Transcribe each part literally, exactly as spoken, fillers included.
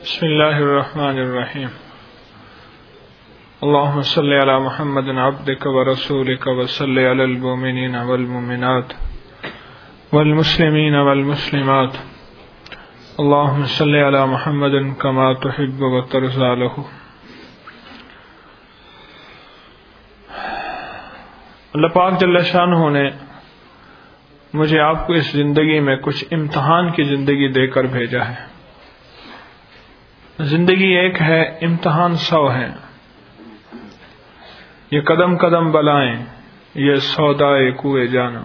بسم اللہ الرحمن الرحیم اللهم صل علی محمد عبدک ورسولک وصل علی المؤمنین والمؤمنات والمسلمین والمسلمات اللهم صل علی محمد کما تحب وترضى له۔ اللہ پاک جل شانہ نے مجھے آپ کو اس زندگی میں کچھ امتحان کی زندگی دے کر بھیجا ہے۔ زندگی ایک ہے، امتحان سو ہیں۔ یہ قدم قدم بلائیں، یہ سودائے کوئے جانا۔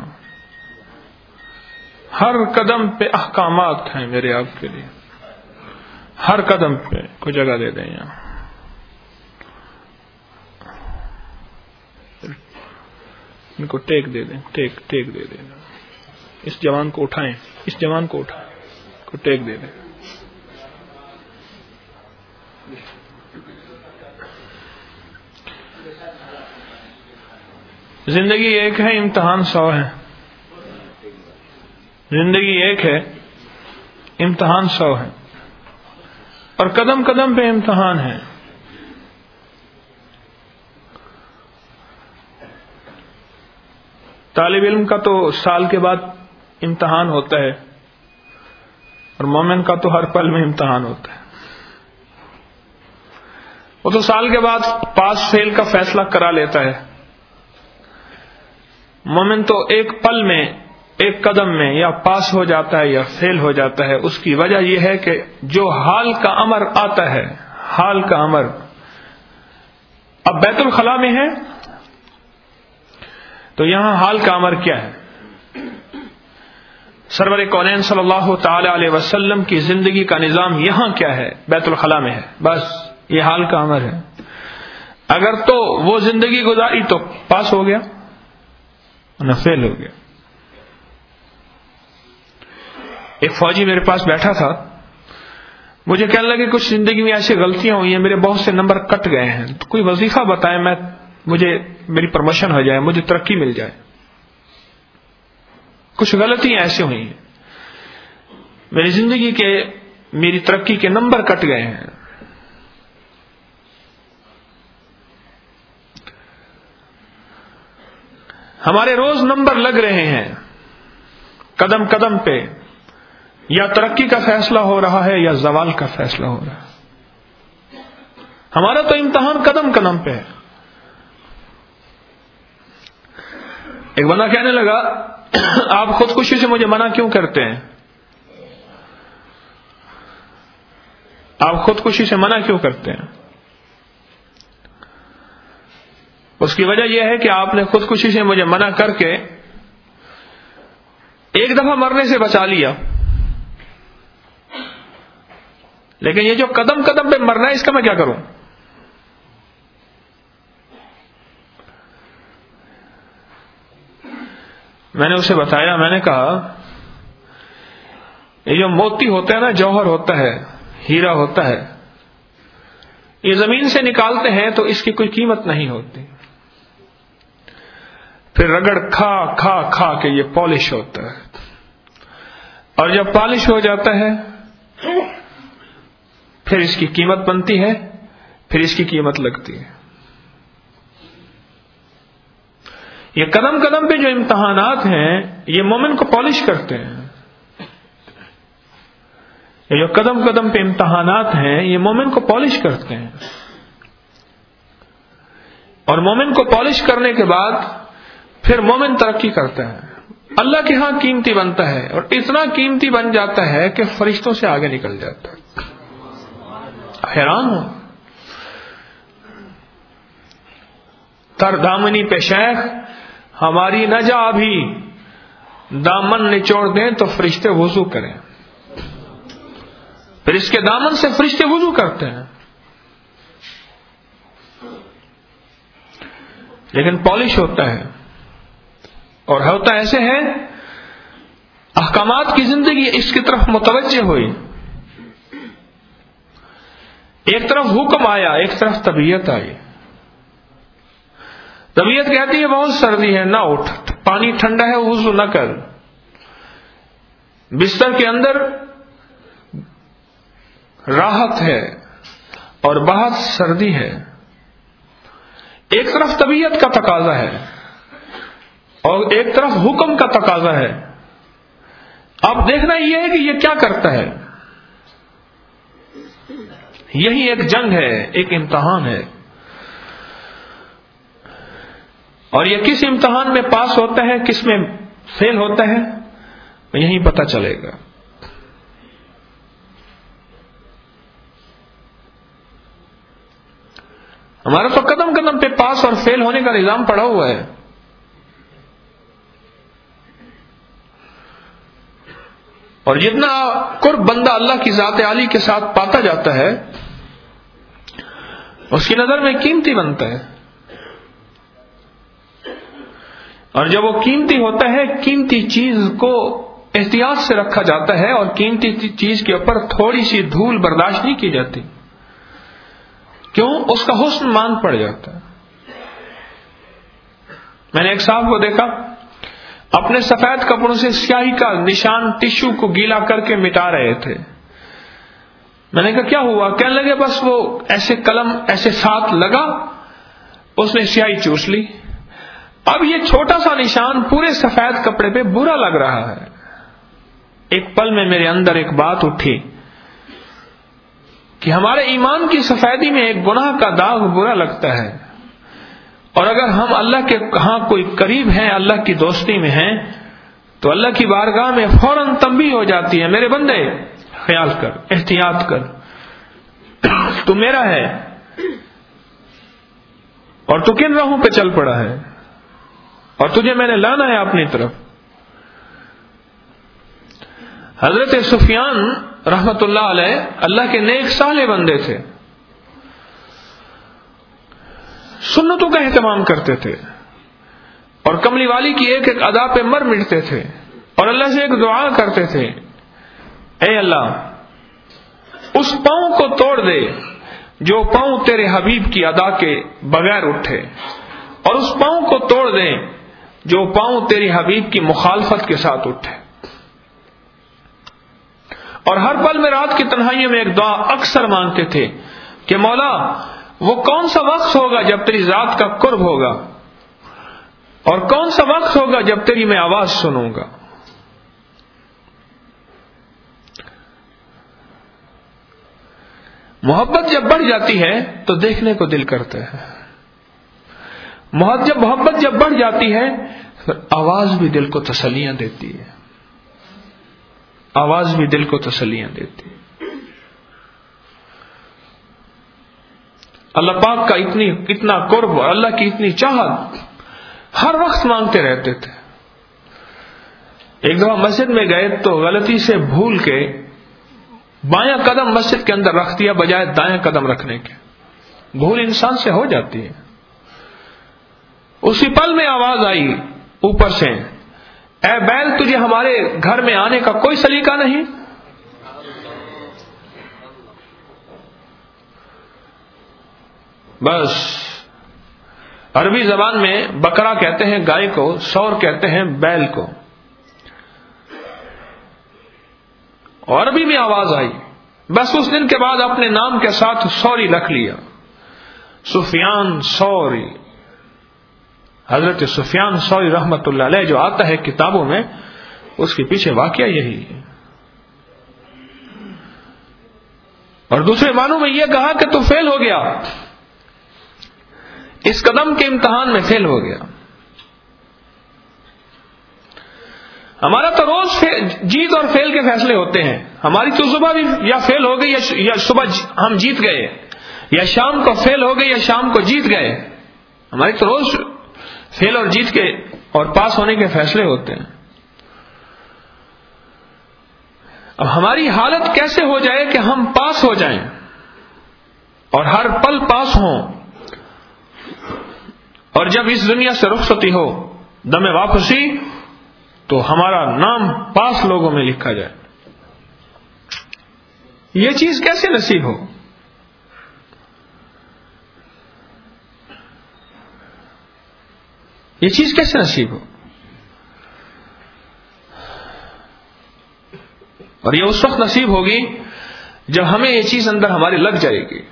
ہر قدم پہ احکامات ہیں میرے آپ کے لیے، ہر قدم پہ کوئی جگہ دے دیں یہاں۔ ان کو ٹیک دے دیں، ٹیک ٹیک دے دیں۔ اس جوان کو اٹھائیں، اس جوان کو اٹھائیں، کو ٹیک دے دیں۔ زندگی ایک ہے، امتحان سو ہے۔ زندگی ایک ہے، امتحان سو ہے، اور قدم قدم پہ امتحان ہے۔ طالب علم کا تو سال کے بعد امتحان ہوتا ہے، اور مومن کا تو ہر پل میں امتحان ہوتا ہے۔ وہ تو سال کے بعد پاس فیل کا فیصلہ کرا لیتا ہے، مومن تو ایک پل میں، ایک قدم میں یا پاس ہو جاتا ہے یا فیل ہو جاتا ہے۔ اس کی وجہ یہ ہے کہ جو حال کا امر آتا ہے، حال کا امر اب بیت الخلاء میں ہے تو یہاں حال کا امر کیا ہے؟ سرور کونین صلی اللہ تعالی علیہ وسلم کی زندگی کا نظام یہاں کیا ہے؟ بیت الخلاء میں ہے۔ بس یہ حال کا امر ہے۔ اگر تو وہ زندگی گزاری تو پاس ہو گیا، نہ فیل ہو گیا۔ ایک فوجی میرے پاس بیٹھا تھا، مجھے کہنے لگے کچھ زندگی میں ایسی غلطیاں ہوئی ہیں، میرے بہت سے نمبر کٹ گئے ہیں، تو کوئی وظیفہ بتائیں، میں مجھے میری پروموشن ہو جائے، مجھے ترقی مل جائے۔ کچھ غلطیاں ایسی ہوئی ہیں، میری زندگی کے، میری ترقی کے نمبر کٹ گئے ہیں۔ ہمارے روز نمبر لگ رہے ہیں، قدم قدم پہ یا ترقی کا فیصلہ ہو رہا ہے یا زوال کا فیصلہ ہو رہا ہے۔ ہمارا تو امتحان قدم قدم پہ ہے۔ ایک بندہ کہنے لگا آپ خودکشی سے مجھے منع کیوں کرتے ہیں؟ آپ خودکشی سے منع کیوں کرتے ہیں؟ اس کی وجہ یہ ہے کہ آپ نے خودکشی سے مجھے منع کر کے ایک دفعہ مرنے سے بچا لیا، لیکن یہ جو قدم قدم پہ مرنا ہے، اس کا میں کیا کروں؟ میں نے اسے بتایا، میں نے کہا یہ جو موتی ہوتا ہے نا، جوہر ہوتا ہے، ہیرا ہوتا ہے، یہ زمین سے نکالتے ہیں تو اس کی کوئی قیمت نہیں ہوتی، پھر رگڑ کھا کھا کھا کے یہ پالش ہوتا ہے، اور جب پالش ہو جاتا ہے پھر اس کی قیمت بنتی ہے، پھر اس کی قیمت لگتی ہے۔ یہ قدم قدم پہ جو امتحانات ہیں یہ مومن کو پالش کرتے ہیں۔ یہ جو قدم قدم پہ امتحانات ہیں یہ مومن کو پالش کرتے ہیں، اور مومن کو پالش کرنے کے بعد پھر مومن ترقی کرتا ہے، اللہ کے ہاں قیمتی بنتا ہے، اور اتنا قیمتی بن جاتا ہے کہ فرشتوں سے آگے نکل جاتا ہے۔ حیران ہو، تر دامنی پہ شیخ ہماری نہ جا ابھی، دامن نچوڑ دیں تو فرشتے وضو کریں، پھر اس کے دامن سے فرشتے وضو کرتے ہیں، لیکن پالش ہوتا ہے، اور ہوتا ایسے ہے احکامات کی زندگی اس کی طرف متوجہ ہوئی، ایک طرف حکم آیا، ایک طرف طبیعت آئی۔ طبیعت کہتی ہے بہت سردی ہے، نہ اٹھ، پانی ٹھنڈا ہے، وضو نہ کر، بستر کے اندر راحت ہے اور بہت سردی ہے. ایک طرف طبیعت کا تقاضا ہے اور ایک طرف حکم کا تقاضا ہے. اب دیکھنا یہ ہے کہ یہ کیا کرتا ہے. یہی ایک جنگ ہے, ایک امتحان ہے, اور یہ کس امتحان میں پاس ہوتا ہے, کس میں فیل ہوتا ہے, یہی پتہ چلے گا. ہمارا تو قدم قدم پہ پاس اور فیل ہونے کا نظام پڑا ہوا ہے. اور جتنا قرب بندہ اللہ کی ذات عالی کے ساتھ پاتا جاتا ہے, اس کی نظر میں قیمتی بنتا ہے. اور جب وہ قیمتی ہوتا ہے, قیمتی چیز کو احتیاط سے رکھا جاتا ہے اور قیمتی چیز کے اوپر تھوڑی سی دھول برداشت نہیں کی جاتی. کیوں؟ اس کا حسن مان پڑ جاتا ہے. میں نے ایک صاحب کو دیکھا اپنے سفید کپڑوں سے سیاہی کا نشان ٹشو کو گیلا کر کے مٹا رہے تھے. میں نے کہا کیا ہوا؟ کہنے لگے بس وہ ایسے قلم ایسے ساتھ لگا, اس نے سیاہی چوس لی. اب یہ چھوٹا سا نشان پورے سفید کپڑے پہ برا لگ رہا ہے. ایک پل میں میرے اندر ایک بات اٹھی کہ ہمارے ایمان کی سفیدی میں ایک گناہ کا داغ برا لگتا ہے, اور اگر ہم اللہ کے ہاں کوئی قریب ہیں, اللہ کی دوستی میں ہیں, تو اللہ کی بارگاہ میں فوراً تنبیہ ہو جاتی ہے, میرے بندے خیال کر, احتیاط کر, تو میرا ہے اور تو کن راہوں پہ چل پڑا ہے, اور تجھے میں نے لانا ہے اپنی طرف. حضرت سفیان رحمت اللہ علیہ اللہ کے نیک صالح بندے تھے, سنتوں کا اہتمام کرتے تھے, اور کملی والی کی ایک ایک ادا پہ مر مٹتے تھے, اور اللہ سے ایک دعا کرتے تھے, اے اللہ اس پاؤں کو توڑ دے جو پاؤں تیرے حبیب کی ادا کے بغیر اٹھے, اور اس پاؤں کو توڑ دے جو پاؤں تیری حبیب کی مخالفت کے ساتھ اٹھے. اور ہر پل میں رات کی تنہائیوں میں ایک دعا اکثر مانگتے تھے کہ مولا وہ کون سا وقت ہوگا جب تیری ذات کا قرب ہوگا, اور کون سا وقت ہوگا جب تیری میں آواز سنوں گا. محبت جب بڑھ جاتی ہے تو دیکھنے کو دل کرتا ہے, محبت جب محبت جب بڑھ جاتی ہے پھر آواز بھی دل کو تسلیاں دیتی ہے, آواز بھی دل کو تسلیاں دیتی ہے. اللہ پاک کا اتنی اتنا قرب اور اللہ کی اتنی چاہت ہر وقت مانگتے رہتے تھے. ایک دفعہ مسجد میں گئے تو غلطی سے بھول کے بایاں قدم مسجد کے اندر رکھ دیا بجائے دایاں قدم رکھنے کے. بھول انسان سے ہو جاتی ہے. اسی پل میں آواز آئی اوپر سے, اے بیل تجھے ہمارے گھر میں آنے کا کوئی سلیقہ نہیں؟ بس عربی زبان میں بکرا کہتے ہیں گائے کو, سور کہتے ہیں بیل کو. اور عربی میں آواز آئی, بس اس دن کے بعد اپنے نام کے ساتھ سوری رکھ لیا, سفیان سوری. حضرت سفیان سوری رحمت اللہ علیہ جو آتا ہے کتابوں میں, اس کے پیچھے واقعہ یہی ہے. اور دوسرے معنوں میں یہ کہا کہ تو فیل ہو گیا, اس قدم کے امتحان میں فیل ہو گیا. ہمارا تو روز جیت اور فیل کے فیصلے ہوتے ہیں. ہماری تو صبح بھی یا فیل ہو گئی یا صبح ہم جیت گئے, یا شام کو فیل ہو گئے یا شام کو جیت گئے. ہماری تو روز فیل اور جیت کے اور پاس ہونے کے فیصلے ہوتے ہیں. اب ہماری حالت کیسے ہو جائے کہ ہم پاس ہو جائیں اور ہر پل پاس ہوں, اور جب اس دنیا سے رخصتی ہو دم واپسی تو ہمارا نام پاس لوگوں میں لکھا جائے. یہ چیز کیسے نصیب ہو؟ یہ چیز کیسے نصیب ہو؟ اور یہ اس وقت نصیب ہوگی جب ہمیں یہ چیز اندر ہمارے لگ جائے گی.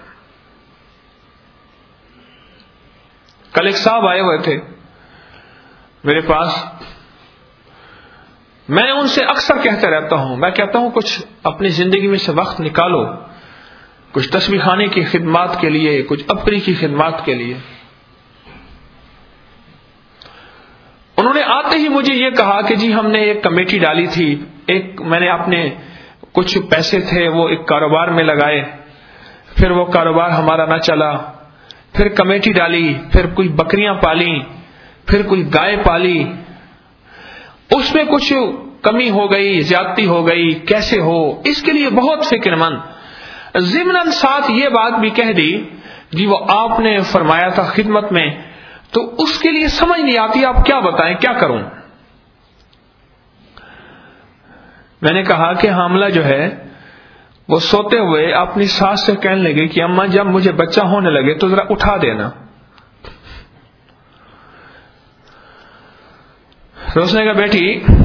کل ایک صاحب آئے ہوئے تھے میرے پاس. میں ان سے اکثر کہتا رہتا ہوں, میں کہتا ہوں کچھ اپنی زندگی میں سے وقت نکالو, کچھ تسبیح خانے کی خدمات کے لیے, کچھ اپری کی خدمات کے لیے. انہوں نے آتے ہی مجھے یہ کہا کہ جی ہم نے ایک کمیٹی ڈالی تھی, ایک میں نے اپنے کچھ پیسے تھے وہ ایک کاروبار میں لگائے, پھر وہ کاروبار ہمارا نہ چلا, پھر کمیٹی ڈالی, پھر کوئی بکریاں پالی, پھر کوئی گائے پالی, اس میں کچھ کمی ہو گئی, زیادتی ہو گئی, کیسے ہو, اس کے لیے بہت فکر مند. ضمناً ساتھ یہ بات بھی کہہ دی جی وہ آپ نے فرمایا تھا خدمت میں, تو اس کے لیے سمجھ نہیں آتی, آپ کیا بتائیں کیا کروں. میں نے کہا کہ حاملہ جو ہے وہ سوتے ہوئے اپنی ساس سے کہنے لگے کہ اماں جب مجھے بچہ ہونے لگے تو ذرا اٹھا دینا. روشنے کا بیٹی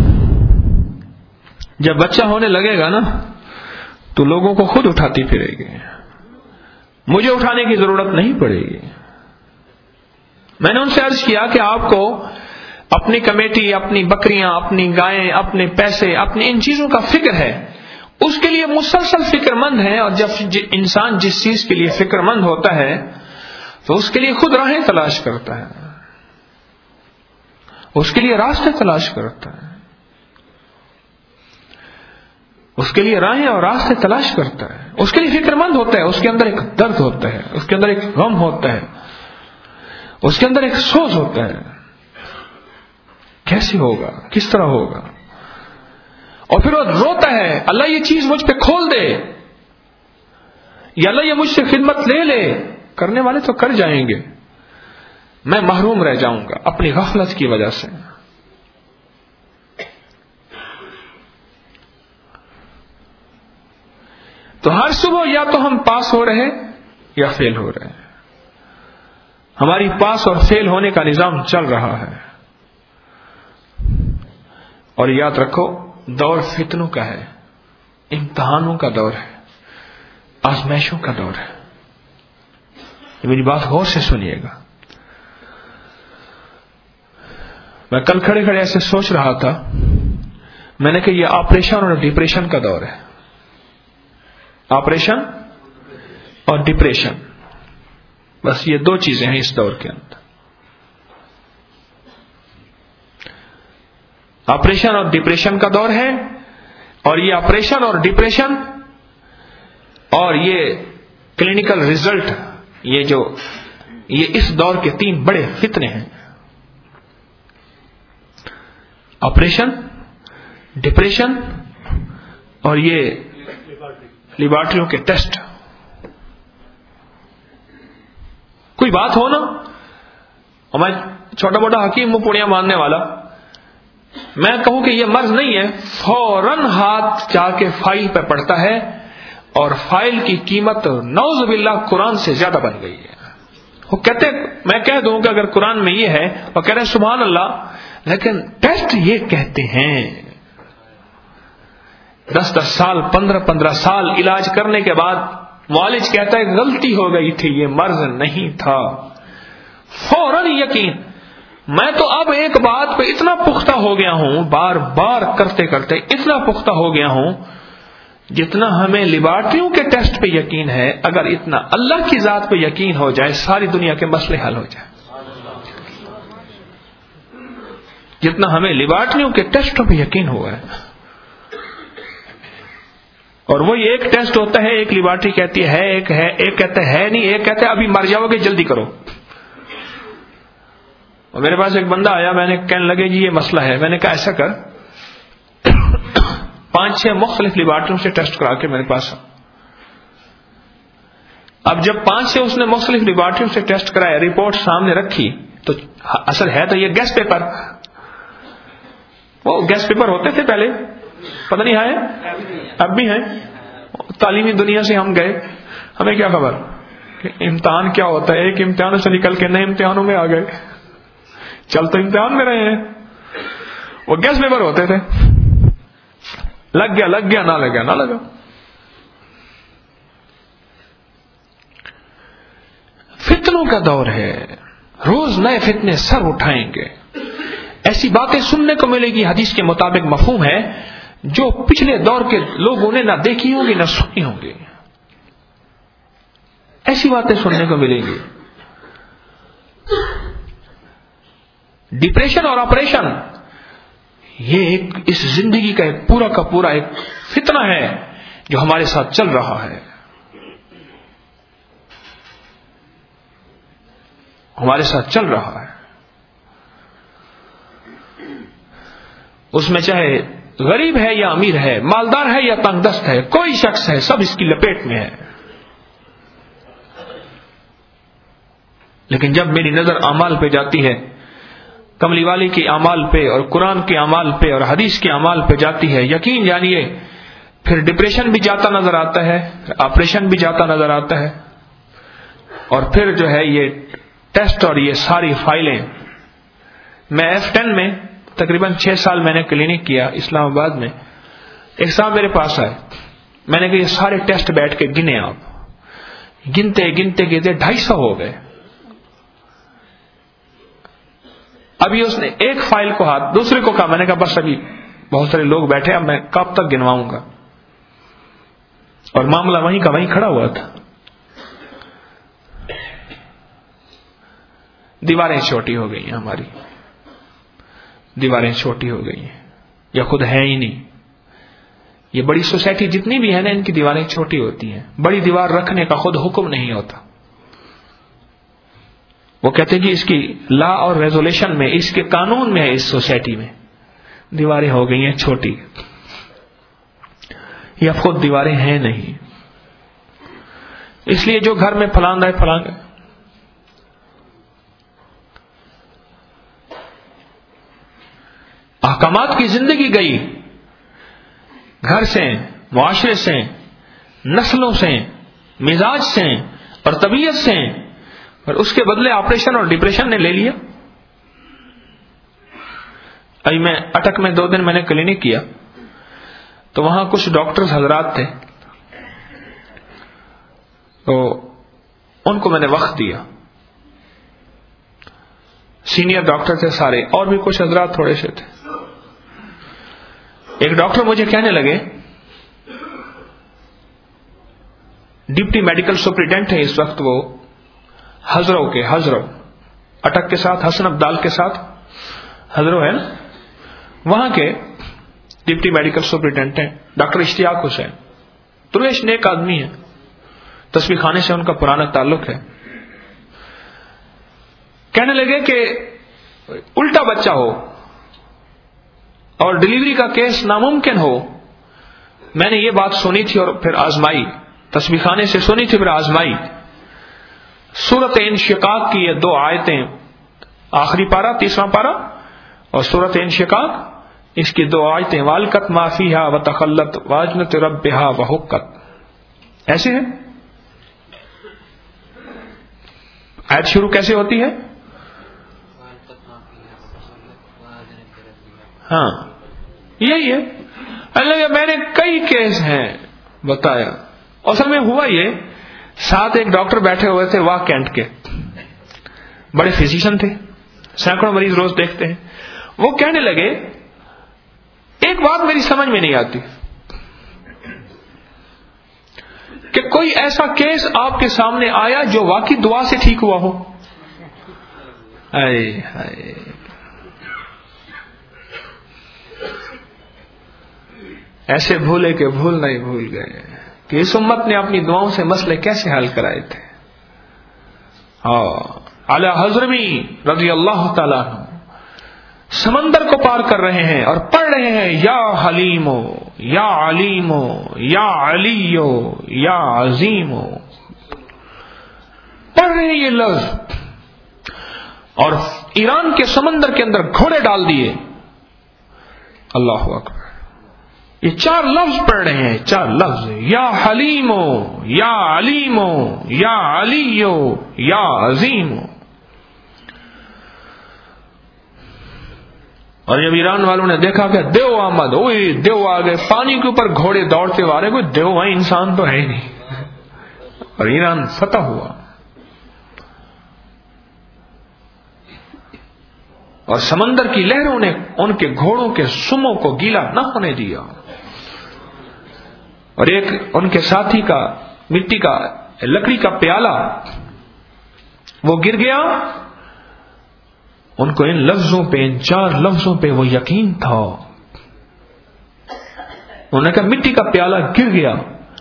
جب بچہ ہونے لگے گا نا تو لوگوں کو خود اٹھاتی پھرے گی, مجھے اٹھانے کی ضرورت نہیں پڑے گی. میں نے ان سے عرض کیا کہ آپ کو اپنی کمیٹی, اپنی بکریاں, اپنی گائیں, اپنے پیسے, اپنی ان چیزوں کا فکر ہے, اس کے لیے مسلسل فکر مند ہے, اور جب انسان جس چیز کے لیے فکر مند ہوتا ہے تو اس کے لیے خود راہیں تلاش کرتا ہے, اس کے لیے راستے تلاش کرتا ہے, اس کے لیے راہیں اور راستے تلاش کرتا ہے, اس کے لیے فکر مند ہوتا ہے, اس کے اندر ایک درد ہوتا ہے, اس کے اندر ایک غم ہوتا ہے, اس کے اندر ایک سوز ہوتا ہے, کیسے ہوگا, کس طرح ہوگا, اور پھر وہ روتا ہے اللہ یہ چیز مجھ پہ کھول دے, یا اللہ یہ مجھ سے خدمت لے لے. کرنے والے تو کر جائیں گے, میں محروم رہ جاؤں گا اپنی غفلت کی وجہ سے. تو ہر صبح یا تو ہم پاس ہو رہے یا فیل ہو رہے ہیں. ہماری پاس اور فیل ہونے کا نظام چل رہا ہے. اور یاد رکھو دور فتنوں کا ہے, امتحانوں کا دور ہے, آزمائشوں کا دور ہے. میری بات غور سے سنیے گا. میں کل کھڑے کھڑے ایسے سوچ رہا تھا, میں نے کہ یہ آپریشن اور ڈپریشن کا دور ہے. آپریشن اور ڈپریشن, بس یہ دو چیزیں ہیں اس دور کے اندر. آپریشن اور ڈپریشن کا دور ہے, اور یہ آپریشن اور ڈپریشن اور یہ کلینکل ریزلٹ, یہ جو یہ اس دور کے تین بڑے فتنے ہیں. آپریشن, ڈپریشن اور یہ لیبارٹریوں کے ٹیسٹ. کوئی بات ہو نا, اور میں چھوٹا موٹا حکیم ہوں پوڑیاں ماننے والا, میں کہوں کہ یہ مرض نہیں ہے, فوراً ہاتھ جا کے فائل پہ پڑتا ہے, اور فائل کی قیمت نعوذ باللہ قرآن سے زیادہ بن گئی ہے. وہ کہتے, میں کہہ دوں کہ اگر قرآن میں یہ ہے, اور کہہ رہے سبحان اللہ, لیکن ٹیسٹ یہ کہتے ہیں دس دس سال پندرہ پندرہ سال علاج کرنے کے بعد معالج کہتا ہے غلطی ہو گئی تھی, یہ مرض نہیں تھا. فوراً یقین. میں تو اب ایک بات پہ اتنا پختہ ہو گیا ہوں, بار بار کرتے کرتے اتنا پختہ ہو گیا ہوں, جتنا ہمیں لیبارٹریوں کے ٹیسٹ پہ یقین ہے, اگر اتنا اللہ کی ذات پہ یقین ہو جائے ساری دنیا کے مسئلے حل ہو جائیں. جتنا ہمیں لیبارٹریوں کے ٹیسٹوں پہ یقین ہوا ہے. اور وہ ایک ٹیسٹ ہوتا ہے, ایک لیبارٹری کہتی ہے ایک ہے, ایک کہتا ہے نہیں, ایک کہتا ہے ابھی مر جاؤ گے جلدی کرو. اور میرے پاس ایک بندہ آیا, میں نے کہنے لگے جی یہ مسئلہ ہے. میں نے کہا ایسا کر, پانچ چھ مختلف لیبارٹریوں سے ٹیسٹ کرا کے میرے پاس. اب جب پانچ سے اس نے مختلف لیبارٹریوں سے ٹیسٹ کرایا, رپورٹ سامنے رکھی, تو اصل ہے تو یہ گیس پیپر, وہ گیس پیپر ہوتے تھے پہلے, پتہ نہیں ہے اب بھی ہیں. تعلیمی دنیا سے ہم گئے, ہمیں کیا خبر کہ امتحان کیا ہوتا ہے. ایک امتحانوں سے نکل کے نئے امتحانوں میں آ گئے, چل تو امتحان میں رہے ہیں. وہ گیس پیپر ہوتے تھے, لگ گیا لگ گیا, نہ لگا نہ لگا. فتنوں کا دور ہے، روز نئے فتنے سر اٹھائیں گے. ایسی باتیں سننے کو ملے گی حدیث کے مطابق مفہوم ہے جو پچھلے دور کے لوگوں نے نہ دیکھی ہوں گی نہ سنی ہوں گی. ایسی باتیں سننے کو ملیں گی. ڈپریشن اور آپریشن یہ ایک اس زندگی کا ایک پورا کا پورا ایک فتنہ ہے جو ہمارے ساتھ چل رہا ہے. ہمارے ساتھ چل رہا ہے. اس میں چاہے غریب ہے یا امیر ہے، مالدار ہے یا تنگ دست ہے، کوئی شخص ہے، سب اس کی لپیٹ میں ہے. لیکن جب میری نظر اعمال پہ جاتی ہے، کملی والی کے اعمال پہ اور قرآن کے اعمال پہ اور حدیث کے اعمال پہ جاتی ہے، یقین جانیے پھر ڈپریشن بھی جاتا نظر آتا ہے، آپریشن بھی جاتا نظر آتا ہے. اور پھر جو ہے یہ ٹیسٹ اور یہ ساری فائلیں، میں ایف ٹین میں تقریباً چھ سال میں نے کلینک کیا اسلام آباد میں. ایک صاحب میرے پاس آئے، میں نے کہا یہ سارے ٹیسٹ بیٹھ کے گنے. آپ گنتے گنتے گنتے ڈھائی سو ہو گئے. ابھی اس نے ایک فائل کو ہاتھ دوسرے کو کہا، میں نے کہا بس ابھی بہت سارے لوگ بیٹھے، اب میں کب تک گنواؤں گا. اور معاملہ وہیں کا وہیں کھڑا ہوا تھا. دیواریں چھوٹی ہو گئی ہیں، ہماری دیواریں چھوٹی ہو گئی ہیں، یا خود ہیں ہی نہیں. یہ بڑی سوسائٹی جتنی بھی ہے نا، ان کی دیواریں چھوٹی ہوتی ہیں. بڑی دیوار رکھنے کا خود حکم نہیں ہوتا. وہ کہتے ہیں کہ اس کی لا اور ریزولیشن میں، اس کے قانون میں ہے، اس سوسائٹی میں دیواریں ہو گئی ہیں چھوٹی. یا خود دیواریں ہیں نہیں، اس لیے جو گھر میں پھلانگ ہے پھلانگ ہے. احکامات کی زندگی گئی، گھر سے، معاشرے سے، نسلوں سے، مزاج سے اور طبیعت سے، اور اس کے بدلے آپریشن اور ڈپریشن نے لے لیا. ابھی میں اٹک میں دو دن میں نے کلینک کیا تو وہاں کچھ ڈاکٹرز حضرات تھے، تو ان کو میں نے وقت دیا. سینئر ڈاکٹر تھے سارے، اور بھی کچھ حضرات تھوڑے سے تھے. ایک ڈاکٹر مجھے کہنے لگے، ڈپٹی میڈیکل سپرنٹینڈنٹ ہے اس وقت وہ ہزرو کے، ہزرو اٹک کے ساتھ حسن عبدال کے ساتھ ہزرو ہے نا، وہاں کے ڈپٹی میڈیکل سپرنٹینڈنٹ ہیں ڈاکٹر اشتیاق حسین. تریش نیک آدمی ہے، تسبیح خانے سے ان کا پرانا تعلق ہے. کہنے لگے کہ الٹا بچہ ہو اور ڈلیوری کا کیس ناممکن ہو. میں نے یہ بات سنی تھی اور پھر آزمائی، تسبیح خانے سے سنی تھی پھر آزمائی. سورت انشقاق کی یہ دو آیتیں، آخری پارہ تیسواں پارہ اور سورت انشقاق، اس کی دو آیتیں، والکت ما فیہا وتخلت واجنت ربہا وحقت، ایسے ہیں. آیت شروع کیسے ہوتی ہے؟ ہاں یہی ہے. اللہ میں نے کئی کیس ہیں بتایا. اصل میں ہوا یہ، ساتھ ایک ڈاکٹر بیٹھے ہوئے تھے واہ کینٹ کے، بڑے فزیشین تھے، سینکڑوں مریض روز دیکھتے ہیں. وہ کہنے لگے ایک بات میری سمجھ میں نہیں آتی کہ کوئی ایسا کیس آپ کے سامنے آیا جو واقعی دعا سے ٹھیک ہوا ہو. ہائے ہائے، ایسے بھولے کہ بھول نہیں بھول گئے کہ اس امت نے اپنی دعاؤں سے مسئلے کیسے حل کرائے تھے. اعلی حضرمی رضی اللہ تعالیٰ عنہ سمندر کو پار کر رہے ہیں اور پڑھ رہے ہیں یا حلیمو یا علیمو یا علیو یا عظیمو، پڑھ رہے ہیں یہ لفظ، اور ایران کے سمندر کے اندر گھوڑے ڈال دیے. اللہ اکبر، یہ چار لفظ پڑھ رہے ہیں، چار لفظ، یا حلیمو یا علیمو یا علیو یا عظیمو. اور جب ایران والوں نے دیکھا کہ دیو آمد، اوئے دیو آ گئے، پانی کے اوپر گھوڑے دوڑتے ہوئے آ رہے، کوئی دیو ہے انسان تو ہے ہی نہیں، اور ایران فتح ہوا. اور سمندر کی لہروں نے ان کے گھوڑوں کے سموں کو گیلا نہ ہونے دیا، اور ایک ان کے ساتھی کا مٹی کا لکڑی کا پیالہ وہ گر گیا. ان کو ان لفظوں پہ، ان چار لفظوں پہ وہ یقین تھا. انہوں نے کہا مٹی کا پیالہ گر گیا.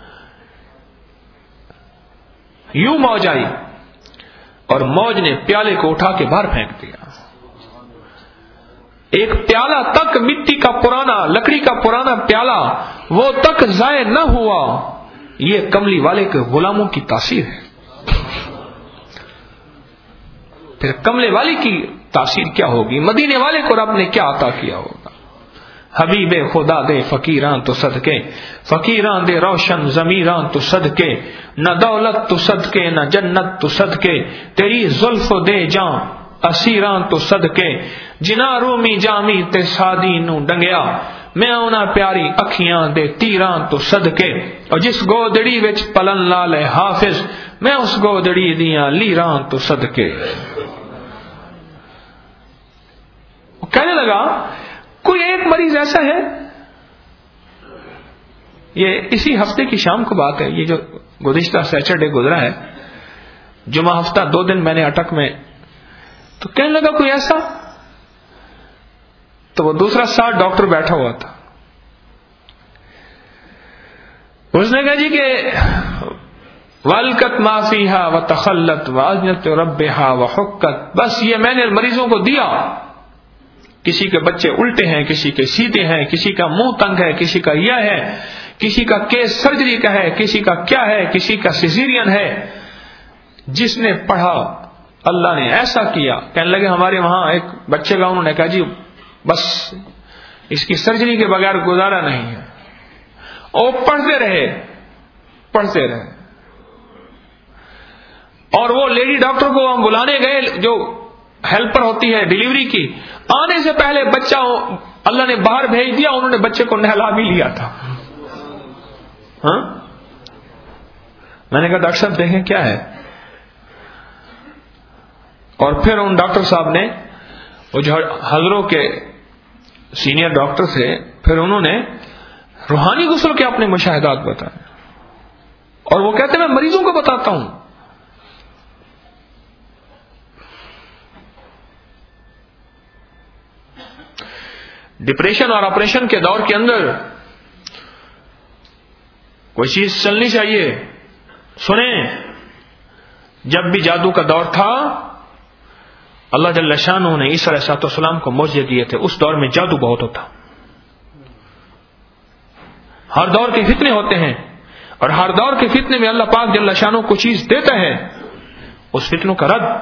یوں موج آئی اور موج نے پیالے کو اٹھا کے باہر پھینک دیا. ایک پیالہ تک، مٹی کا پرانا، لکڑی کا پرانا پیالہ، وہ تک ضائع نہ ہوا. یہ کملی والے کے غلاموں کی تاثیر ہے. پھر کملے والی کی تاثیر کیا ہوگی؟ مدینے والے کو رب نے کیا عطا کیا ہوگا؟ حبیب خدا دے فقیراں تو صدقے، فقیراں دے روشن ضمیراں تو صدقے، نہ دولت تو صدقے نہ جنت تو صدقے، تیری زلف دے جاں اسیراں تو صدقے، جنا رومی جامی تے سادی نو ڈنگیا، میں اونا پیاری اکھیاں دے تیراں تو صدقے، اور جس گودڑی وچ پلن لالے حافظ، میں اس گودڑی دیاں لیراں تو صدقے. کہنے لگا کوئی ایک مریض ایسا ہے، یہ اسی ہفتے کی شام کو بات ہے، یہ جو گزشتہ سیچرڈے گزرا ہے، جمعہ ہفتہ دو دن میں نے اٹک میں، تو کہنے لگا کوئی ایسا، تو وہ دوسرا ساتھ ڈاکٹر بیٹھا ہوا تھا. اس نے کہا جی کہ والکت ما فیہا وتخلت واذنت ربہا وحکت، بس یہ میں نے مریضوں کو دیا. کسی کے بچے الٹے ہیں، کسی کے سیدھے ہیں، کسی کا منہ تنگ ہے، کسی کا یہ ہے، کسی کا کیس سرجری کا ہے، کسی کا کیا ہے، کسی کا سیزیرین ہے. جس نے پڑھا اللہ نے ایسا کیا. کہنے لگے ہمارے وہاں ایک بچے کا، انہوں نے کہا جی بس اس کی سرجری کے بغیر گزارا نہیں ہے. اور پڑھتے رہے پڑھتے رہے اور وہ لیڈی ڈاکٹر کو ہم بلانے گئے جو ہیلپر ہوتی ہے ڈیلیوری کی. آنے سے پہلے بچہ اللہ نے باہر بھیج دیا، انہوں نے بچے کو نہلا بھی لیا تھا. ہاں میں نے کہا ڈاکٹر صاحب دیکھیں کیا ہے. اور پھر ان ڈاکٹر صاحب نے، وہ جو حضروں کے سینئر ڈاکٹر تھے، پھر انہوں نے روحانی غسل کے اپنے مشاہدات بتائے. اور وہ کہتے ہیں میں مریضوں کو بتاتا ہوں. ڈپریشن اور آپریشن کے دور کے اندر کوئی چیز چلنی چاہیے. سنیں، جب بھی جادو کا دور تھا، اللہ جل شانہ نے عیسیٰ علیہ السلام کو معجزے دیے تھے. اس دور میں جادو بہت ہوتا. ہر دور کے فتنے ہوتے ہیں، اور ہر دور کے فتنے میں اللہ پاک جل شانہ کو چیز دیتا ہے، اس فتنوں کا رد.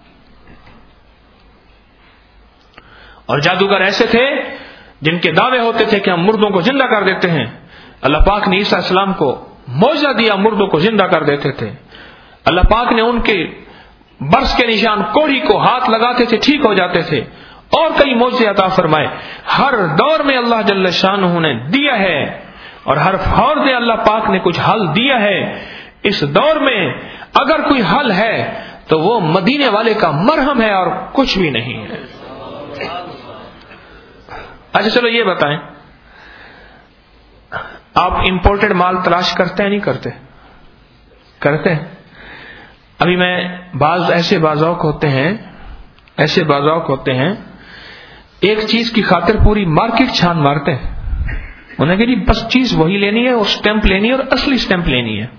اور جادوگر ایسے تھے جن کے دعوے ہوتے تھے کہ ہم مردوں کو زندہ کر دیتے ہیں. اللہ پاک نے عیسیٰ علیہ السلام کو معجزہ دیا، مردوں کو زندہ کر دیتے تھے. اللہ پاک نے ان کے برس کے نشان کوڑی کو ہاتھ لگاتے تھے، ٹھیک ہو جاتے تھے. اور کئی معجزے عطا فرمائے. ہر دور میں اللہ جل شانہ نے دیا ہے، اور ہر دور میں اللہ پاک نے کچھ حل دیا ہے. اس دور میں اگر کوئی حل ہے تو وہ مدینے والے کا مرہم ہے اور کچھ بھی نہیں ہے. اچھا چلو یہ بتائیں، آپ امپورٹڈ مال تلاش کرتے ہیں نہیں کرتے؟ کرتے ہیں. ابھی میں بعض ایسے بازوق ہوتے ہیں ایسے بازوق ہوتے ہیں ایک چیز کی خاطر پوری مارکیٹ چھان مارتے ہیں. انہیں کہ جی بس چیز وہی لینی ہے اور سٹیمپ لینی ہے اور اصلی سٹیمپ لینی ہے.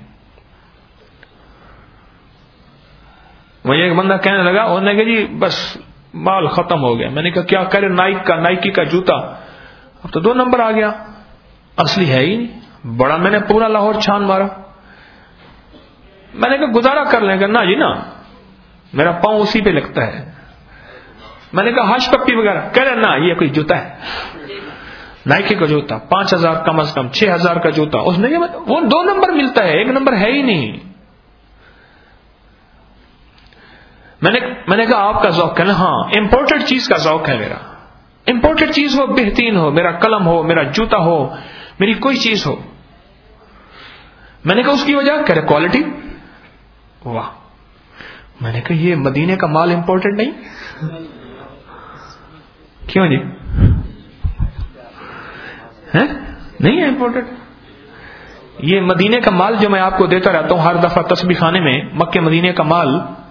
مجھے ایک بندہ کہنے لگا، انہوں نے کہا جی بس مال ختم ہو گیا. میں نے کہا کیا کرے؟ نائک کا نائکی کا جوتا، اب تو دو نمبر آ گیا، اصلی ہے ہی نہیں. بڑا میں نے پورا لاہور چھان مارا. میں نے کہا گزارا کر لیں گے. نہ جی نہ، میرا پاؤں اسی پہ لگتا ہے. میں نے کہا ہش پپی وغیرہ، کہہ رہے نہ یہ کوئی جوتا ہے، نائکی کا جوتا پانچ ہزار کم از کم چھ ہزار کا جوتا. اس نے وہ دو نمبر ملتا ہے، ایک نمبر ہے ہی نہیں. میں نے میں نے کہا آپ کا ذوق ہے نا؟ ہاں امپورٹڈ چیز کا ذوق ہے میرا. امپورٹڈ چیز ہو، بہترین ہو، میرا قلم ہو، میرا جوتا ہو، میری کوئی چیز ہو. میں نے کہا اس کی وجہ کہہ رہے کوالٹی. واہ. میں نے کہا یہ مدینے کا مال امپورٹڈ نہیں؟ کیوں جی؟ ہے نہیں ہے امپورٹنٹ. یہ مدینے کا مال جو میں آپ کو دیتا رہتا ہوں ہر دفعہ تسبیح خانے میں، مکے مدینے کا مال،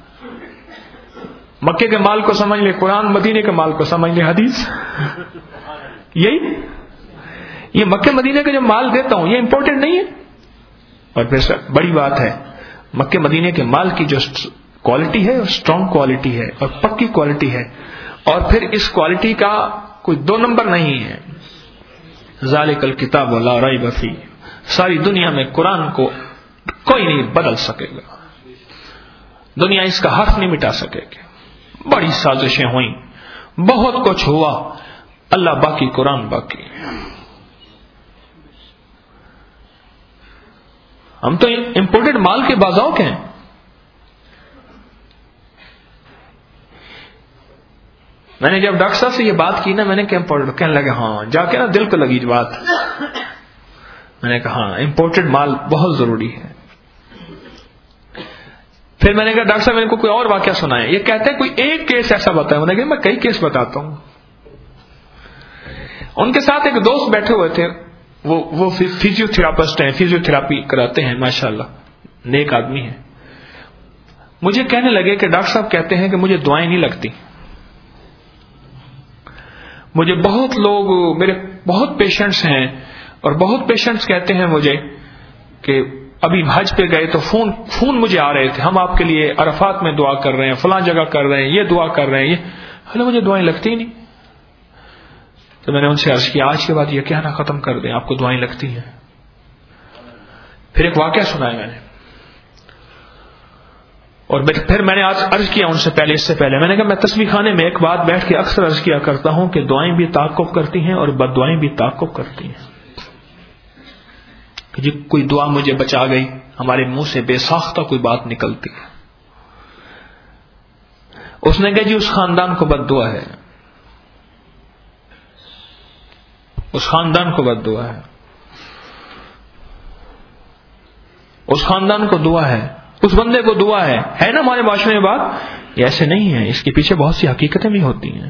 مکے کے مال کو سمجھ لے قرآن، مدینے کے مال کو سمجھ لے حدیث. یہی یہ مکے مدینے کا جو مال دیتا ہوں یہ امپورٹنٹ نہیں ہے. اور پھر بڑی بات ہے، مکے مدینے کے مال کی جو کوالٹی ہے اسٹرانگ کوالٹی ہے اور پکی کوالٹی ہے، اور پھر اس کوالٹی کا کوئی دو نمبر نہیں ہے. ذالک الکتاب لا ریب فیہ، ساری دنیا میں قرآن کو کوئی نہیں بدل سکے گا، دنیا اس کا حق نہیں مٹا سکے گی. بڑی سازشیں ہوئیں، بہت کچھ ہوا، اللہ باقی، قرآن باقی. ہم تو امپورٹڈ مال کے بازوق ہیں. میں نے جب ڈاکٹر صاحب سے یہ بات کی نا، میں نے کہا امپورٹڈ، کہنے لگے ہاں، جا کے نا دل کو لگی بات. میں نے کہا ہاں امپورٹڈ مال بہت ضروری ہے. پھر میں نے کہا ڈاکٹر صاحب میرے کو کوئی اور واقعہ سنائے. یہ کہتے ہیں کوئی ایک کیس ایسا بتایا. میں نے کہا میں کئی کیس بتاتا ہوں. ان کے ساتھ ایک دوست بیٹھے ہوئے تھے، وہ وہ فزیو تھراپسٹ ہیں، فزیو تھراپی کراتے ہیں، ماشاءاللہ نیک آدمی ہیں. مجھے کہنے لگے کہ ڈاکٹر صاحب کہتے ہیں کہ مجھے دعائیں نہیں لگتی. مجھے بہت لوگ، میرے بہت پیشنٹس ہیں، اور بہت پیشنٹس کہتے ہیں مجھے کہ ابھی حج پہ گئے تو فون فون مجھے آ رہے تھے، ہم آپ کے لیے عرفات میں دعا کر رہے ہیں، فلاں جگہ کر رہے ہیں، یہ دعا کر رہے ہیں، یہ حالانکہ مجھے دعائیں لگتی ہی نہیں. تو میں نے ان سے عرض کیا آج کے بعد یہ کہنا ختم کر دیں آپ کو دعائیں لگتی ہیں. پھر ایک واقعہ سنایا میں نے، اور پھر میں نے آج عرض کیا ان سے پہلے، اس سے پہلے میں نے کہا میں تسبیح خانے میں ایک بات بیٹھ کے اکثر عرض کیا کرتا ہوں کہ دعائیں بھی تعاقب کرتی ہیں اور بد دعائیں بھی تعاقب کرتی ہیں. کہ جی کوئی دعا مجھے بچا گئی، ہمارے منہ سے بے ساختہ کوئی بات نکلتی ہے. اس نے کہا جی اس خاندان کو بد دعا ہے، اس خاندان کو بد دعا ہے، اس خاندان کو دعا ہے، اس بندے کو دعا ہے. ہے نا ہمارے معاشرے میں بات؟ یہ ایسے نہیں ہے، اس کے پیچھے بہت سی حقیقتیں بھی ہوتی ہیں.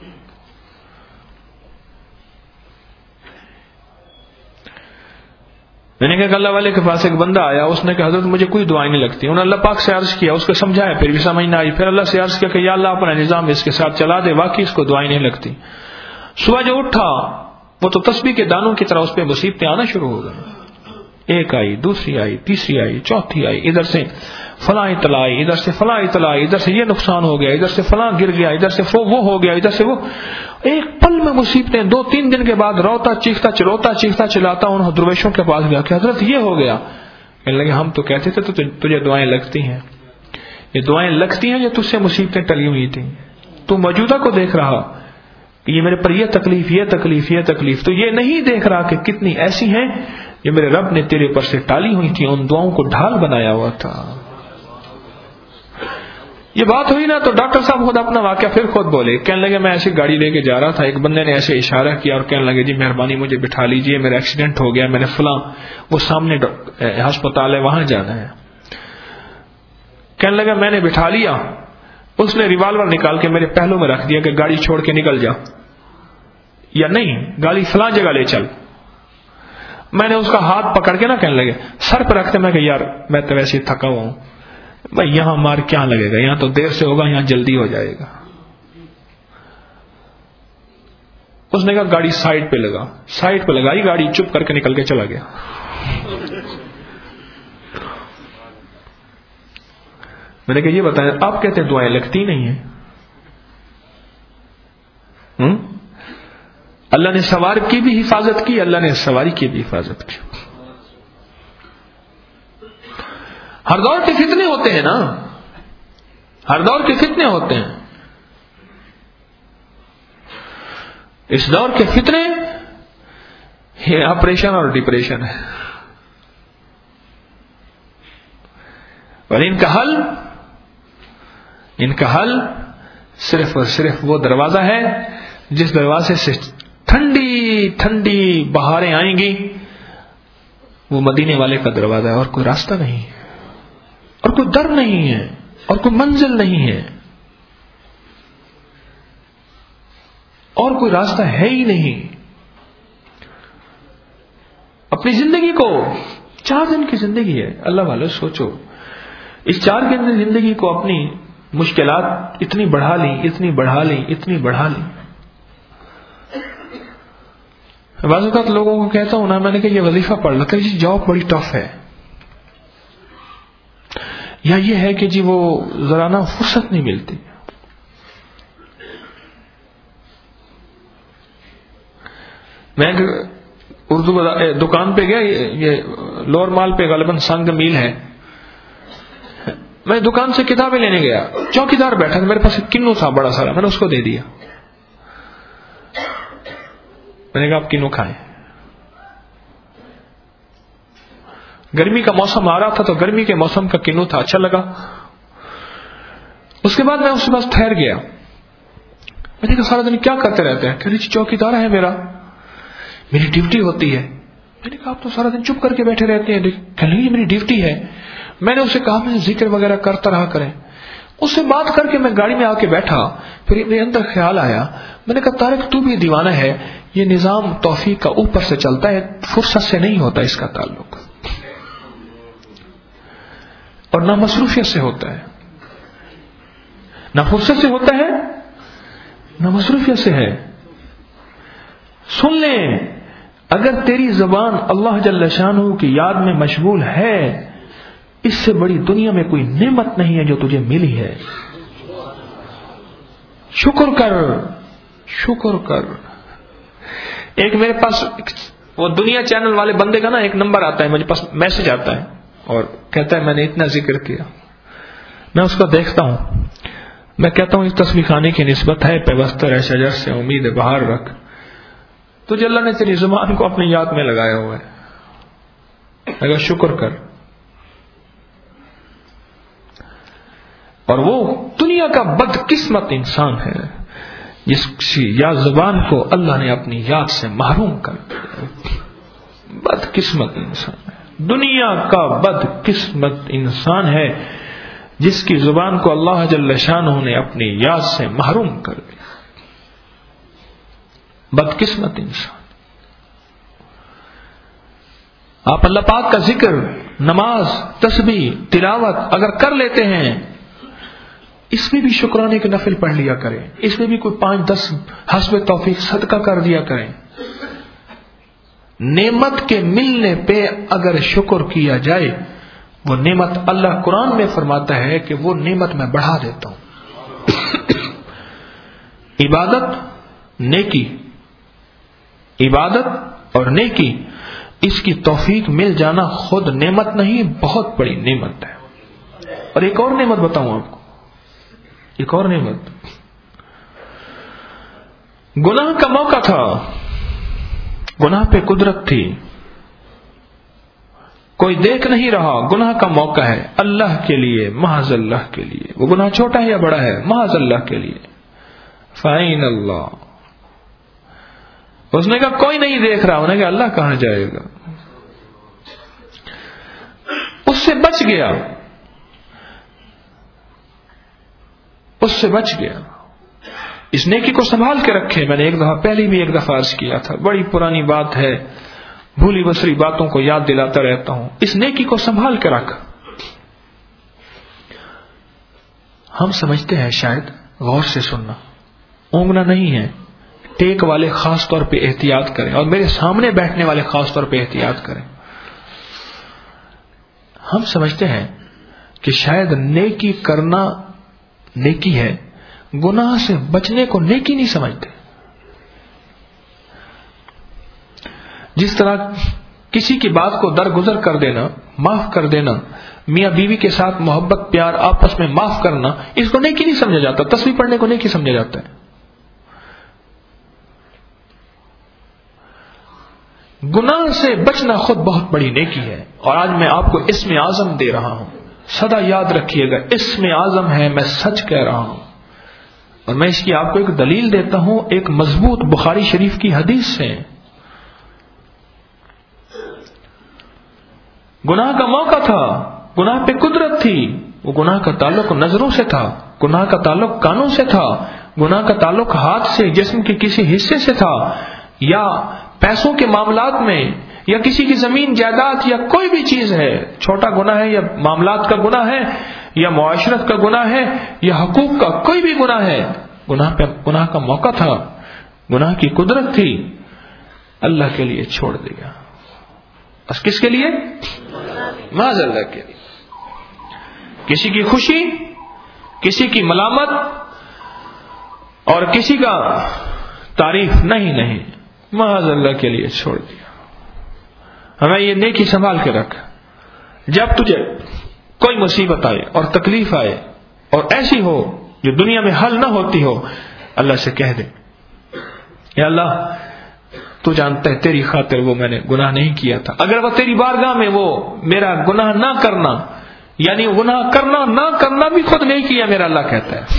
میں نے کہا کہ اللہ والے کے پاس ایک بندہ آیا، اس نے کہا حضرت مجھے کوئی دعائیں نہیں لگتی. انہوں نے اللہ پاک سے عرض کیا، اس کو سمجھایا، پھر بھی سمجھ نہ آئی. پھر اللہ سے عرض کیا کہ یا اللہ اپنا نظام اس کے ساتھ چلا دے، واقعی اس کو دعائیں نہیں لگتی. صبح جو اٹھا وہ تو تسبیح کے دانوں کی طرح اس پہ مصیبتیں آنا شروع ہو گئی. ایک آئی، دوسری آئی، تیسری آئی، چوتھی آئی، ادھر سے فلاں اطلاع آئی، ادھر سے فلاں اطلاع آئی، ادھر سے یہ نقصان ہو گیا، ادھر سے فلاں گر گیا، ادھر سے وہ ہو گیا، ادھر سے وہ. ایک پل میں مصیبتیں. دو تین دن کے بعد روتا چیختا چلوتا چیختا چلاتا ان درویشوں کے پاس گیا کہ حضرت یہ ہو گیا. کہنے لگے ہم تو کہتے تھے تو تجھے دعائیں لگتی ہیں. یہ دعائیں لگتی ہیں جو تجھ سے مصیبتیں ٹلی ہوئی تھیں. تو موجودہ کو دیکھ رہا کہ یہ میرے پر یہ تکلیف یہ تکلیف یہ تکلیف، تو یہ نہیں دیکھ رہا کہ کتنی ایسی ہیں جو میرے رب نے تیرے پر سے ٹالی ہوئی تھی، ان دعاؤں کو ڈھال بنایا ہوا تھا. یہ بات ہوئی نا تو ڈاکٹر صاحب خود اپنا واقعہ پھر خود بولے. کہنے لگے میں ایسی گاڑی لے کے جا رہا تھا، ایک بندے نے ایسے اشارہ کیا اور کہنے لگے جی مہربانی مجھے بٹھا لیجئے، میرا ایکسیڈنٹ ہو گیا، میں نے فلاں وہ سامنے ہسپتال ہے وہاں جانا ہے. کہنے لگا میں نے بٹھا لیا. اس نے ریوالور نکال کے میرے پہلو میں رکھ دیا کہ گاڑی چھوڑ کے نکل جا، یا نہیں گاڑی فلاں جگہ لے چل. میں نے اس کا ہاتھ پکڑ کے نا کہنے لگے سر پہ رکھتے میں کہ یار میں تو ویسے تھکا ہوا ہوں بھائی، یہاں مار کیا لگے گا، یہاں تو دیر سے ہوگا، یہاں جلدی ہو جائے گا. اس نے کہا گاڑی سائڈ پہ لگا. سائڈ پہ لگائی گاڑی، چپ کر کے نکل کے چلا گیا. میں نے کہا یہ بتائیں آپ کہتے ہیں دعائیں لگتی نہیں ہیں. ہم؟ اللہ نے سوار کی بھی حفاظت کی، اللہ نے سواری کی بھی حفاظت کی. ہر دور کے فتنے ہوتے ہیں نا، ہر دور کے فتنے ہوتے ہیں. اس دور کے فتنے یہ آپریشن اور ڈپریشن ہے، اور ان کا حل ان کا حل صرف اور صرف وہ دروازہ ہے جس دروازے سے ٹھنڈی ٹھنڈی بہاریں آئیں گی، وہ مدینے والے کا دروازہ ہے، اور کوئی راستہ نہیں ہے، اور کوئی در نہیں ہے، اور کوئی منزل نہیں ہے. اور کوئی راستہ ہے ہی نہیں. اپنی زندگی کو، چار دن کی زندگی ہے اللہ والے، سوچو اس چار دن کی زندگی کو اپنی مشکلات اتنی بڑھا لی اتنی بڑھا لی اتنی بڑھا لی. بعض اوقات لوگوں کو کہتا ہوں نا، میں نے کہا یہ وظیفہ پڑھ لو کہ جی جاب بڑی ٹف ہے، یا یہ ہے کہ جی وہ ذرا نا فرصت نہیں ملتی. میں اردو دکان پہ گیا، یہ لور مال پہ غالباً سنگ میل ہے، میں دکان سے کتابیں لینے گیا، چوکیدار بیٹھا تھا، میرے پاس ایک کنو تھا بڑا سارا، میں نے اس کو دے دیا. میں نے کہا آپ کنو کھائیں. گرمی کا موسم آ رہا تھا تو گرمی کے موسم کا کنو تھا، اچھا لگا. اس کے بعد میں اس کے پاس ٹھہر گیا. میں نے کہا سارا دن کیا کرتے رہتے ہیں؟ کہ جی چوکیدار ہے میرا، میری ڈیوٹی ہوتی ہے. میں نے کہا آپ تو سارا دن چپ کر کے بیٹھے رہتے ہیں. کہ نہیں یہ میری ڈیوٹی ہے. میں نے اسے کہا میں ذکر وغیرہ کرتا رہا کریں. اس سے بات کر کے میں گاڑی میں آ کے بیٹھا، پھر میرے اندر خیال آیا، میں نے کہا طارق تو بھی دیوانہ ہے، یہ نظام توفیق کا اوپر سے چلتا ہے، فرصت سے نہیں ہوتا اس کا تعلق، اور نہ مصروفیت سے ہوتا ہے، نہ فرصت سے ہوتا ہے نہ مصروفیت سے ہے. سن لیں، اگر تیری زبان اللہ جل شانہ کی یاد میں مشغول ہے، اس سے بڑی دنیا میں کوئی نعمت نہیں ہے جو تجھے ملی ہے. شکر کر، شکر کر. ایک میرے پاس وہ دنیا چینل والے بندے کا نا ایک نمبر آتا ہے، مجھے پاس میسج آتا ہے اور کہتا ہے میں نے اتنا ذکر کیا. میں اس کو دیکھتا ہوں، میں کہتا ہوں اس تسبیح خانے کی نسبت ہے، پیوستہ رہ شجر سے امید بہار رکھ. تجھے اللہ نے تیری زبان کو اپنی یاد میں لگایا ہوا ہے، اگر شکر کر. اور وہ دنیا کا بدقسمت انسان ہے جس کی یا زبان کو اللہ نے اپنی یاد سے محروم کر دیا. بدقسمت انسان ہے، دنیا کا بدقسمت انسان ہے جس کی زبان کو اللہ جل شانہ نے اپنی یاد سے محروم کر دیا. بدقسمت انسان. آپ اللہ پاک کا ذکر، نماز، تسبیح، تلاوت اگر کر لیتے ہیں، اس میں بھی شکرانے کے نفل پڑھ لیا کریں، اس میں بھی کوئی پانچ دس حسب توفیق صدقہ کر دیا کریں. نعمت کے ملنے پہ اگر شکر کیا جائے، وہ نعمت اللہ قرآن میں فرماتا ہے کہ وہ نعمت میں بڑھا دیتا ہوں. عبادت، نیکی، عبادت اور نیکی، اس کی توفیق مل جانا خود نعمت نہیں، بہت بڑی نعمت ہے. اور ایک اور نعمت بتاؤں آپ کو، ایک اور نعمت. گناہ کا موقع تھا، گناہ پہ قدرت تھی، کوئی دیکھ نہیں رہا، گناہ کا موقع ہے، اللہ کے لیے، محض اللہ کے لیے. وہ گناہ چھوٹا ہے یا بڑا ہے؟ محض اللہ کے لیے. فَإِنَّ اللَّهَ، اس نے کہا کوئی نہیں دیکھ رہا. انہوں نے کہا اللہ کہاں جائے گا. اس سے بچ گیا، اس سے بچ گیا. اس نیکی کو سنبھال کے رکھے. میں نے ایک دفعہ پہلے بھی ایک دفعہ عرض کیا تھا، بڑی پرانی بات ہے، بھولی بسری باتوں کو یاد دلاتا رہتا ہوں. اس نیکی کو سنبھال کے رکھ. ہم سمجھتے ہیں شاید، غور سے سننا، اونگنا نہیں ہے. ٹیک والے خاص طور پہ احتیاط کریں، اور میرے سامنے بیٹھنے والے خاص طور پہ احتیاط کریں. ہم سمجھتے ہیں کہ شاید نیکی کرنا نیکی ہے، گناہ سے بچنے کو نیکی نہیں سمجھتے. جس طرح کسی کی بات کو درگزر کر دینا، معاف کر دینا، میاں بیوی کے ساتھ محبت پیار آپس میں معاف کرنا، اس کو نیکی نہیں سمجھا جاتا. تسبیح پڑھنے کو نیکی سمجھا جاتا ہے. گناہ سے بچنا خود بہت بڑی نیکی ہے. اور آج میں آپ کو اسم اعظم دے رہا ہوں، سدا یاد رکھیے گا، اسم اعظم ہے، میں سچ کہہ رہا ہوں. اور میں اس کی آپ کو ایک دلیل دیتا ہوں، ایک مضبوط بخاری شریف کی حدیث سے. گناہ کا موقع تھا، گناہ پہ قدرت تھی. وہ گناہ کا تعلق نظروں سے تھا، گناہ کا تعلق کانوں سے تھا، گناہ کا تعلق ہاتھ سے، جسم کے کسی حصے سے تھا، یا پیسوں کے معاملات میں، یا کسی کی زمین جائیداد، یا کوئی بھی چیز ہے، چھوٹا گناہ ہے یا معاملات کا گناہ ہے یا معاشرت کا گناہ ہے یا حقوق کا کوئی بھی گناہ ہے، گناہ پہ گناہ کا موقع تھا، گناہ کی قدرت تھی، اللہ کے لیے چھوڑ دیا. بس کس کے لیے؟ محض اللہ کے لیے. کسی کی خوشی، کسی کی ملامت اور کسی کا تعریف نہیں نہیں محض اللہ کے لیے چھوڑ دیا. ہمیں یہ نیکی سنبھال کے رکھ. جب تجھے کوئی مصیبت آئے اور تکلیف آئے اور ایسی ہو جو دنیا میں حل نہ ہوتی ہو، اللہ سے کہہ دے یا اللہ تو جانتا ہے تیری خاطر وہ میں نے گناہ نہیں کیا تھا. اگر وہ تیری بارگاہ میں وہ میرا گناہ نہ کرنا، یعنی گناہ کرنا نہ کرنا بھی خود نہیں کیا، میرا اللہ کہتا ہے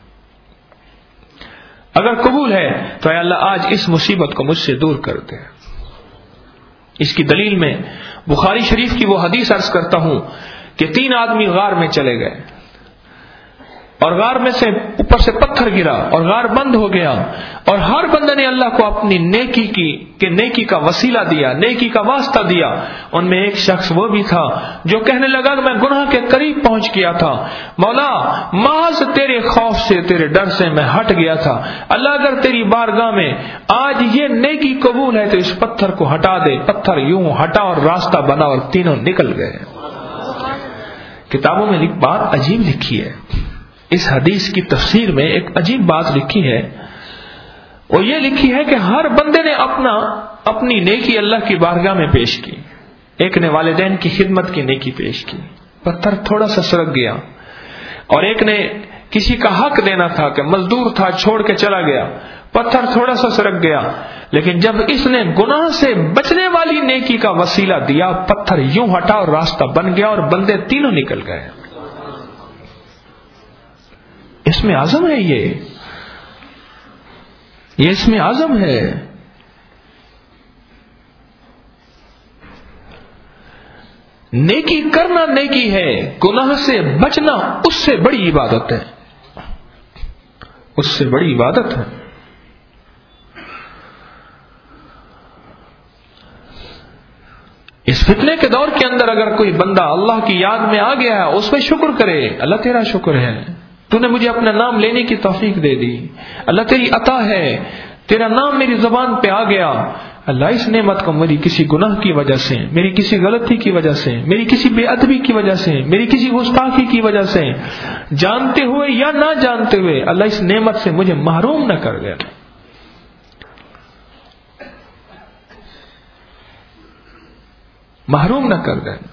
اگر قبول ہے تو اے اللہ آج اس مصیبت کو مجھ سے دور کر دے. اس کی دلیل میں بخاری شریف کی وہ حدیث عرض کرتا ہوں کہ تین آدمی غار میں چلے گئے اور غار میں سے اوپر سے پتھر گرا اور غار بند ہو گیا، اور ہر بندے نے اللہ کو اپنی نیکی کی کہ نیکی کا وسیلہ دیا، نیکی کا واسطہ دیا. ان میں ایک شخص وہ بھی تھا جو کہنے لگا کہ میں گناہ کے قریب پہنچ گیا تھا، مولا محض تیرے خوف سے، تیرے ڈر سے میں ہٹ گیا تھا. اللہ اگر تیری بارگاہ میں آج یہ نیکی قبول ہے تو اس پتھر کو ہٹا دے. پتھر یوں ہٹا اور راستہ بنا اور تینوں نکل گئے. کتابوں میں ایک بات عجیب لکھی ہے، اس حدیث کی تفسیر میں ایک عجیب بات لکھی ہے، وہ یہ لکھی ہے کہ ہر بندے نے اپنا اپنی نیکی اللہ کی بارگاہ میں پیش کی. ایک نے والدین کی خدمت کی نیکی پیش کی، پتھر تھوڑا سا سرک گیا. اور ایک نے کسی کا حق دینا تھا کہ مزدور تھا چھوڑ کے چلا گیا، پتھر تھوڑا سا سرک گیا. لیکن جب اس نے گناہ سے بچنے والی نیکی کا وسیلہ دیا، پتھر یوں ہٹا اور راستہ بن گیا اور بندے تینوں نکل گئے. اس میں عزم ہے، یہ یہ اس میں عزم ہے. نیکی کرنا نیکی ہے، گناہ سے بچنا اس سے بڑی عبادت ہے، اس سے بڑی عبادت ہے. اس فتنے کے دور کے اندر اگر کوئی بندہ اللہ کی یاد میں آ گیا ہے، اس پہ شکر کرے. اللہ تیرا شکر ہے، تو نے مجھے اپنا نام لینے کی توفیق دے دی. اللہ تیری عطا ہے، تیرا نام میری زبان پہ آ گیا. اللہ اس نعمت کو میری کسی گناہ کی وجہ سے، میری کسی غلطی کی وجہ سے، میری کسی بے ادبی کی وجہ سے، میری کسی گستاخی کی وجہ سے، جانتے ہوئے یا نہ جانتے ہوئے، اللہ اس نعمت سے مجھے محروم نہ کر دینا. محروم نہ کر دینا.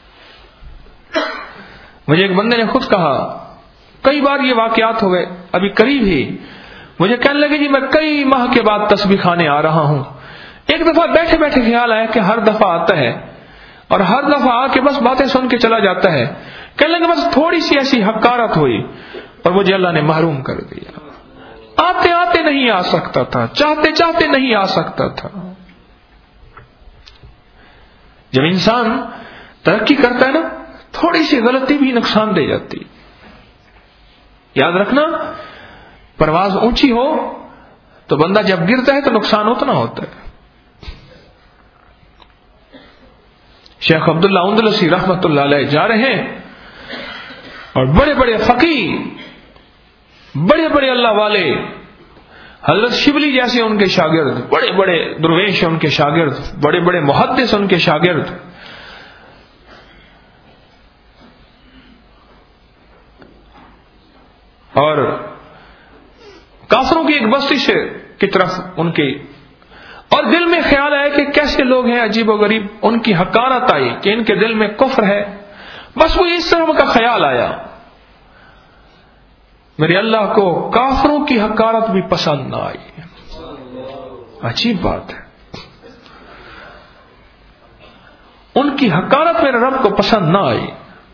مجھے ایک بندے نے خود کہا، کئی بار یہ واقعات ہوئے، ابھی قریب ہی مجھے کہنے لگے جی میں کئی ماہ کے بعد تسبیح خانے آ رہا ہوں. ایک دفعہ بیٹھے بیٹھے خیال آیا کہ ہر دفعہ آتا ہے اور ہر دفعہ آ کے بس باتیں سن کے چلا جاتا ہے. کہنے لگے بس تھوڑی سی ایسی حقارت ہوئی اور مجھے اللہ نے محروم کر دیا. آتے آتے نہیں آ سکتا تھا، چاہتے چاہتے نہیں آ سکتا تھا. جب انسان ترقی کرتا ہے نا، تھوڑی سی غلطی بھی نقصان دے جاتی. یاد رکھنا، پرواز اونچی ہو تو بندہ جب گرتا ہے تو نقصان اتنا ہوتا ہے. شیخ عبداللہ اندلسی رحمت اللہ علیہ جا رہے ہیں اور بڑے بڑے فقیہ، بڑے بڑے اللہ والے، حضرت شبلی جیسے ان کے شاگرد، بڑے بڑے درویش ان کے شاگرد، بڑے بڑے محدث ان کے شاگرد، اور کافروں کی ایک بستی سے کی طرف ان کی، اور دل میں خیال آیا کہ کیسے لوگ ہیں عجیب و غریب. ان کی حقارت آئی کہ ان کے دل میں کفر ہے. بس وہ اس طرح کا خیال آیا. میرے اللہ کو کافروں کی حقارت بھی پسند نہ آئی. عجیب بات ہے، ان کی حقارت میرے رب کو پسند نہ آئی.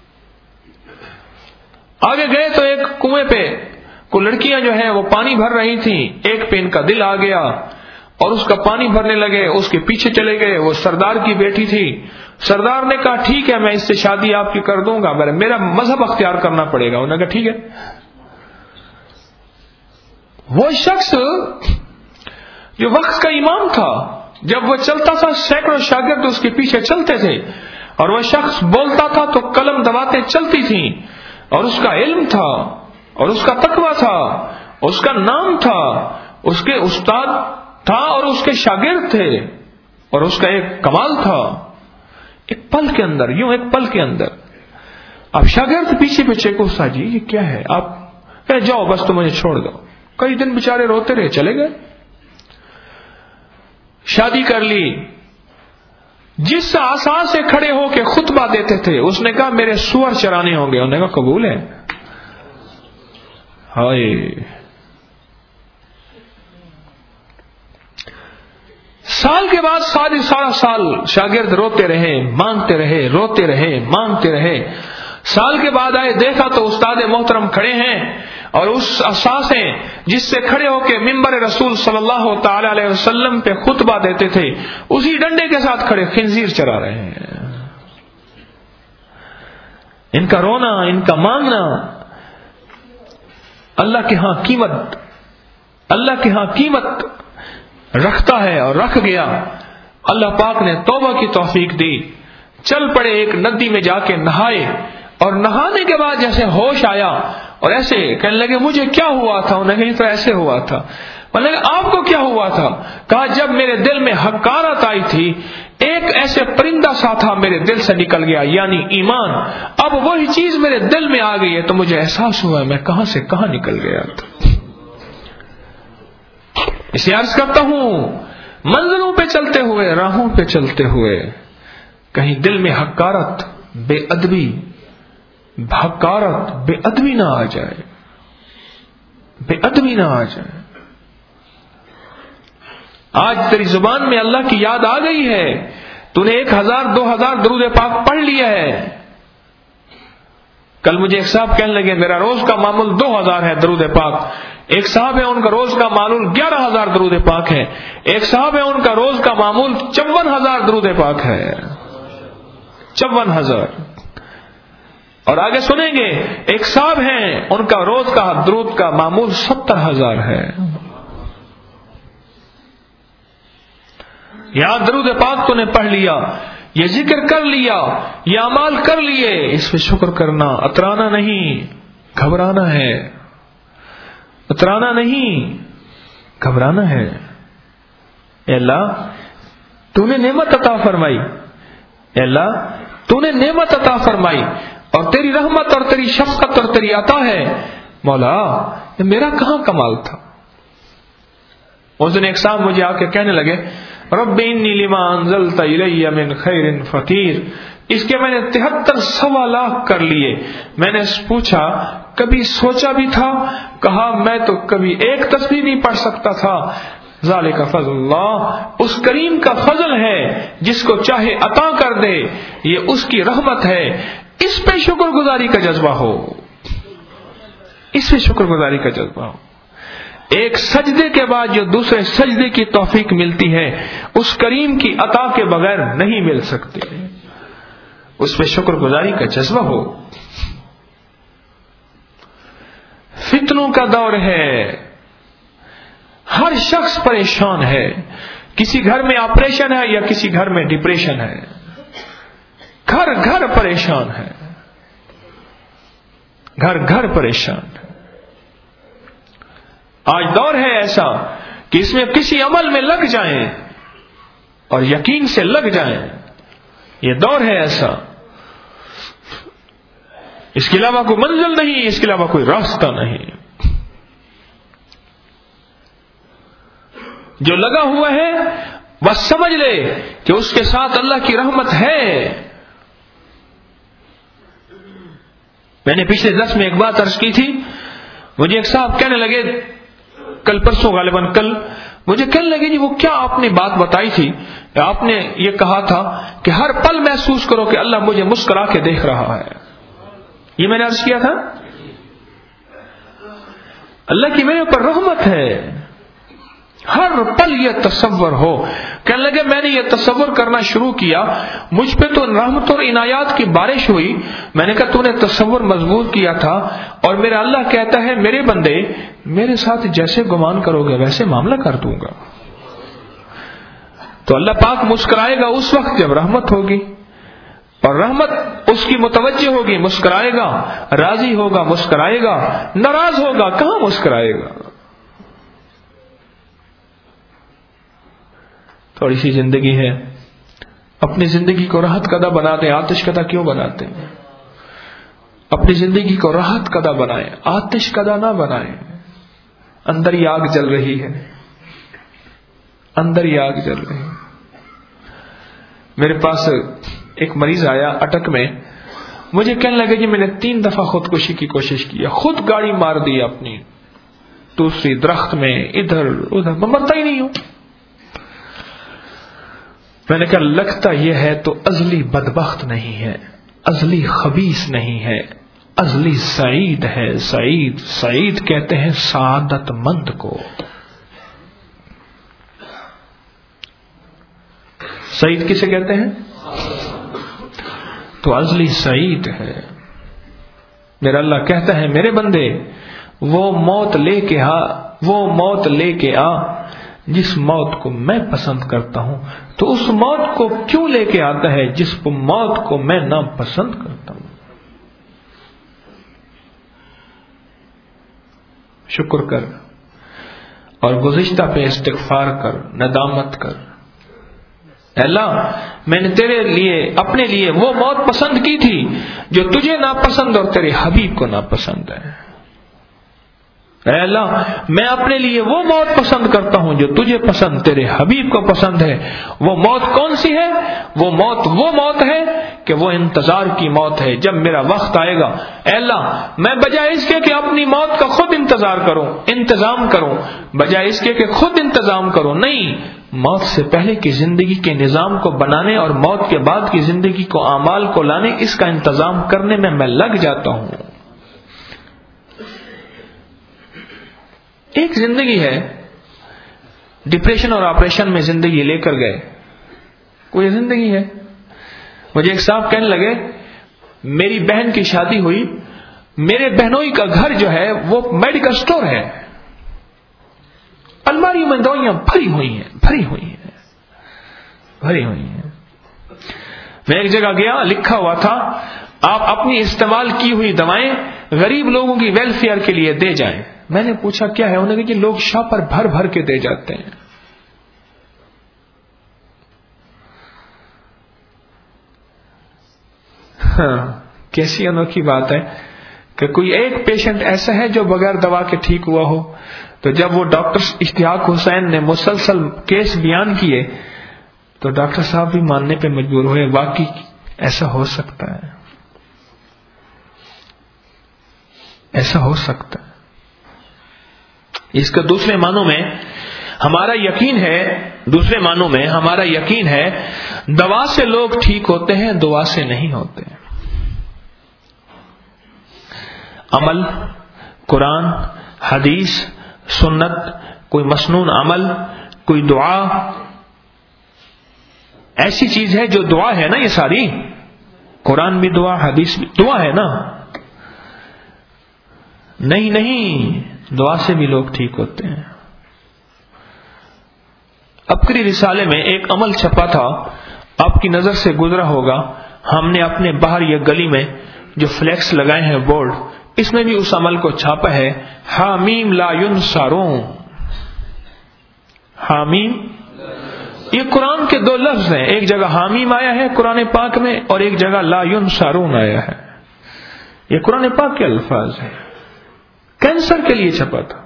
آگے گئے تو ایک کنویں پہ کو لڑکیاں جو ہیں وہ پانی بھر رہی تھیں. ایک پہ ان کا دل آ گیا اور اس کا پانی بھرنے لگے. اس کے پیچھے چلے گئے. وہ سردار کی بیٹی تھی. سردار نے کہا ٹھیک ہے میں اس سے شادی آپ کی کر دوں گا، میرا مذہب اختیار کرنا پڑے گا. انہوں نے کہا ٹھیک ہے. وہ شخص جو وقت کا امام تھا، جب وہ چلتا تھا سینکڑوں شاگرد اس کے پیچھے چلتے تھے، اور وہ شخص بولتا تھا تو قلم دباتیں چلتی تھیں، اور اس کا علم تھا، اور اس کا تقویٰ تھا، اس کا نام تھا، اس کے استاد تھا اور اس کے شاگرد تھے، اور اس کا ایک کمال تھا. ایک پل کے اندر، یوں ایک پل کے اندر اب شاگرد پیچھے پیچھے کو استاد جی یہ کیا ہے، آپ کہ جاؤ بس تو مجھے چھوڑ دو. کئی دن بیچارے روتے رہے، چلے گئے. شادی کر لی. جس آسان سے کھڑے ہو کے خطبہ دیتے تھے اس نے کہا میرے سور چرانے ہوں گے. انہوں نے کہا قبول ہے. ہائے، سال کے بعد ساری سارا سال شاگرد روتے رہے، مانگتے رہے، روتے رہے، مانگتے رہے. سال کے بعد آئے، دیکھا تو استاد محترم کھڑے ہیں، اور اس اساس ہیں جس سے کھڑے ہو کے ممبر رسول صلی اللہ تعالی علیہ وسلم پہ خطبہ دیتے تھے، اسی ڈنڈے کے ساتھ کھڑے خنزیر چرا رہے ہیں. ان کا رونا، ان کا مانگنا اللہ کے ہاں قیمت اللہ کے ہاں قیمت رکھتا ہے، اور رکھ گیا. اللہ پاک نے توبہ کی توفیق دی. چل پڑے، ایک ندی میں جا کے نہائے، اور نہانے کے بعد جیسے ہوش آیا اور ایسے کہنے لگے مجھے کیا ہوا تھا. انہوں نے کہا تو ایسے ہوا تھا. انہوں نے کہا آپ کو کیا ہوا تھا؟ کہا جب میرے دل میں حقارت آئی تھی، ایک ایسے پرندہ سا تھا میرے دل سے نکل گیا، یعنی ایمان. اب وہی چیز میرے دل میں آ گئی ہے تو مجھے احساس ہوا میں کہاں سے کہاں نکل گیا تھا. اسے عرض کرتا ہوں، منزلوں پہ چلتے ہوئے، راہوں پہ چلتے ہوئے کہیں دل میں حقارت، بے ادبی حقارت بے ادبی نہ آ جائے، بے ادبی نہ آ جائے. آج تیری زبان میں اللہ کی یاد آ گئی ہے، تو نے ایک ہزار دو ہزار درود پاک پڑھ لیا ہے. کل مجھے ایک صاحب کہنے لگے میرا روز کا معمول دو ہزار ہے درود پاک. ایک صاحب ہے ان کا روز کا معمول گیارہ ہزار درود پاک ہے. ایک صاحب ہے ان کا روز کا معمول چون ہزار درود پاک ہے. چون ہزار. اور آگے سنیں گے ایک صاحب ہیں ان کا روز کا درود کا معمول ستر ہزار ہے. یہاں درود پاک تو نے پڑھ لیا، یہ ذکر کر لیا، یہ اعمال کر لیے، اس پہ شکر کرنا، اترانا نہیں، گھبرانا ہے. اترانا نہیں، گھبرانا ہے. اے اللہ تو نے نعمت عطا فرمائی، اے اللہ تو نے نعمت عطا فرمائی، اور تیری رحمت اور تیری شفقت اور تیری عطا ہے. مولا میرا کہاں کمال تھا. اس دن ایک صاحب مجھے آ کے کہنے لگے رب انی لما انزلت الی من خیر فقیر. اس کے میں نے تہتر سوا لاکھ کر لیے. میں نے پوچھا کبھی سوچا بھی تھا؟ کہا میں تو کبھی ایک تسبیح نہیں پڑھ سکتا تھا. ذالک فضل اللہ، اس کریم کا فضل ہے، جس کو چاہے عطا کر دے، یہ اس کی رحمت ہے. اس پہ شکر گزاری کا جذبہ ہو، اس پہ شکر گزاری کا جذبہ ہو. ایک سجدے کے بعد جو دوسرے سجدے کی توفیق ملتی ہے اس کریم کی عطا کے بغیر نہیں مل سکتی. اس پہ شکر گزاری کا جذبہ ہو. فتنوں کا دور ہے، ہر شخص پریشان ہے. کسی گھر میں آپریشن ہے یا کسی گھر میں ڈپریشن ہے. گھر گھر پریشان ہے، گھر گھر پریشان ہے. آج دور ہے ایسا کہ اس میں کسی عمل میں لگ جائیں اور یقین سے لگ جائیں. یہ دور ہے ایسا، اس کے علاوہ کوئی منزل نہیں، اس کے علاوہ کوئی راستہ نہیں. جو لگا ہوا ہے بس سمجھ لے کہ اس کے ساتھ اللہ کی رحمت ہے. میں نے پچھلے درس میں ایک بات عرض کی تھی. مجھے ایک صاحب کہنے لگے کل پرسوں غالباً کل مجھے کہنے لگے جی وہ کیا آپ نے بات بتائی تھی، آپ نے یہ کہا تھا کہ ہر پل محسوس کرو کہ اللہ مجھے مسکرا کے دیکھ رہا ہے. یہ میں نے عرض کیا تھا. اللہ کی میرے اوپر رحمت ہے. ہر پل یہ تصور ہو. کہنے لگے میں نے یہ تصور کرنا شروع کیا, مجھ پہ تو رحمت اور عنایات کی بارش ہوئی. میں نے کہا تو نے تصور مضبوط کیا تھا, اور میرا اللہ کہتا ہے میرے بندے میرے ساتھ جیسے گمان کرو گے ویسے معاملہ کر دوں گا. تو اللہ پاک مسکرائے گا اس وقت جب رحمت ہوگی, اور رحمت اس کی متوجہ ہوگی, مسکرائے گا, راضی ہوگا مسکرائے گا, ناراض ہوگا کہاں مسکرائے گا. تھوڑی سی زندگی ہے, اپنی زندگی کو راحت کدہ بناتے, آتش کدہ کیوں بناتے ہیں؟ اپنی زندگی کو راحت کدہ بنائیں, آتش کدہ نہ بنائیں. اندر ہی آگ جل رہی ہے, اندر ہی آگ جل رہی ہے. میرے پاس ایک مریض آیا اٹک میں, مجھے کہنے لگے کہ میں نے تین دفعہ خودکشی کی کوشش کی, خود گاڑی مار دی اپنی, دوسری درخت میں, ادھر ادھر, میں مرتا ہی نہیں ہوں. میں نے کہا لگتا یہ ہے تو ازلی بدبخت نہیں ہے, ازلی خبیث نہیں ہے, ازلی سعید ہے. سعید سعید کہتے ہیں سعادت مند کو. سعید کسے کہتے ہیں؟ تو ازلی سعید ہے. میرا اللہ کہتا ہے میرے بندے وہ موت لے کے آ, وہ موت لے کے آ جس موت کو میں پسند کرتا ہوں. تو اس موت کو کیوں لے کے آتا ہے جس موت کو میں ناپسند کرتا ہوں؟ شکر کر اور گزشتہ پہ استغفار کر, ندامت کر. اے اللہ میں نے تیرے لیے اپنے لیے وہ موت پسند کی تھی جو تجھے ناپسند اور تیرے حبیب کو ناپسند ہے. اے اللہ میں اپنے لیے وہ موت پسند کرتا ہوں جو تجھے پسند, تیرے حبیب کو پسند ہے. وہ موت کون سی ہے؟ وہ موت وہ موت ہے کہ وہ انتظار کی موت ہے. جب میرا وقت آئے گا اے اللہ میں بجائے اس کے کہ اپنی موت کا خود انتظار کروں, انتظام کروں, بجائے اس کے کہ خود انتظام کروں, نہیں, موت سے پہلے کی زندگی کے نظام کو بنانے اور موت کے بعد کی زندگی کو اعمال کو لانے, اس کا انتظام کرنے میں میں لگ جاتا ہوں. ایک زندگی ہے, ڈپریشن اور آپریشن میں زندگی لے کر گئے, کوئی زندگی ہے. مجھے ایک صاحب کہنے لگے میری بہن کی شادی ہوئی, میرے بہنوئی کا گھر جو ہے وہ میڈیکل سٹور ہے, الماریوں میں دوائیاں بھری ہوئی ہیں, بھری ہوئی ہیں, بھری ہوئی ہیں. میں ایک جگہ گیا, لکھا ہوا تھا آپ اپنی استعمال کی ہوئی دوائیں غریب لوگوں کی ویلفیئر کے لیے دے جائیں. میں نے پوچھا کیا ہے؟ انہوں نے کہا کہ لوگ شاہ پر بھر بھر کے دے جاتے ہیں. ہاں کیسی انوکھی بات ہے کہ کوئی ایک پیشنٹ ایسا ہے جو بغیر دوا کے ٹھیک ہوا ہو. تو جب وہ ڈاکٹر اشتیاق حسین نے مسلسل کیس بیان کیے تو ڈاکٹر صاحب بھی ماننے پہ مجبور ہوئے, واقعی ایسا ہو سکتا ہے, ایسا ہو سکتا ہے. اس کا دوسرے معنوں میں ہمارا یقین ہے, دوسرے معنوں میں ہمارا یقین ہے دوا سے لوگ ٹھیک ہوتے ہیں, دعا سے نہیں ہوتے. عمل, قرآن, حدیث, سنت, کوئی مسنون عمل, کوئی دعا, ایسی چیز ہے جو دعا ہے نا. یہ ساری قرآن بھی دعا, حدیث بھی دعا ہے نا. نہیں نہیں, دعا سے بھی لوگ ٹھیک ہوتے ہیں. ابکری رسالے میں ایک عمل چھپا تھا, آپ کی نظر سے گزرا ہوگا. ہم نے اپنے باہر یا گلی میں جو فلیکس لگائے ہیں بورڈ, اس میں بھی اس عمل کو چھاپا ہے. حامیم لا ینصرون, حامیم یہ قرآن کے دو لفظ ہیں. ایک جگہ حامیم آیا ہے قرآن پاک میں, اور ایک جگہ لا ینصرون آیا ہے. یہ قرآن پاک کے الفاظ ہیں. کینسر کے لیے چھپا تھا.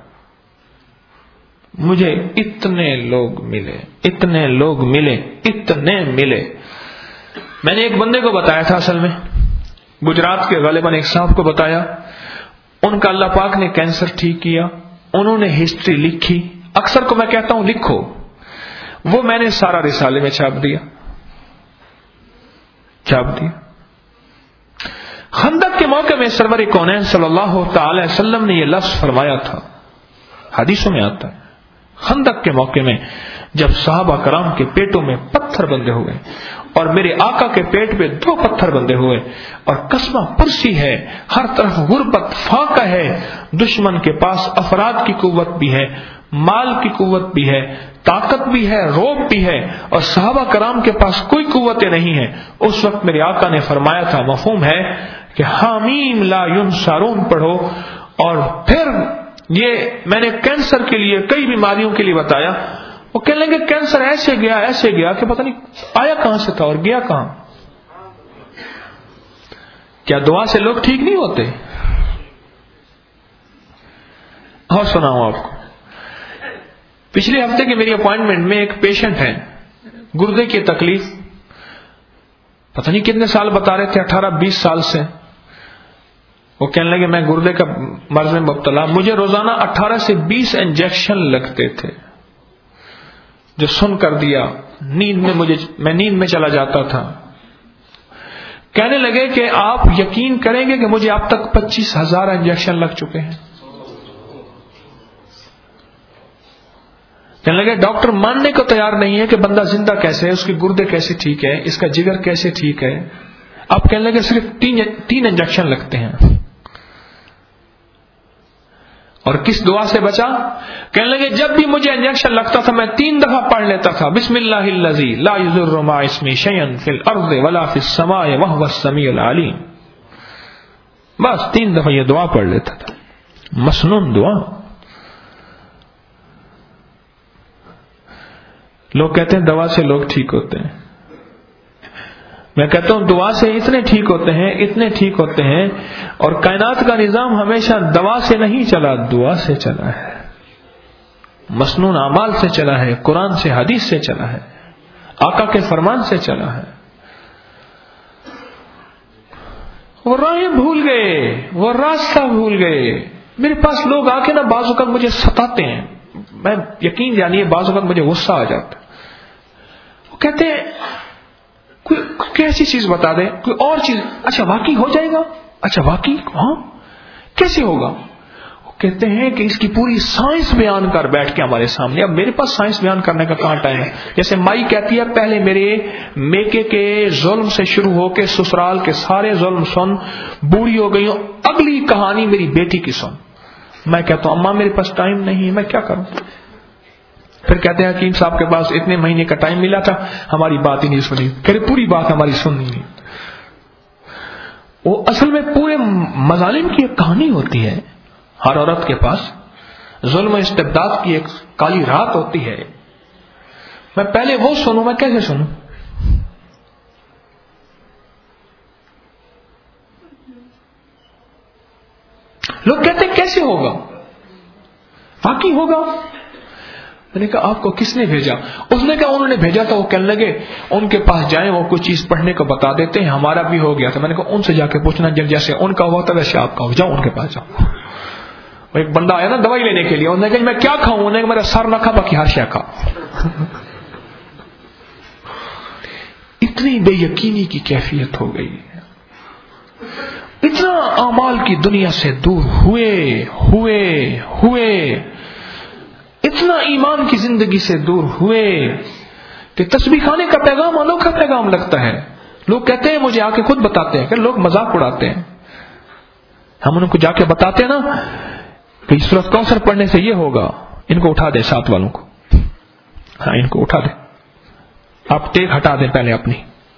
مجھے اتنے لوگ ملے, اتنے لوگ ملے, اتنے ملے. میں نے ایک بندے کو بتایا تھا, اصل میں گجرات کے غالباً ایک صاحب کو بتایا. ان کا اللہ پاک نے کینسر ٹھیک کیا. انہوں نے ہسٹری لکھی. اکثر کو میں کہتا ہوں لکھو, وہ میں نے سارا رسالے میں چھاپ دیا, چھاپ دیا. خندق کے موقع میں سرور کونین صلی اللہ تعالی وسلم نے یہ لفظ فرمایا تھا, حدیثوں میں آتا ہے. خندق کے موقع میں جب صحابہ کرام کے پیٹوں میں پتھر بندے ہوئے اور میرے آقا کے پیٹ پہ دو پتھر بندے ہوئے اور قسمہ پرسی ہے، ہر طرف غربت فاقہ ہے، دشمن کے پاس افراد کی قوت بھی ہے، مال کی قوت بھی ہے، طاقت بھی ہے، روب بھی ہے، اور صحابہ کرام کے پاس کوئی قوتیں نہیں ہیں، اس وقت میرے آقا نے فرمایا تھا، مفہوم ہے کہ حامیم لا ینصرون پڑھو. اور پھر یہ میں نے کینسر کے لیے کئی بیماریوں کے لیے بتایا. وہ کہنے لگے کینسر ایسے گیا ایسے گیا کہ پتہ نہیں آیا کہاں سے تھا اور گیا کہاں. کیا دعا سے لوگ ٹھیک نہیں ہوتے؟ اور سناؤں آپ کو، پچھلے ہفتے کی میری اپوائنٹمنٹ میں ایک پیشنٹ ہے، گردے کی تکلیف، پتہ نہیں کتنے سال بتا رہے تھے، اٹھارہ بیس سال سے. وہ کہنے لگے میں گردے کا مرض میں مبتلا، مجھے روزانہ اٹھارہ سے بیس انجیکشن لگتے تھے، جو سن کر دیا نیند میں، مجھے میں نیند میں چلا جاتا تھا. کہنے لگے کہ آپ یقین کریں گے کہ مجھے اب تک پچیس ہزار انجیکشن لگ چکے ہیں. کہنے لگے ڈاکٹر ماننے کو تیار نہیں ہے کہ بندہ زندہ کیسے ہے، اس کے گردے کیسے ٹھیک ہے، اس کا جگر کیسے ٹھیک ہے. اب کہنے لگے صرف تین تین انجیکشن لگتے ہیں. اور کس دعا سے بچا؟ کہنے لگے جب بھی مجھے انجیکشن لگتا تھا میں تین دفعہ پڑھ لیتا تھا بسم اللہ الذی لا یضر مع اسمہ شیئا فی الارض ولا فی السماء وهو السمیع العلیم. بس تین دفعہ یہ دعا پڑھ لیتا تھا، مسنون دعا. لوگ کہتے ہیں دوا سے لوگ ٹھیک ہوتے ہیں، میں کہتا ہوں دعا سے اتنے ٹھیک ہوتے ہیں، اتنے ٹھیک ہوتے ہیں. اور کائنات کا نظام ہمیشہ دوا سے نہیں چلا، دعا سے چلا ہے، مسنون اعمال سے چلا ہے، قرآن سے حدیث سے چلا ہے، آقا کے فرمان سے چلا ہے. وہ راہیں بھول گئے، وہ راستہ بھول گئے. میرے پاس لوگ آ کے نا بعض اوقات مجھے ستاتے ہیں، میں یقین جانیے بعض اوقات مجھے غصہ آ جاتا. وہ کہتے ہیں کوئی کیسی چیز بتا دیں، کوئی اور چیز، اچھا واقعی ہو جائے گا، اچھا واقعی ہاں کیسے ہوگا. وہ کہتے ہیں کہ اس کی پوری سائنس بیان کر بیٹھ کے ہمارے سامنے. اب میرے پاس سائنس بیان کرنے کا کہاں ٹائم ہے. جیسے مائی کہتی ہے پہلے میرے میکے کے ظلم سے شروع ہو کے سسرال کے سارے ظلم سن، بوڑھی ہو گئی ہوں، اگلی کہانی میری بیٹی کی سن. میں کہتا ہوں اماں میرے پاس ٹائم نہیں ہے، میں کیا کروں. پھر کہتے ہیں حکیم صاحب کے پاس اتنے مہینے کا ٹائم ملا تھا، ہماری بات ہی نہیں سنی. کہ پوری بات ہماری سننی نہیں. وہ اصل میں پورے مظالم کی ایک کہانی ہوتی ہے. ہر عورت کے پاس ظلم و استبداد کی ایک کالی رات ہوتی ہے. میں پہلے وہ سنوں، میں کیسے سنوں؟ لوگ کہتے ہیں کیسے ہوگا، واقعی ہوگا. میں نے کہا آپ کو کس نے بھیجا؟ اس نے کہا انہوں نے بھیجا تھا. وہ کہنے لگے ان کے پاس جائیں، وہ کوئی چیز پڑھنے کو بتا دیتے ہیں، ہمارا بھی ہو گیا تھا. میں نے کہا ان سے جا کے پوچھنا، جب جیسے ان کا ہوا تھا ویسے آپ کا ہو، جاؤ ان کے پاس جاؤ. وہ ایک بندہ آیا نا دوائی لینے کے لیے، انہوں نے کہا میں کیا کھاؤں؟ انہوں نے کہا میرا سر نہ کھا باقی ہر شے کھا. اتنی بے یقینی کی کیفیت ہو گئی، اتنا اعمال کی دنیا سے دور ہوئے ہوئے ہوئے اتنا ایمان کی زندگی سے دور ہوئے کہ تسبیح خانے کا پیغام انوکھا پیغام لگتا ہے. لوگ کہتے ہیں مجھے آ کے خود بتاتے ہیں کہ لوگ مذاق اڑاتے ہیں. ہم ان کو جا کے بتاتے ہیں نا کہ سورۃ کوثر پڑھنے سے یہ ہوگا، ان کو اٹھا دیں ساتھ والوں کو، ہاں ان کو اٹھا دیں، آپ ٹیک ہٹا دیں پہلے اپنی.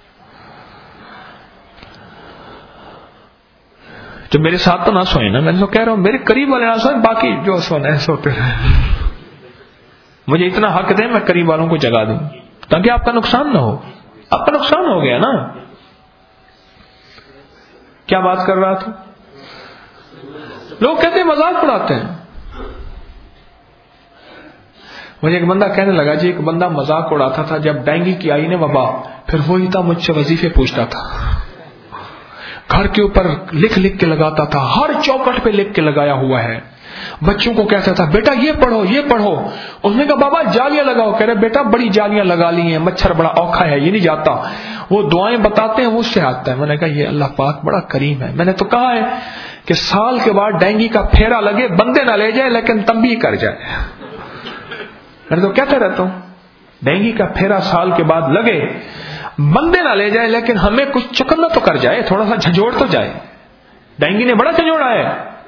جو میرے ساتھ تو نہ سوئے نا، میں تو کہہ رہا ہوں میرے قریب والے نہ سوئے، باقی جو سونا ہے سوتے رہے. مجھے اتنا حق دیں میں قریب والوں کو جگا دوں تاکہ آپ کا نقصان نہ ہو. آپ کا نقصان ہو گیا نا. کیا بات کر رہا تھا؟ لوگ کہتے ہیں مذاق اڑاتے ہیں. مجھے ایک بندہ کہنے لگا جی ایک بندہ مذاق اڑاتا تھا جب ڈینگی کی آئی نا وبا، پھر وہی تھا مجھ سے وظیفے پوچھتا تھا، گھر کے اوپر لکھ لکھ کے لگاتا تھا، ہر چوکٹ پہ لکھ کے لگایا ہوا ہے. بچوں کو کہتا تھا بیٹا یہ پڑھو یہ پڑھو. اس نے کہا بابا جالیاں لگاؤ. کہہ رہے بیٹا بڑی جالیاں لگا لی ہیں، مچھر بڑا اوکھا ہے، یہ نہیں جاتا. وہ دعائیں بتاتے ہیں وہ اس سے آتا ہے. میں نے کہا یہ اللہ پاک بڑا کریم ہے. میں نے تو کہا ہے کہ سال کے بعد ڈینگی کا پھیرا لگے، بندے نہ لے جائے لیکن تنبیہ کر جائے. میں تو کہتا رہتا ہوں ڈینگی کا پھیرا سال کے بعد لگے، بندے نہ لے جائے لیکن ہمیں کچھ چکنا تو کر جائے، تھوڑا سا جھنجھوڑ تو جائے. ڈینگی نے بڑا جھنجھوڑا ہے.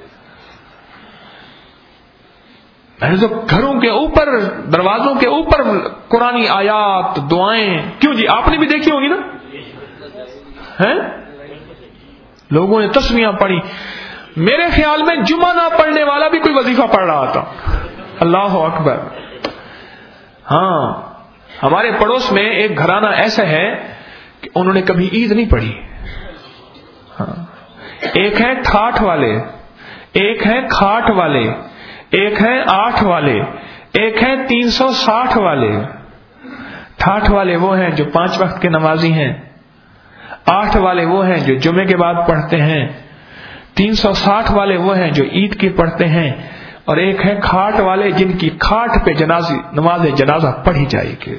میں نے تو گھروں کے اوپر، دروازوں کے اوپر قرآنی آیات، دعائیں. کیوں جی؟ آپ نے بھی دیکھی ہوگی نا، ہیں؟ لوگوں نے تسبیحاں پڑھی. میرے خیال میں جمعہ نہ پڑھنے والا بھی کوئی وظیفہ پڑھ رہا تھا. اللہ اکبر. ہاں، ہمارے پڑوس میں ایک گھرانہ ایسا ہے کہ انہوں نے کبھی عید نہیں پڑھی. ہاں، ایک ہے ٹھاٹھ والے، ایک ہے کھاٹ والے، ایک ہے آٹھ والے، ایک ہے تین سو ساٹھ والے. ٹھاٹھ والے وہ ہیں جو پانچ وقت کے نمازی ہیں، آٹھ والے وہ ہیں جو جمعے کے بعد پڑھتے ہیں، تین سو ساٹھ والے وہ ہیں جو عید کی پڑھتے ہیں، اور ایک ہے کھاٹ والے جن کی کھاٹ پہ جنازی نماز جنازہ پڑھی جائے گی.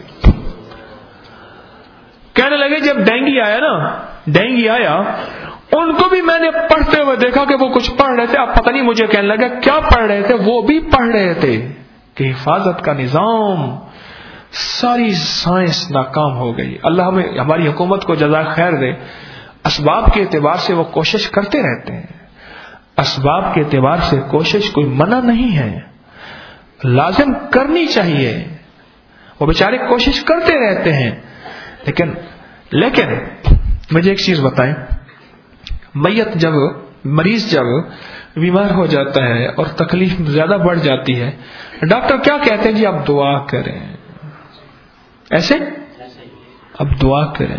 کہنے لگے جب ڈینگی آیا نا، ڈینگی آیا ان کو بھی میں نے پڑھتے ہوئے دیکھا کہ وہ کچھ پڑھ رہے تھے. اب پتہ نہیں مجھے کہنے لگا کیا پڑھ رہے تھے. وہ بھی پڑھ رہے تھے کہ حفاظت کا نظام، ساری سائنس ناکام ہو گئی. اللہ ہمیں، ہماری حکومت کو جزائے خیر دے. اسباب کے اعتبار سے وہ کوشش کرتے رہتے ہیں، اسباب کے اعتبار سے کوشش کوئی منع نہیں ہے، لازم کرنی چاہیے. وہ بیچارے کوشش کرتے رہتے ہیں. لیکن لیکن مجھے ایک چیز بتائیں، میت جب، مریض جب بیمار ہو جاتا ہے اور تکلیف زیادہ بڑھ جاتی ہے، ڈاکٹر کیا کہتے ہیں؟ جی آپ دعا کریں. ایسے اب دعا کریں.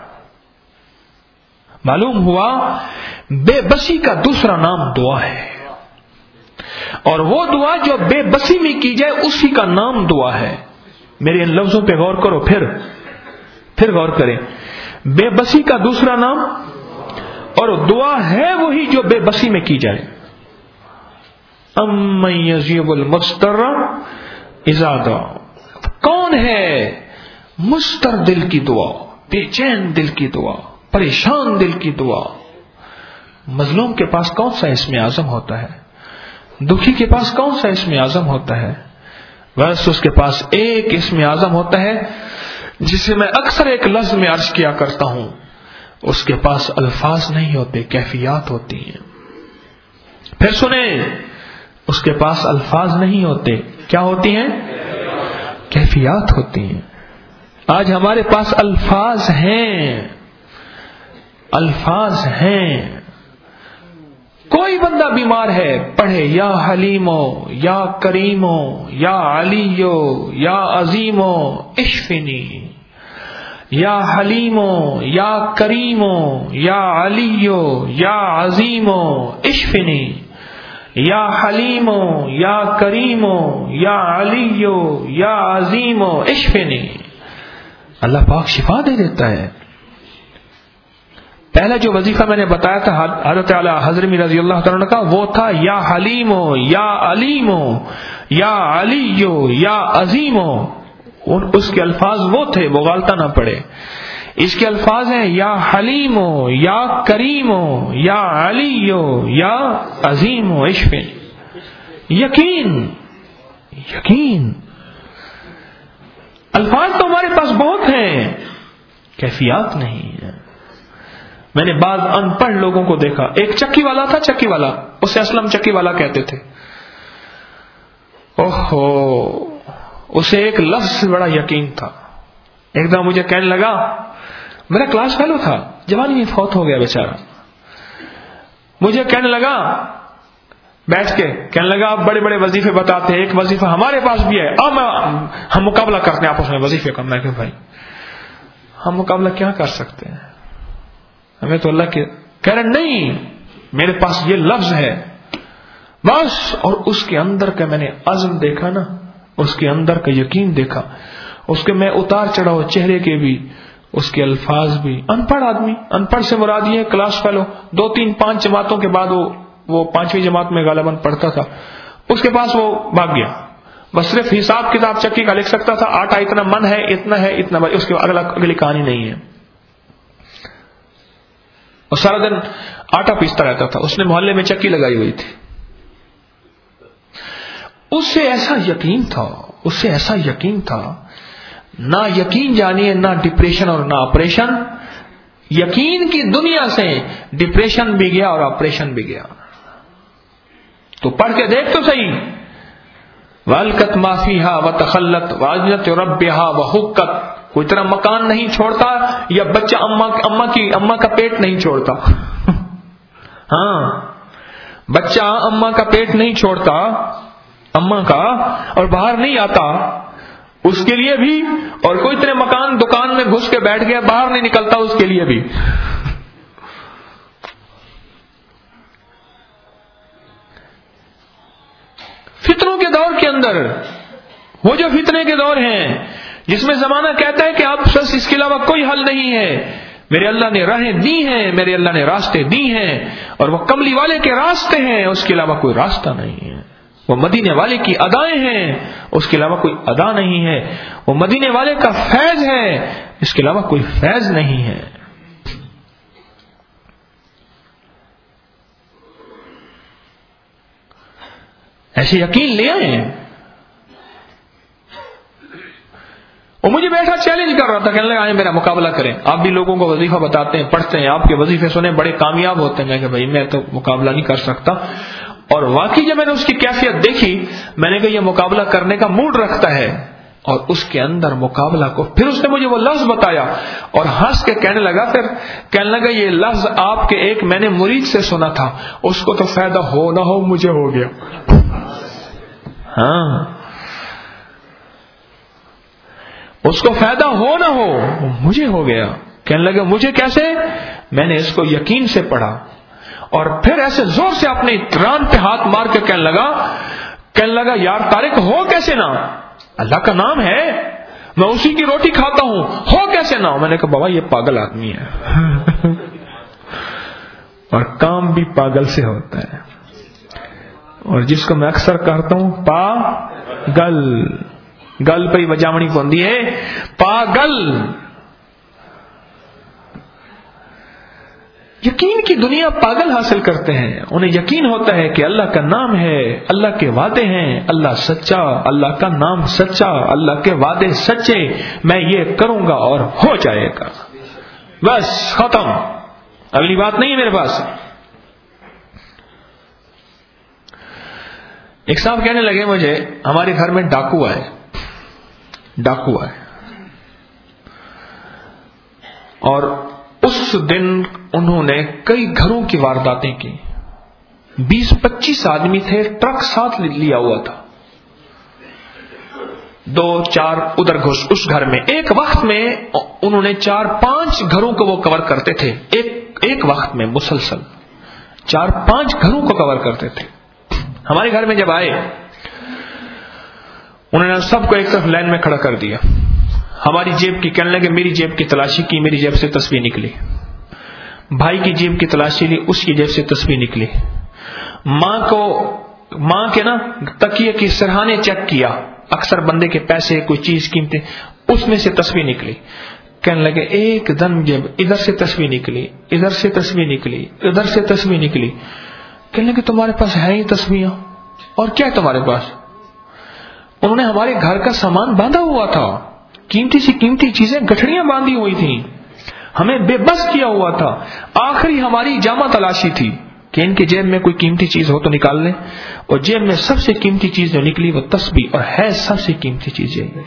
معلوم ہوا بے بسی کا دوسرا نام دعا ہے، اور وہ دعا جو بے بسی میں کی جائے اسی کا نام دعا ہے. میرے ان لفظوں پہ غور کرو، پھر پھر غور کریں. بے بسی کا دوسرا نام، اور دعا ہے وہی جو بے بسی میں کی جائے. امن یجیب المضطر اذا دعا. کون ہے مضطر دل کی دعا، بے چین دل کی دعا، پریشان دل کی دعا؟ مظلوم کے پاس کون سا اسم اعظم ہوتا ہے؟ دکھی کے پاس کون سا اسم اعظم ہوتا ہے؟ بس اس کے پاس ایک اسم اعظم ہوتا ہے جسے میں اکثر ایک لفظ میں عرض کیا کرتا ہوں. اس کے پاس الفاظ نہیں ہوتے، کیفیات ہوتی ہیں. پھر سنیں، اس کے پاس الفاظ نہیں ہوتے، کیا ہوتی ہیں؟ کیفیات ہوتی ہیں. آج ہمارے پاس الفاظ ہیں، الفاظ ہیں. کوئی بندہ بیمار ہے، پڑھے یا حلیمو یا کریمو یا علیو یا عظیمو اشفنی، یا حلیمو یا کریمو یا علیو یا عظیمو اشفنی، یا حلیمو یا کریمو یا علیو یا عظیمو اشفنی. اللہ پاک شفا دے دیتا ہے. پہلا جو وظیفہ میں نے بتایا تھا حضرت اعلی حضرمی رضی اللہ تعالیٰ کا، وہ تھا یا حلیمو یا علیمو یا علیو یا عظیمو. اس کے الفاظ وہ تھے، وہ غلطہ نہ پڑے. اس کے الفاظ ہیں یا حلیمو یا کریمو یا علیو یا عظیمو اشفن. یقین، یقین. الفاظ تو ہمارے پاس بہت ہیں، کیفیات نہیں ہے. میں نے بعض ان پڑھ لوگوں کو دیکھا. ایک چکی والا تھا، چکی والا، اسے اسلم چکی والا کہتے تھے. اوہو، اسے ایک لفظ سے بڑا یقین تھا. ایک دم مجھے کہنے لگا، میرا کلاس فیلو تھا، جوانی میں فوت ہو گیا بیچارہ. مجھے کہنے لگا بیٹھ کے، کہنے لگا آپ بڑے بڑے وظیفے بتاتے ہیں، ایک وظیفہ ہمارے پاس بھی ہے، اب ہم مقابلہ کرتے ہیں آپس میں وظیفے کا. میں کہ بھائی ہم مقابلہ کیا کر سکتے ہیں، ہمیں تو اللہ کے. کہہ رہے نہیں، میرے پاس یہ لفظ ہے بس. اور اس کے اندر کا میں نے عزم دیکھا نا، اس کے اندر کا یقین دیکھا، اس کے میں اتار چڑھاؤ چہرے کے بھی، اس کے الفاظ بھی. ان پڑھ آدمی، ان پڑھ سے مراد یہ کلاس فیلو، دو تین پانچ جماعتوں کے بعد وہ وہ پانچویں جماعت میں غالباً پڑھتا تھا. اس کے پاس وہ بھاگ گیا، بس صرف حساب کتاب چکی کا لکھ سکتا تھا. آٹا اتنا من ہے، اتنا ہے، اتنا بھائی. اس کے اگلا اگلی کہانی نہیں ہے. اور سارا دن آٹا پیستا رہتا تھا. اس نے محلے میں چکی لگائی ہوئی تھی. اس سے ایسا یقین تھا، اس سے ایسا یقین تھا، نہ یقین جانیے نہ ڈپریشن اور نہ آپریشن، یقین کی دنیا سے ڈپریشن بھی گیا اور آپریشن بھی گیا. تو پڑھ کے دیکھ تو صحیح. وَأَلْقَتْ مَا فِيهَا وَتَخَلَّتْ وَأَذْنَتْ رَبِّهَا وَحُقَّتْ. کوئی طرح مکان نہیں چھوڑتا یا بچہ اما اما کی اما کا پیٹ نہیں چھوڑتا. ہاں بچہ اما کا پیٹ نہیں چھوڑتا اما کا اور باہر نہیں آتا اس کے لیے بھی، اور کوئی طرح مکان دکان میں گھس کے بیٹھ گیا باہر نہیں نکلتا اس کے لیے بھی. فتنوں کے دور کے اندر وہ جو فتنے کے دور ہیں جس میں زمانہ کہتا ہے کہ اب بس اس کے علاوہ کوئی حل نہیں ہے، میرے اللہ نے راہیں دی ہیں، میرے اللہ نے راستے دی ہیں، اور وہ کملی والے کے راستے ہیں، اس کے علاوہ کوئی راستہ نہیں ہے. وہ مدینے والے کی ادائیں ہیں، اس کے علاوہ کوئی ادا نہیں ہے. وہ مدینے والے کا فیض ہے، اس کے علاوہ کوئی فیض نہیں ہے. ایسے یقین لے آئے. وہ مجھے بیٹھا چیلنج کر رہا تھا، کہنے لگا آئے میرا مقابلہ کریں، آپ بھی لوگوں کو وظیفہ بتاتے ہیں پڑھتے ہیں، آپ کے وظیفے سنے بڑے کامیاب ہوتے ہیں. میں کہ بھائی میں تو مقابلہ نہیں کر سکتا. اور واقعی جب میں نے اس کی کیفیت دیکھی میں نے کہا یہ مقابلہ کرنے کا موڈ رکھتا ہے، اور اس کے اندر مقابلہ کو پھر اس نے مجھے وہ لفظ بتایا اور ہنس کے کہنے لگا، پھر کہنے لگا یہ لفظ آپ کے ایک میں نے مرید سے سنا تھا، اس کو تو فائدہ ہو نہ ہو مجھے ہو گیا. ہاں اس کو فائدہ ہو نہ ہو مجھے ہو گیا. کہنے لگا مجھے کیسے؟ میں نے اس کو یقین سے پڑھا، اور پھر ایسے زور سے اپنے ران پہ ہاتھ مار کے کہنے لگا کہنے لگا یار طارق ہو کیسے نہ، اللہ کا نام ہے، میں اسی کی روٹی کھاتا ہوں، ہو کیسے نہ. میں نے کہا بابا یہ پاگل آدمی ہے اور کام بھی پاگل سے ہوتا ہے. اور جس کو میں اکثر کہتا ہوں پاگل، گل پہ بجاوڑی پوندی ہے پاگل. یقین کی دنیا پاگل حاصل کرتے ہیں، انہیں یقین ہوتا ہے کہ اللہ کا نام ہے، اللہ کے وعدے ہیں، اللہ سچا، اللہ کا نام سچا، اللہ کے وعدے سچے، میں یہ کروں گا اور ہو جائے گا، بس ختم، اگلی بات نہیں ہے میرے پاس. ایک صاحب کہنے لگے مجھے ہمارے گھر میں ڈاکو آئے ڈاکو آئے اور اس دن انہوں نے کئی گھروں کی وارداتیں کی. بیس پچیس آدمی تھے، ٹرک ساتھ لیا ہوا تھا، دو چار ادھر گھس اس گھر میں. ایک وقت میں انہوں نے چار پانچ گھروں کو وہ کور کرتے تھے، ایک ایک وقت میں مسلسل چار پانچ گھروں کو کور کرتے تھے. ہمارے گھر میں جب آئے انہوں نے سب کو ایک طرف لائن میں کھڑا کر دیا. ہماری جیب کی کہنے لگے، میری جیب کی تلاشی کی، میری جیب سے تسبیح نکلی. بھائی کی جیب کی تلاشی لی، اس کی جیب سے تسبیح نکلی. ماں کو ماں کے نا تکیے کی سرہانے چیک کیا، اکثر بندے کے پیسے کوئی چیز قیمتیں، اس میں سے تسبیح نکلی. کہنے لگے ایک دم جب ادھر سے تسبیح نکلی، ادھر سے تسبیح نکلی، ادھر سے تسبیح نکلی. کہنے لگے تمہارے پاس ہے ہی تسبیحاں، اور کیا ہے تمہارے پاس؟ انہوں نے ہمارے گھر کا سامان باندھا ہوا تھا، قیمتی سی قیمتی چیزیں گٹھڑیاں باندھی ہوئی تھیں، ہمیں بے بس کیا ہوا تھا. آخری ہماری جامہ تلاشی تھی کہ ان کی جیب میں کوئی قیمتی چیز ہو تو نکال لیں، اور جیب میں سب سے قیمتی چیز جو نکلی وہ تسبیح، اور ہے سب سے قیمتی چیز یہی.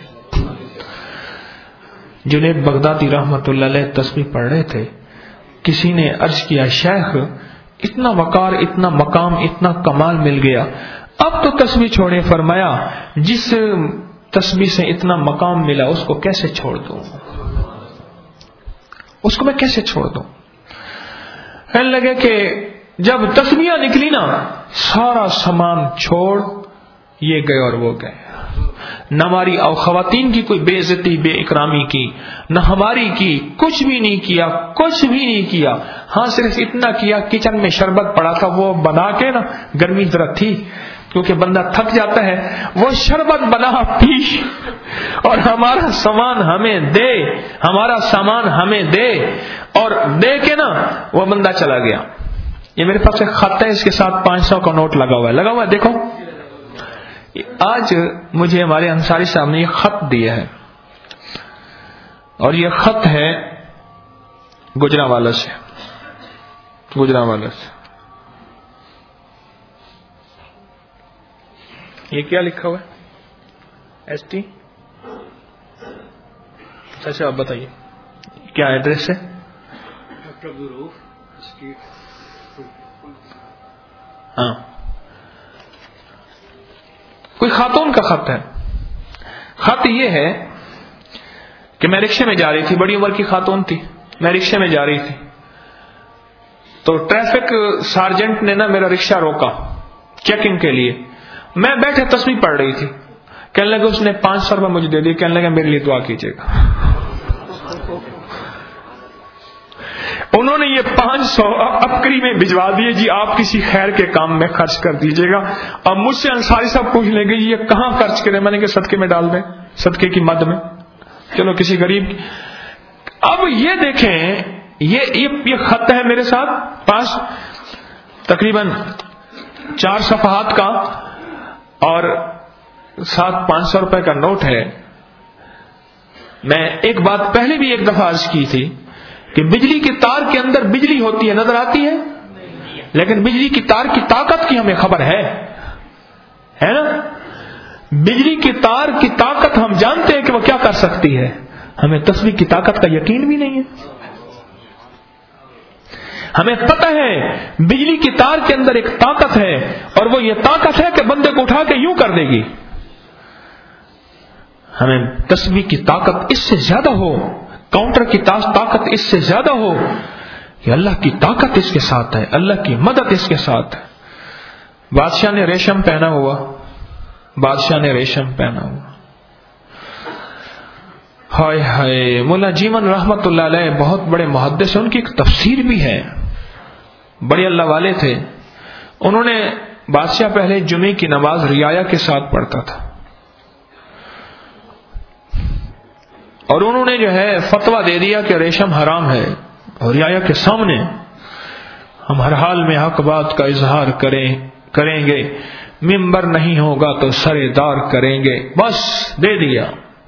جنید بغدادی رحمت اللہ علیہ تسبیح پڑھ رہے تھے، کسی نے عرض کیا شیخ اتنا وقار، اتنا مقام، اتنا کمال مل گیا، اب تو تسبیح چھوڑے. فرمایا جس تسبیح سے اتنا مقام ملا اس کو کیسے چھوڑ دوں، اس کو میں کیسے چھوڑ دوں. کہنے لگے کہ جب تسبیحاں نکلی نا سارا سامان چھوڑ، یہ گئے اور وہ گئے. نہ ہماری اور خواتین کی کوئی بے عزتی بے اکرامی کی، نہ ہماری کی، کچھ بھی نہیں کیا، کچھ بھی نہیں کیا. ہاں صرف اتنا کیا کچن میں شربت پڑا تھا وہ بنا کے نا، گرمی ذرا تھی کیونکہ بندہ تھک جاتا ہے، وہ شربت بنا پی اور ہمارا سامان ہمیں دے، ہمارا سامان ہمیں دے، اور دے کے نا وہ بندہ چلا گیا. یہ میرے پاس ایک خط ہے، اس کے ساتھ پانچ سو کا نوٹ لگا ہوا ہے، لگا ہوا ہے دیکھو. آج مجھے ہمارے انصاری صاحب نے یہ خط دیا ہے، اور یہ خط ہے گجرانوالہ سے گجرانوالہ سے یہ کیا لکھا ہوا ہے؟ ایس ٹی اچھا آپ بتائیے کیا ایڈریس ہے؟ ہاں کوئی خاتون کا خط ہے. خط یہ ہے کہ میں رکشے میں جا رہی تھی، بڑی عمر کی خاتون تھی، میں رکشے میں جا رہی تھی تو ٹریفک سارجنٹ نے نا میرا رکشہ روکا چیکنگ کے لیے. میں بیٹھے تسبیح پڑھ رہی تھی، کہنے لگے اس نے پانچ سو روپے مجھے دے دیے، کہنے لگے میرے لیے دعا کیجیے گا. انہوں نے یہ پانچ سو ابکری میں بھجوا دیے، جی آپ کسی خیر کے کام میں خرچ کر دیجیے گا. اب مجھ سے انصاری صاحب پوچھ لیں گے یہ کہاں خرچ کریں؟ میں نے کہا صدقے میں ڈال دیں، صدقے کی مد میں، چلو کسی غریب. اب یہ دیکھیں یہ یہ خط ہے میرے ساتھ پاس تقریباً چار صفحات کا، اور ساتھ پانچ سو روپے کا نوٹ ہے. میں ایک بات پہلے بھی ایک دفعہ عرض کی تھی کہ بجلی کی تار کے اندر بجلی ہوتی ہے، نظر آتی ہے، لیکن بجلی کی تار کی طاقت کی ہمیں خبر ہے ہے نا؟ بجلی کی تار کی طاقت ہم جانتے ہیں کہ وہ کیا کر سکتی ہے، ہمیں تسبیح کی طاقت کا یقین بھی نہیں ہے. ہمیں پتہ ہے بجلی کی تار کے اندر ایک طاقت ہے، اور وہ یہ طاقت ہے کہ بندے کو اٹھا کے یوں کر دے گی. ہمیں تسبیح کی طاقت اس سے زیادہ ہو، کاؤنٹر کی طاقت اس سے زیادہ ہو کہ اللہ کی طاقت اس کے ساتھ ہے، اللہ کی مدد اس کے ساتھ ہے. بادشاہ نے ریشم پہنا ہوا بادشاہ نے ریشم پہنا ہوا ہائے ہائے. مولا جیون رحمت اللہ علیہ بہت بڑے محدث ہیں، ان کی ایک تفسیر بھی ہے، بڑے اللہ والے تھے. انہوں نے بادشاہ پہلے جمعے کی نماز رعایا کے ساتھ پڑھتا تھا، اور انہوں نے جو ہے فتویٰ دے دیا کہ ریشم حرام ہے، اور رعایا کے سامنے ہم ہر حال میں حق بات کا اظہار کریں کریں گے، ممبر نہیں ہوگا تو سرے دار کریں گے، بس دے دیا.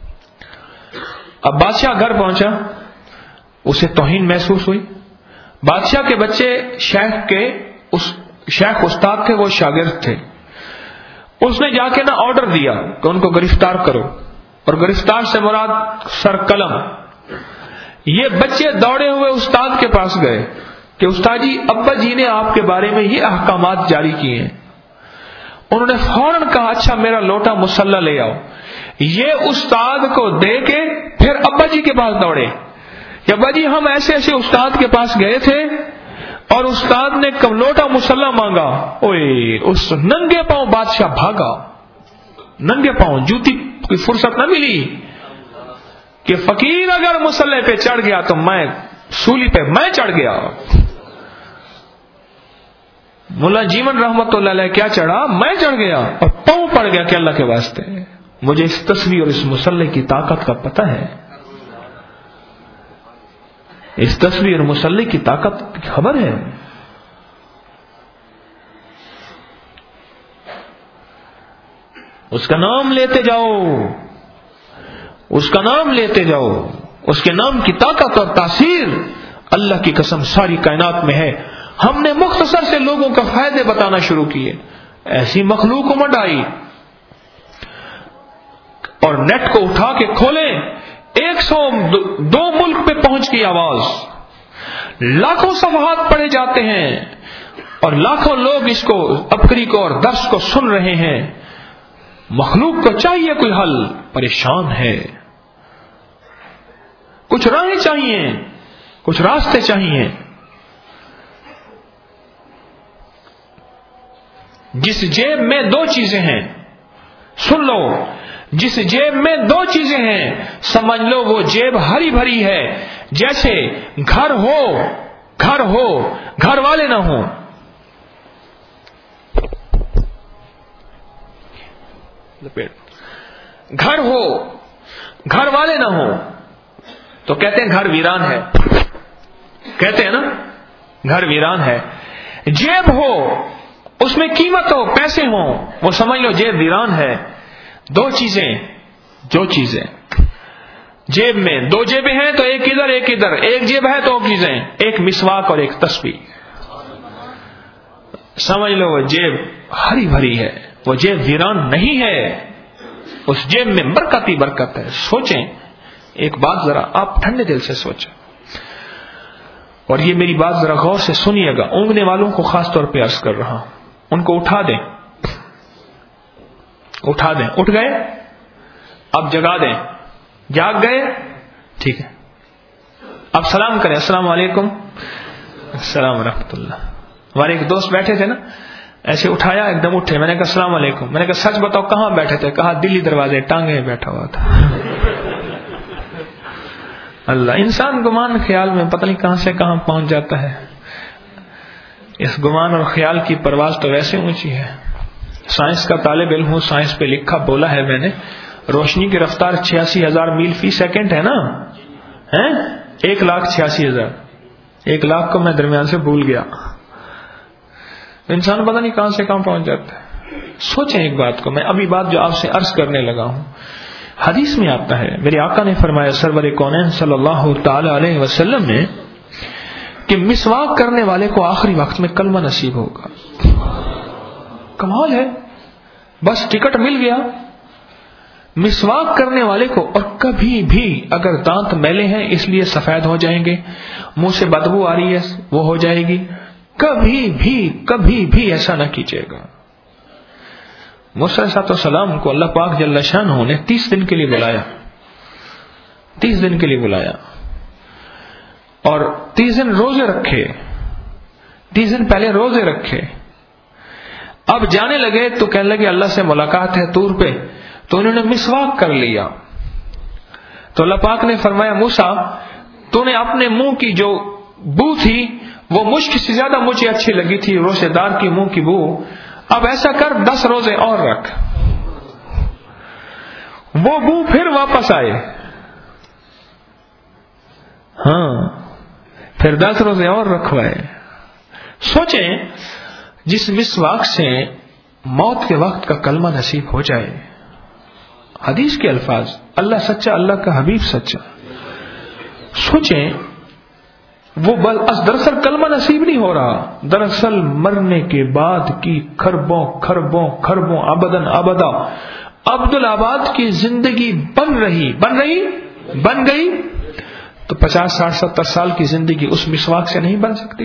اب بادشاہ گھر پہنچا، اسے توہین محسوس ہوئی. بادشاہ کے بچے شیخ کے اس شیخ استاد تھے، وہ شاگرد تھے. اس نے جا کے نا آرڈر دیا کہ ان کو گرفتار کرو، اور گرفتار سے مراد سر قلم. یہ بچے دوڑے ہوئے استاد کے پاس گئے کہ استاد جی ابا جی نے آپ کے بارے میں یہ احکامات جاری کیے ہیں. انہوں نے فوراً کہا اچھا میرا لوٹا مصلی لے آؤ. یہ استاد کو دے کے پھر ابا جی کے پاس دوڑے کہ ابا جی ہم ایسے ایسے استاد کے پاس گئے تھے اور استاد نے کب لوٹا مصلی مانگا. اوئے اس ننگے پاؤں بادشاہ بھاگا، ننگے پاؤں، جوتی کی فرصت نہ ملی کہ فقیر اگر مصلی پہ چڑھ گیا تو میں سولی پہ میں چڑھ گیا. مولا جیون رحمت اللہ علیہ کیا چڑھا؟ میں چڑھ گیا اور پاؤں پڑ گیا کہ اللہ کے واسطے مجھے اس تصویر اور اس مصلی کی طاقت کا پتہ ہے، اس تصویر اور مصلی کی طاقت کی خبر ہے. اس کا نام لیتے جاؤ، اس کا نام لیتے جاؤ، اس کے نام کی طاقت اور تاثیر اللہ کی قسم ساری کائنات میں ہے. ہم نے مختصر سے لوگوں کا فائدے بتانا شروع کیے، ایسی مخلوق امڈ آئی. اور نیٹ کو اٹھا کے کھولیں، ایک سو دو ملک پہ پہنچ گئی آواز، لاکھوں صفحات پڑھے جاتے ہیں اور لاکھوں لوگ اس کو ابکری کو اور درس کو سن رہے ہیں. مخلوق کو چاہیے کوئی حل، پریشان ہے. کچھ راہیں چاہیے، کچھ راستے چاہیے. جس جیب میں دو چیزیں ہیں، سن لو، جس جیب میں دو چیزیں ہیں سمجھ لو وہ جیب ہری بھری ہے. جیسے گھر ہو گھر ہو گھر والے نہ ہوں. گھر ہو گھر والے نہ ہوں تو کہتے ہیں گھر ویران ہے، کہتے ہیں نا گھر ویران ہے. جیب ہو اس میں قیمت ہو، پیسے ہوں، وہ سمجھ لو جیب ویران ہے. دو چیزیں، جو چیزیں جیب میں، دو جیبیں ہیں تو ایک ادھر ایک ادھر، ایک جیب ہے تو چیزیں، ایک مسواک اور ایک تسبیح. سمجھ لو وہ جیب ہری بھری ہے، وہ جیب ویران نہیں ہے، اس جیب میں برکت ہی برکت ہے. سوچیں ایک بات، ذرا آپ ٹھنڈے دل سے سوچیں، اور یہ میری بات ذرا غور سے سنیے گا. اونگنے والوں کو خاص طور پہ عرض کر رہا ہوں، ان کو اٹھا دیں، اٹھا دیں. اٹھ گئے؟ اب جگا دیں. جاگ گئے؟ ٹھیک ہے. اب سلام کریں، السلام علیکم. السلام ورحمۃ اللہ. ہمارے ایک دوست بیٹھے تھے نا، ایسے اٹھایا، ایک دم اٹھے. میں نے کہا السلام علیکم. میں نے کہا سچ بتاؤ کہاں بیٹھے تھے؟ کہا دلی دروازے ٹانگے بیٹھا ہوا تھا. اللہ، انسان گمان خیال میں پتہ نہیں کہاں سے کہاں پہنچ جاتا ہے. اس گمان اور خیال کی پرواز تو ویسے اونچی ہے. سائنس کا طالب علم ہوں، سائنس پہ لکھا بولا ہے میں نے، روشنی کی رفتار چھیاسی ہزار میل فی سیکنڈ ہے نا، ہیں ایک لاکھ چھیاسی ہزار. ایک لاکھ کو میں درمیان سے بھول گیا. انسان پتہ نہیں کہاں سے کہاں پہنچ جاتا ہے. سوچیں ایک بات کو، میں ابھی بات جو آپ سے عرض کرنے لگا ہوں، حدیث میں آتا ہے، میرے آقا نے فرمایا سرور کونین صلی اللہ تعالی علیہ وسلم نے کہ مسواک کرنے والے کو آخری وقت میں کلمہ نصیب ہوگا. کمال ہے، بس ٹکٹ مل گیا. مسواک کرنے والے کو، اور کبھی بھی اگر دانت میلے ہیں اس لیے سفید ہو جائیں گے، منہ سے بدبو آ رہی ہے وہ ہو جائے گی، کبھی بھی کبھی بھی ایسا نہ کیجیے گا. موسیٰ علیہ السلام کو اللہ پاک جل شانہ نے تیس دن کے لیے بلایا، تیس دن کے لیے بلایا، اور تیس دن روزے رکھے، تیس دن پہلے روزے رکھے. اب جانے لگے تو کہنے لگے اللہ سے ملاقات ہے طور پہ، تو انہوں نے مسواک کر لیا. تو اللہ پاک نے فرمایا موسیٰ تو نے اپنے منہ کی جو بو تھی وہ مشک سے زیادہ مجھے اچھی لگی تھی، روزے دار کی منہ کی بو. اب ایسا کر دس روزے اور رکھ. وہ بو پھر واپس آئے، ہاں پھر دس روزے اور رکھوائے. سوچیں جس مسواک سے موت کے وقت کا کلمہ نصیب ہو جائے. حدیث کے الفاظ، اللہ سچا، اللہ کا حبیب سچا. سوچیں وہ دراصل کلمہ نصیب نہیں ہو رہا، دراصل مرنے کے بعد کی خربوں خربوں خربوں ابداً ابدا عبد الآباد کی زندگی بن رہی بن رہی بن گئی. تو پچاس ساٹھ ستر سال کی زندگی اس مسواک سے نہیں بن سکتی.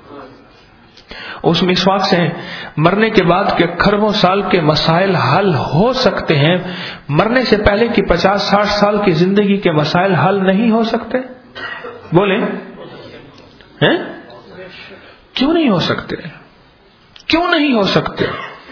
اس مسواک سے مرنے کے بعد کے خربوں سال کے مسائل حل ہو سکتے ہیں، مرنے سے پہلے کی پچاس ساٹھ سال کی زندگی کے مسائل حل نہیں ہو سکتے. بولیں ہیں؟ کیوں نہیں ہو سکتے؟ کیوں نہیں ہو سکتے؟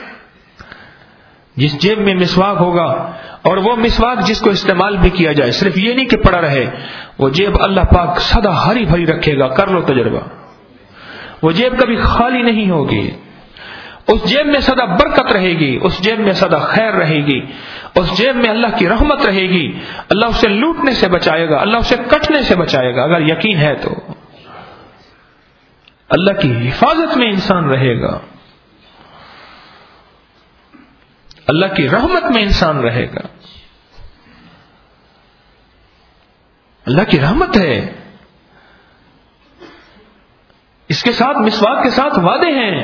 جس جیب میں مسواک ہوگا، اور وہ مسواک جس کو استعمال بھی کیا جائے، صرف یہ نہیں کہ پڑا رہے، وہ جیب اللہ پاک سدا ہری بھری رکھے گا. کر لو تجربہ، وہ جیب کبھی خالی نہیں ہوگی. اس جیب میں سدا برکت رہے گی، اس جیب میں سدا خیر رہے گی، اس جیب میں اللہ کی رحمت رہے گی. اللہ اسے لوٹنے سے بچائے گا، اللہ اسے کٹنے سے بچائے گا. اگر یقین ہے تو اللہ کی حفاظت میں انسان رہے گا، اللہ کی رحمت میں انسان رہے گا. اللہ کی رحمت ہے. اس کے ساتھ مسواک کے ساتھ وعدے ہیں،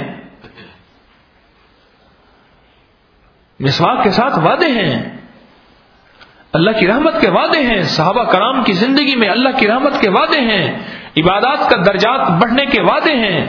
مسواک کے ساتھ وعدے ہیں، اللہ کی رحمت کے وعدے ہیں. صحابہ کرام کی زندگی میں اللہ کی رحمت کے وعدے ہیں، عبادات کا درجات بڑھنے کے وعدے ہیں.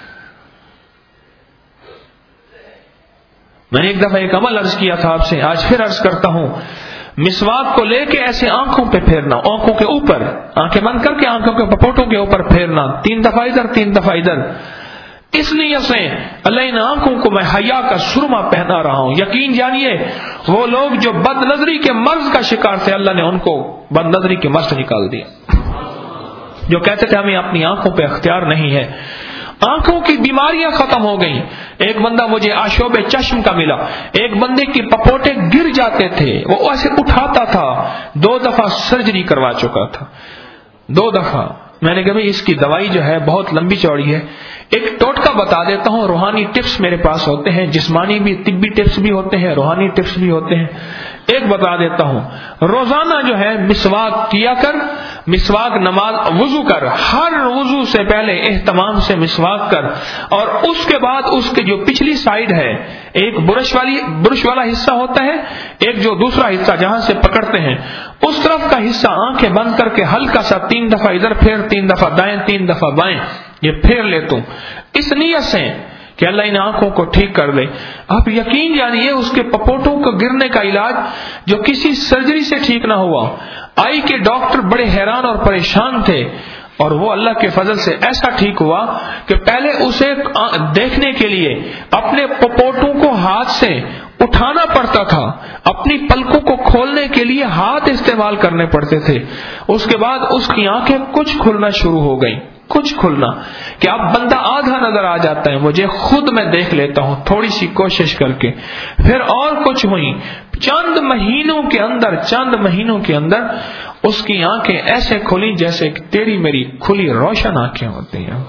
میں نے ایک دفعہ ایک عمل عرض کیا تھا آپ سے، آج پھر عرض کرتا ہوں. مسواک کو لے کے ایسے آنکھوں پہ پھیرنا، آنکھوں کے اوپر، آنکھیں بند کر کے آنکھوں کے پپوٹوں کے اوپر پھیرنا، تین دفعہ ادھر تین دفعہ ادھر. اس نیت سے اللہ ان آنکھوں کو میں حیا کا سرما پہنا رہا ہوں. یقین جانیے وہ لوگ جو بد نظری کے مرض کا شکار تھے، اللہ نے ان کو بد نظری کے مرض سے نکال دیا. جو کہتے تھے ہمیں اپنی آنکھوں پہ اختیار نہیں ہے، آنکھوں کی بیماریاں ختم ہو گئیں. ایک بندہ مجھے آشوب چشم کا ملا، ایک بندے کی پپوٹے گر جاتے تھے، وہ ایسے اٹھاتا تھا، دو دفعہ سرجری کروا چکا تھا، دو دفعہ میں نے کہا اس کی دوائی جو ہے بہت لمبی چوڑی ہے، ایک ٹوٹکا بتا دیتا ہوں، روحانی ٹپس میرے پاس ہوتے ہیں، جسمانی بھی طبی ٹپس بھی ہوتے ہیں، روحانی ٹپس بھی ہوتے ہیں. ایک بتا دیتا ہوں، روزانہ جو ہے مسواک کیا کر، مسواک نماز وضو کر، ہر وضو سے پہلے اہتمام سے مسواک کر، اور اس کے بعد اس کے جو پچھلی سائیڈ ہے، ایک برش والی برش والا حصہ ہوتا ہے، ایک جو دوسرا حصہ جہاں سے پکڑتے ہیں اس طرف کا حصہ آنکھیں بند کر کے ہلکا سا تین دفعہ ادھر پھر، تین دفعہ دائیں، تین دفعہ بائیں، یہ پھیر لیتا ہوں اس نیت سے کہ اللہ ان آنکھوں کو ٹھیک کر دے. آپ یقین جانیے اس کے پپوٹوں کو گرنے کا علاج جو کسی سرجری سے ٹھیک نہ ہوا، آئی کے ڈاکٹر بڑے حیران اور پریشان تھے، اور وہ اللہ کے فضل سے ایسا ٹھیک ہوا کہ پہلے اسے دیکھنے کے لیے اپنے پپوٹوں کو ہاتھ سے اٹھانا پڑتا تھا، اپنی پلکوں کو کھولنے کے لیے ہاتھ استعمال کرنے پڑتے تھے. اس کے بعد اس کی آنکھیں کچھ کھلنا شروع ہو گئیں، کچھ کھلنا کہ اب بندہ آدھا نظر آ جاتا ہے، مجھے خود میں دیکھ لیتا ہوں تھوڑی سی کوشش کر کے. پھر اور کچھ ہوئی، چند مہینوں کے اندر چند مہینوں کے اندر اس کی آنکھیں ایسے کھلی جیسے کہ تیری میری کھلی روشن آنکھیں ہوتی ہیں.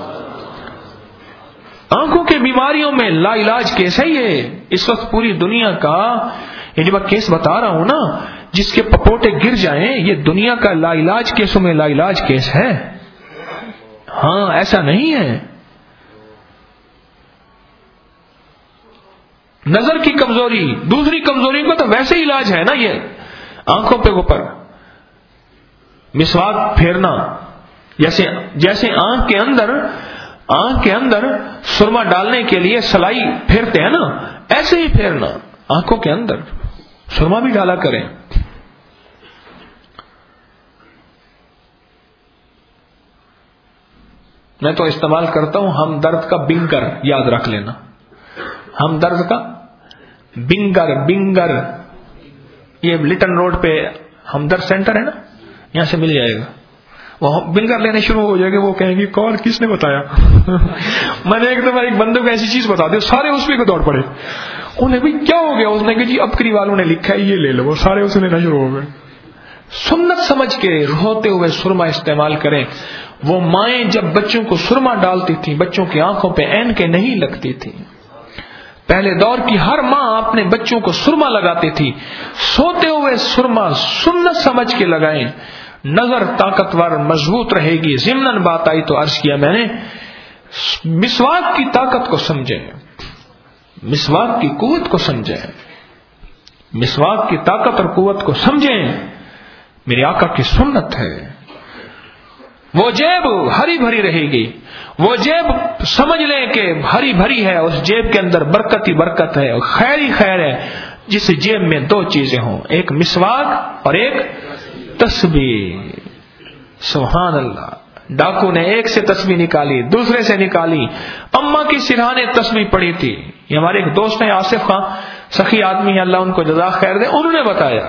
آنکھوں کی بیماریوں میں لا علاج کیس ہے یہ اس وقت پوری دنیا کا، یہ جو میں کیس بتا رہا ہوں نا جس کے پپوٹے گر جائیں، یہ دنیا کا لا علاج کیسوں میں لا علاج کیس ہے. ہاں ایسا نہیں ہے. نظر کی کمزوری، دوسری کمزوری کو تو ویسے علاج ہے نا، یہ آنکھوں پہ اوپر مسواک پھیرنا، جیسے جیسے آنکھ کے اندر آنکھ کے اندر سرما ڈالنے کے لیے سلائی پھیرتے ہیں نا، ایسے ہی پھیرنا، آنکھوں کے اندر سرما بھی ڈالا کریں. میں تو استعمال کرتا ہوں ہمدرد کا بنگر، یاد رکھ لینا، ہمدرد کا بنگر بنگر یہ لٹن روڈ پہ ہمدرد سینٹر ہے نا، یہاں سے مل جائے گا. وہ بنگر لینے شروع ہو جائے گا، وہ کہیں گے کون کس نے بتایا. میں نے ایک دفعہ ایک بندے کو ایسی چیز بتا دی، سارے اس پہ دوڑ پڑے. انہیں بھی کیا ہو گیا؟ اس نے کہا جی ابکری والوں نے لکھا ہے یہ لے لو. وہ سارے اسے لینا شروع ہو گئے. سنت سمجھ کے روتے ہوئے سرما استعمال کریں. وہ مائیں جب بچوں کو سرما ڈالتی تھیں بچوں کی آنکھوں پہ اینکیں نہیں لگتی تھی. پہلے دور کی ہر ماں اپنے بچوں کو سرما لگاتی تھی. سوتے ہوئے سرما سنت سمجھ کے لگائیں، نظر طاقتور مضبوط رہے گی. ضمناً بات آئی تو عرض کیا میں نے، مسواک کی طاقت کو سمجھیں، مسواک کی قوت کو سمجھیں، مسواک کی طاقت اور قوت کو سمجھیں. میرے آقا کی سنت ہے. وہ جیب ہری بھری رہے گی، وہ جیب سمجھ لیں کہ ہری بھری ہے، اس جیب کے اندر برکت ہی برکت ہے، خیر ہی خیر ہے. جس جیب میں دو چیزیں ہوں، ایک مسواک اور ایک تسبیح. سبحان اللہ. ڈاکو نے ایک سے تسبیح نکالی، دوسرے سے نکالی. اما کی سرہانے تسبیح پڑی تھی. یہ ہمارے ایک دوست ہیں آصف خان، سخی آدمی ہے، اللہ ان کو جزا خیر دے، انہوں نے بتایا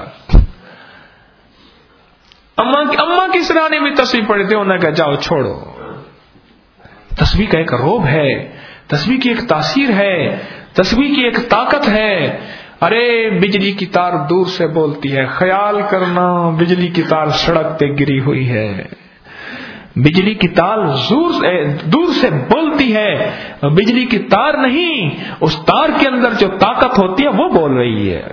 اما کی اما کی سرہانے بھی تسبیح پڑی تھی. انہوں نے کہا جاؤ چھوڑو. تسبیح کا ایک روب ہے، تسبیح کی ایک تاثیر ہے، تسبیح کی ایک طاقت ہے. ارے بجلی کی تار دور سے بولتی ہے، خیال کرنا بجلی کی تار سڑک پہ گری ہوئی ہے. بجلی کی تار دور سے بولتی ہے، بجلی کی تار نہیں، اس تار کے اندر جو طاقت ہوتی ہے وہ بول رہی ہے.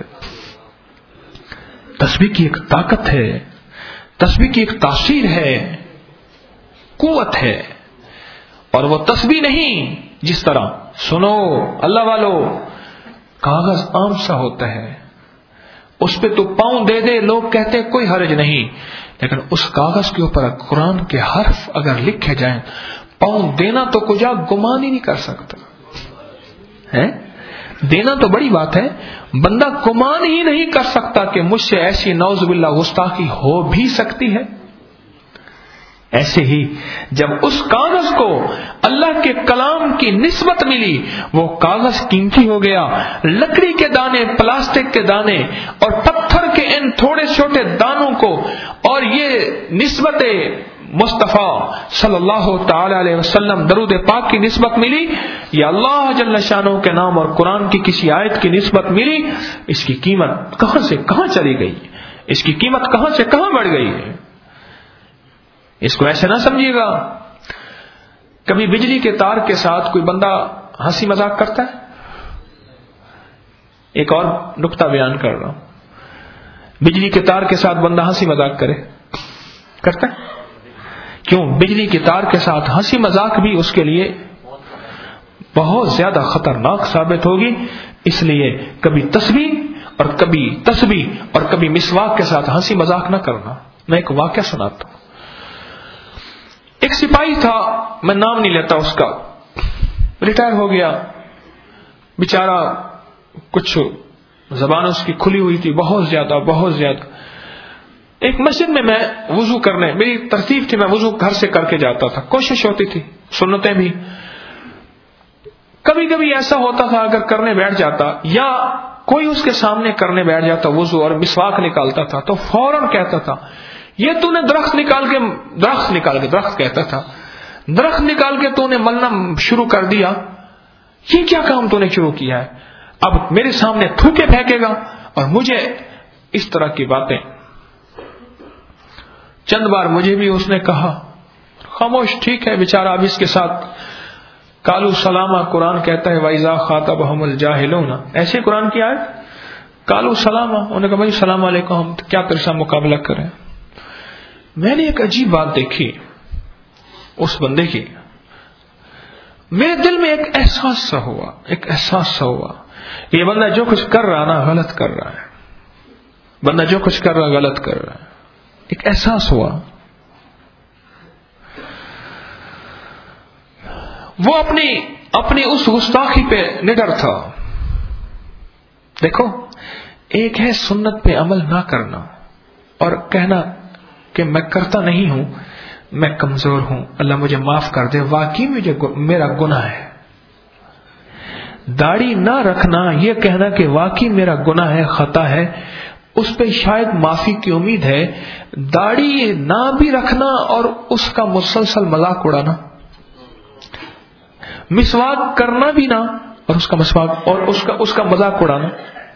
تسبیح کی ایک طاقت ہے، تسبیح کی ایک تاثیر ہے، قوت ہے. اور وہ تسبیح نہیں جس طرح، سنو اللہ والو، کاغذ عام سا ہوتا ہے، اس پہ تو پاؤں دے دے، لوگ کہتے ہیں کوئی حرج نہیں، لیکن اس کاغذ کے اوپر قرآن کے حرف اگر لکھے جائیں، پاؤں دینا تو کجا گمان ہی نہیں کر سکتا ہے. دینا تو بڑی بات ہے، بندہ گمان ہی نہیں کر سکتا کہ مجھ سے ایسی نعوذ باللہ گستاخی ہو بھی سکتی ہے. ایسے ہی جب اس کاغذ کو اللہ کے کلام کی نسبت ملی، وہ کاغذ قیمتی ہو گیا. لکڑی کے دانے، پلاسٹک کے دانے اور پتھر کے ان تھوڑے چھوٹے دانوں کو اور یہ نسبت مصطفیٰ صلی اللہ تعالی علیہ وسلم درود پاک کی نسبت ملی، یا اللہ جل شانہ کے نام اور قرآن کی کسی آیت کی نسبت ملی، اس کی قیمت کہاں سے کہاں چلی گئی، اس کی قیمت کہاں سے کہاں بڑھ گئی ہے. اس کو ایسے نہ سمجھیے گا کبھی بجلی کے تار کے ساتھ کوئی بندہ ہنسی مذاق کرتا ہے. ایک اور نقطہ بیان کر رہا ہوں. بجلی کے تار کے ساتھ بندہ ہنسی مذاق کرے کرتا ہے؟ کیوں؟ بجلی کے تار کے ساتھ ہنسی مذاق بھی اس کے لیے بہت زیادہ خطرناک ثابت ہوگی. اس لیے کبھی تسبیح اور کبھی تسبیح اور کبھی مسواک کے ساتھ ہنسی مذاق نہ کرنا. میں ایک واقعہ سناتا ہوں. ایک سپاہی تھا, میں نام نہیں لیتا اس کا, ریٹائر ہو گیا بیچارہ. کچھ زبان اس کی کھلی ہوئی تھی بہت زیادہ بہت زیادہ. ایک مسجد میں میں وضو کرنے, میری ترتیب تھی میں وضو گھر سے کر کے جاتا تھا, کوشش ہوتی تھی سنتیں بھی. کبھی کبھی ایسا ہوتا تھا اگر کرنے بیٹھ جاتا یا کوئی اس کے سامنے کرنے بیٹھ جاتا وضو اور مسواک نکالتا تھا تو فوراً کہتا تھا یہ تو نے درخت نکال کے درخت نکال کے درخت کہتا تھا درخت نکال کے تو نے ملنا شروع کر دیا, یہ کیا کام تو نے شروع کیا ہے, اب میرے سامنے تھوکے پھینکے گا. اور مجھے اس طرح کی باتیں چند بار مجھے بھی اس نے کہا, خاموش ٹھیک ہے بیچارہ. اب اس کے ساتھ کالو سلامہ قرآن کہتا ہے وَإِذَا خَاطَبَهُمُ الْجَاهِلُونَ, ایسے قرآن کی آیت کالو سلامہ. انہوں نے کہا بھائی السلام علیکم, ہم کیا تیرے ساتھ مقابلہ کریں. میں نے ایک عجیب بات دیکھی اس بندے کی. میرے دل میں ایک احساس سا ہوا ایک احساس سا ہوا یہ بندہ جو کچھ کر رہا نا غلط کر رہا ہے, بندہ جو کچھ کر رہا غلط کر رہا ہے. ایک احساس ہوا. وہ اپنی اپنی اس گستاخی پہ نڈر تھا. دیکھو ایک ہے سنت پہ عمل نہ کرنا اور کہنا کہ میں کرتا نہیں ہوں, میں کمزور ہوں, اللہ مجھے معاف کر دے. واقعی مجھے میرا گناہ ہے. داڑھی نہ رکھنا یہ کہنا کہ واقعی میرا گناہ ہے, خطا ہے, اس پہ شاید معافی کی امید ہے. داڑھی نہ بھی رکھنا اور اس کا مسلسل مذاق اڑانا, مسواک کرنا بھی نہ اور اس کا مسواک اور اس کا اس کا مذاق اڑانا.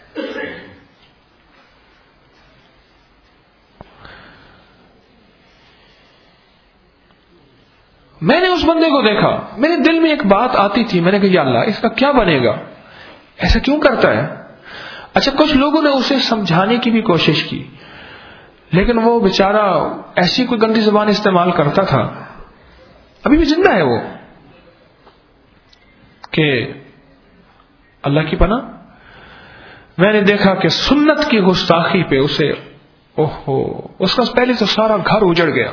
میں نے اس بندے کو دیکھا, میرے دل میں ایک بات آتی تھی, میں نے کہا یا اللہ اس کا کیا بنے گا, ایسا کیوں کرتا ہے. اچھا کچھ لوگوں نے اسے سمجھانے کی بھی کوشش کی لیکن وہ بیچارہ ایسی کوئی گندی زبان استعمال کرتا تھا, ابھی بھی زندہ ہے وہ, کہ اللہ کی پناہ. میں نے دیکھا کہ سنت کی گستاخی پہ اسے اوہو اس کا پہلے تو سارا گھر اجڑ گیا.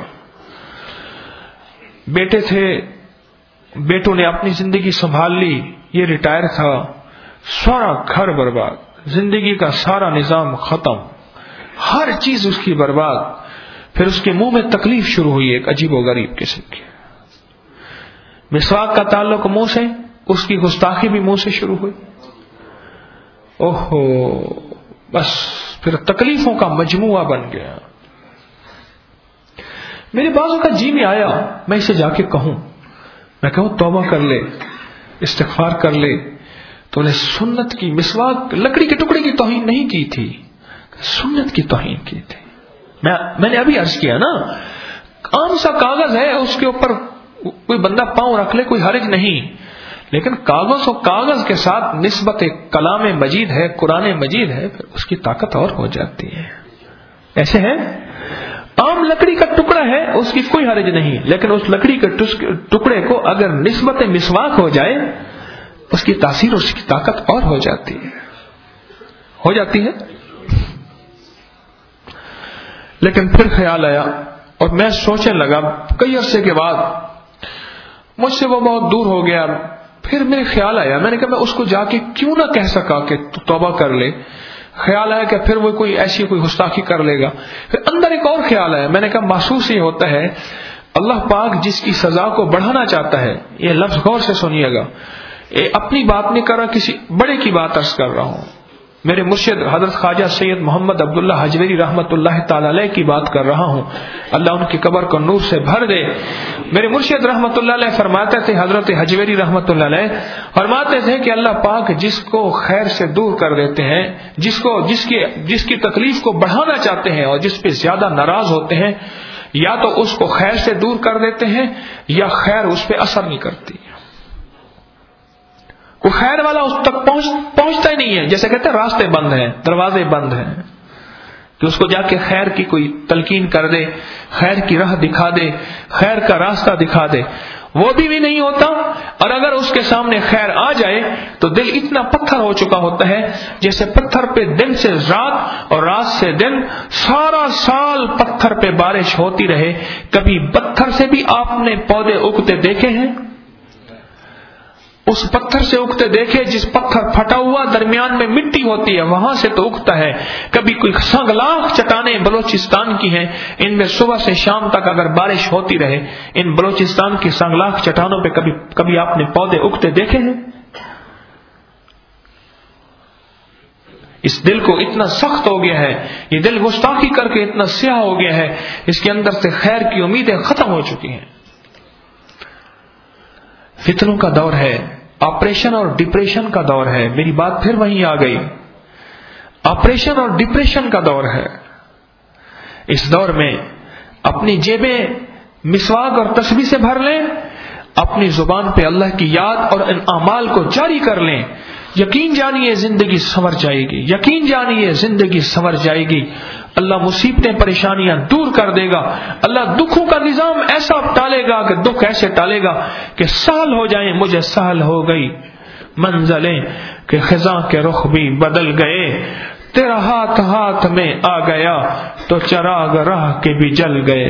بیٹے تھے, بیٹوں نے اپنی زندگی سنبھال لی, یہ ریٹائر تھا, سارا گھر برباد, زندگی کا سارا نظام ختم, ہر چیز اس کی برباد. پھر اس کے منہ میں تکلیف شروع ہوئی ایک عجیب و غریب قسم کی. مسواک کا تعلق منہ سے, اس کی گستاخی بھی منہ سے شروع ہوئی. اوہو بس پھر تکلیفوں کا مجموعہ بن گیا. میرے بازو کا جی میں آیا میں اسے جا کے کہوں, میں کہوں توبہ کر لے, استغفار کر لے. تو نے سنت کی مسواک لکڑی کے ٹکڑے کی توہین نہیں کی تھی, سنت کی توہین کی تھی. میں میں نے ابھی عرض کیا نا, عام سا کاغذ ہے, اس کے اوپر کوئی بندہ پاؤں رکھ لے کوئی حرج نہیں, لیکن کاغذ و کاغذ کے ساتھ نسبت کلام مجید ہے, قرآن مجید ہے, پھر اس کی طاقت اور ہو جاتی ہے. ایسے ہے عام لکڑی کا ٹکڑا ہے اس کی کوئی حرج نہیں, لیکن اس لکڑی کے ٹکڑے کو اگر نسبت مسواک ہو جائے اس کی تاثیر اس کی طاقت اور ہو جاتی ہے ہو جاتی ہے لیکن پھر خیال آیا اور میں سوچنے لگا, کئی عرصے کے بعد مجھ سے وہ بہت دور ہو گیا. پھر میرے خیال آیا, میں نے کہا میں اس کو جا کے کیوں نہ کہہ سکا کہ تو توبہ کر لے. خیال آیا کہ پھر وہ کوئی ایسی کوئی گستاخی کر لے گا. پھر اندر ایک اور خیال آیا, میں نے کہا محسوس یہ ہوتا ہے اللہ پاک جس کی سزا کو بڑھانا چاہتا ہے, یہ لفظ غور سے سنیے گا, اپنی بات نہیں کر رہا, کسی بڑے کی بات عرض کر رہا ہوں. میرے مرشد حضرت خواجہ سید محمد عبداللہ حجویری رحمت اللہ تعالی علیہ کی بات کر رہا ہوں. اللہ ان کی قبر کو نور سے بھر دے. میرے مرشد رحمت اللہ علیہ فرماتے تھے, حضرت حجویری رحمت اللہ علیہ فرماتے تھے کہ اللہ پاک جس کو خیر سے دور کر دیتے ہیں, جس کو جس کی جس کی تکلیف کو بڑھانا چاہتے ہیں اور جس پہ زیادہ ناراض ہوتے ہیں, یا تو اس کو خیر سے دور کر دیتے ہیں یا خیر اس پہ اثر نہیں کرتی. کوئی خیر والا اس تک پہنچ پہنچتا ہی نہیں ہے. جیسے کہتے ہیں راستے بند ہیں, دروازے بند ہیں, کہ اس کو جا کے خیر کی کوئی تلقین کر دے, خیر کی راہ دکھا دے, خیر کا راستہ دکھا دے, وہ بھی بھی نہیں ہوتا. اور اگر اس کے سامنے خیر آ جائے تو دل اتنا پتھر ہو چکا ہوتا ہے جیسے پتھر پہ دن سے رات اور رات سے دن, سارا سال پتھر پہ بارش ہوتی رہے. کبھی پتھر سے بھی آپ نے پودے اگتے دیکھے ہیں؟ اس پتھر سے اگتے دیکھے جس پتھر پھٹا ہوا درمیان میں مٹی ہوتی ہے وہاں سے تو اگتا ہے. کبھی کوئی سنگلاخ چٹانیں بلوچستان کی ہیں, ان میں صبح سے شام تک اگر بارش ہوتی رہے, ان بلوچستان کی سنگلاخ چٹانوں پہ کبھی کبھی آپ نے پودے اگتے دیکھے ہیں؟ اس دل کو اتنا سخت ہو گیا ہے, یہ دل گستاخی کر کے اتنا سیاہ ہو گیا ہے, اس کے اندر سے خیر کی امیدیں ختم ہو چکی ہیں. فتنوں کا دور ہے, آپریشن اور ڈپریشن کا دور ہے. میری بات پھر وہیں آ گئی, آپریشن اور ڈپریشن کا دور ہے. اس دور میں اپنی جیبیں مسواک اور تسبیح سے بھر لیں, اپنی زبان پہ اللہ کی یاد اور ان اعمال کو جاری کر لیں. یقین جانیے زندگی سنور جائے گی, یقین جانیے زندگی سنور جائے گی. اللہ مصیبتیں پریشانیاں دور کر دے گا. اللہ دکھوں کا نظام ایسا ٹالے گا کہ دکھ ایسے ٹالے گا کہ سہل ہو جائیں. مجھے سہل ہو گئی منزلیں کہ خزاں کے رخ بھی بدل گئے. تیرا ہاتھ ہاتھ میں آ گیا تو چراغ راہ کے بھی جل گئے.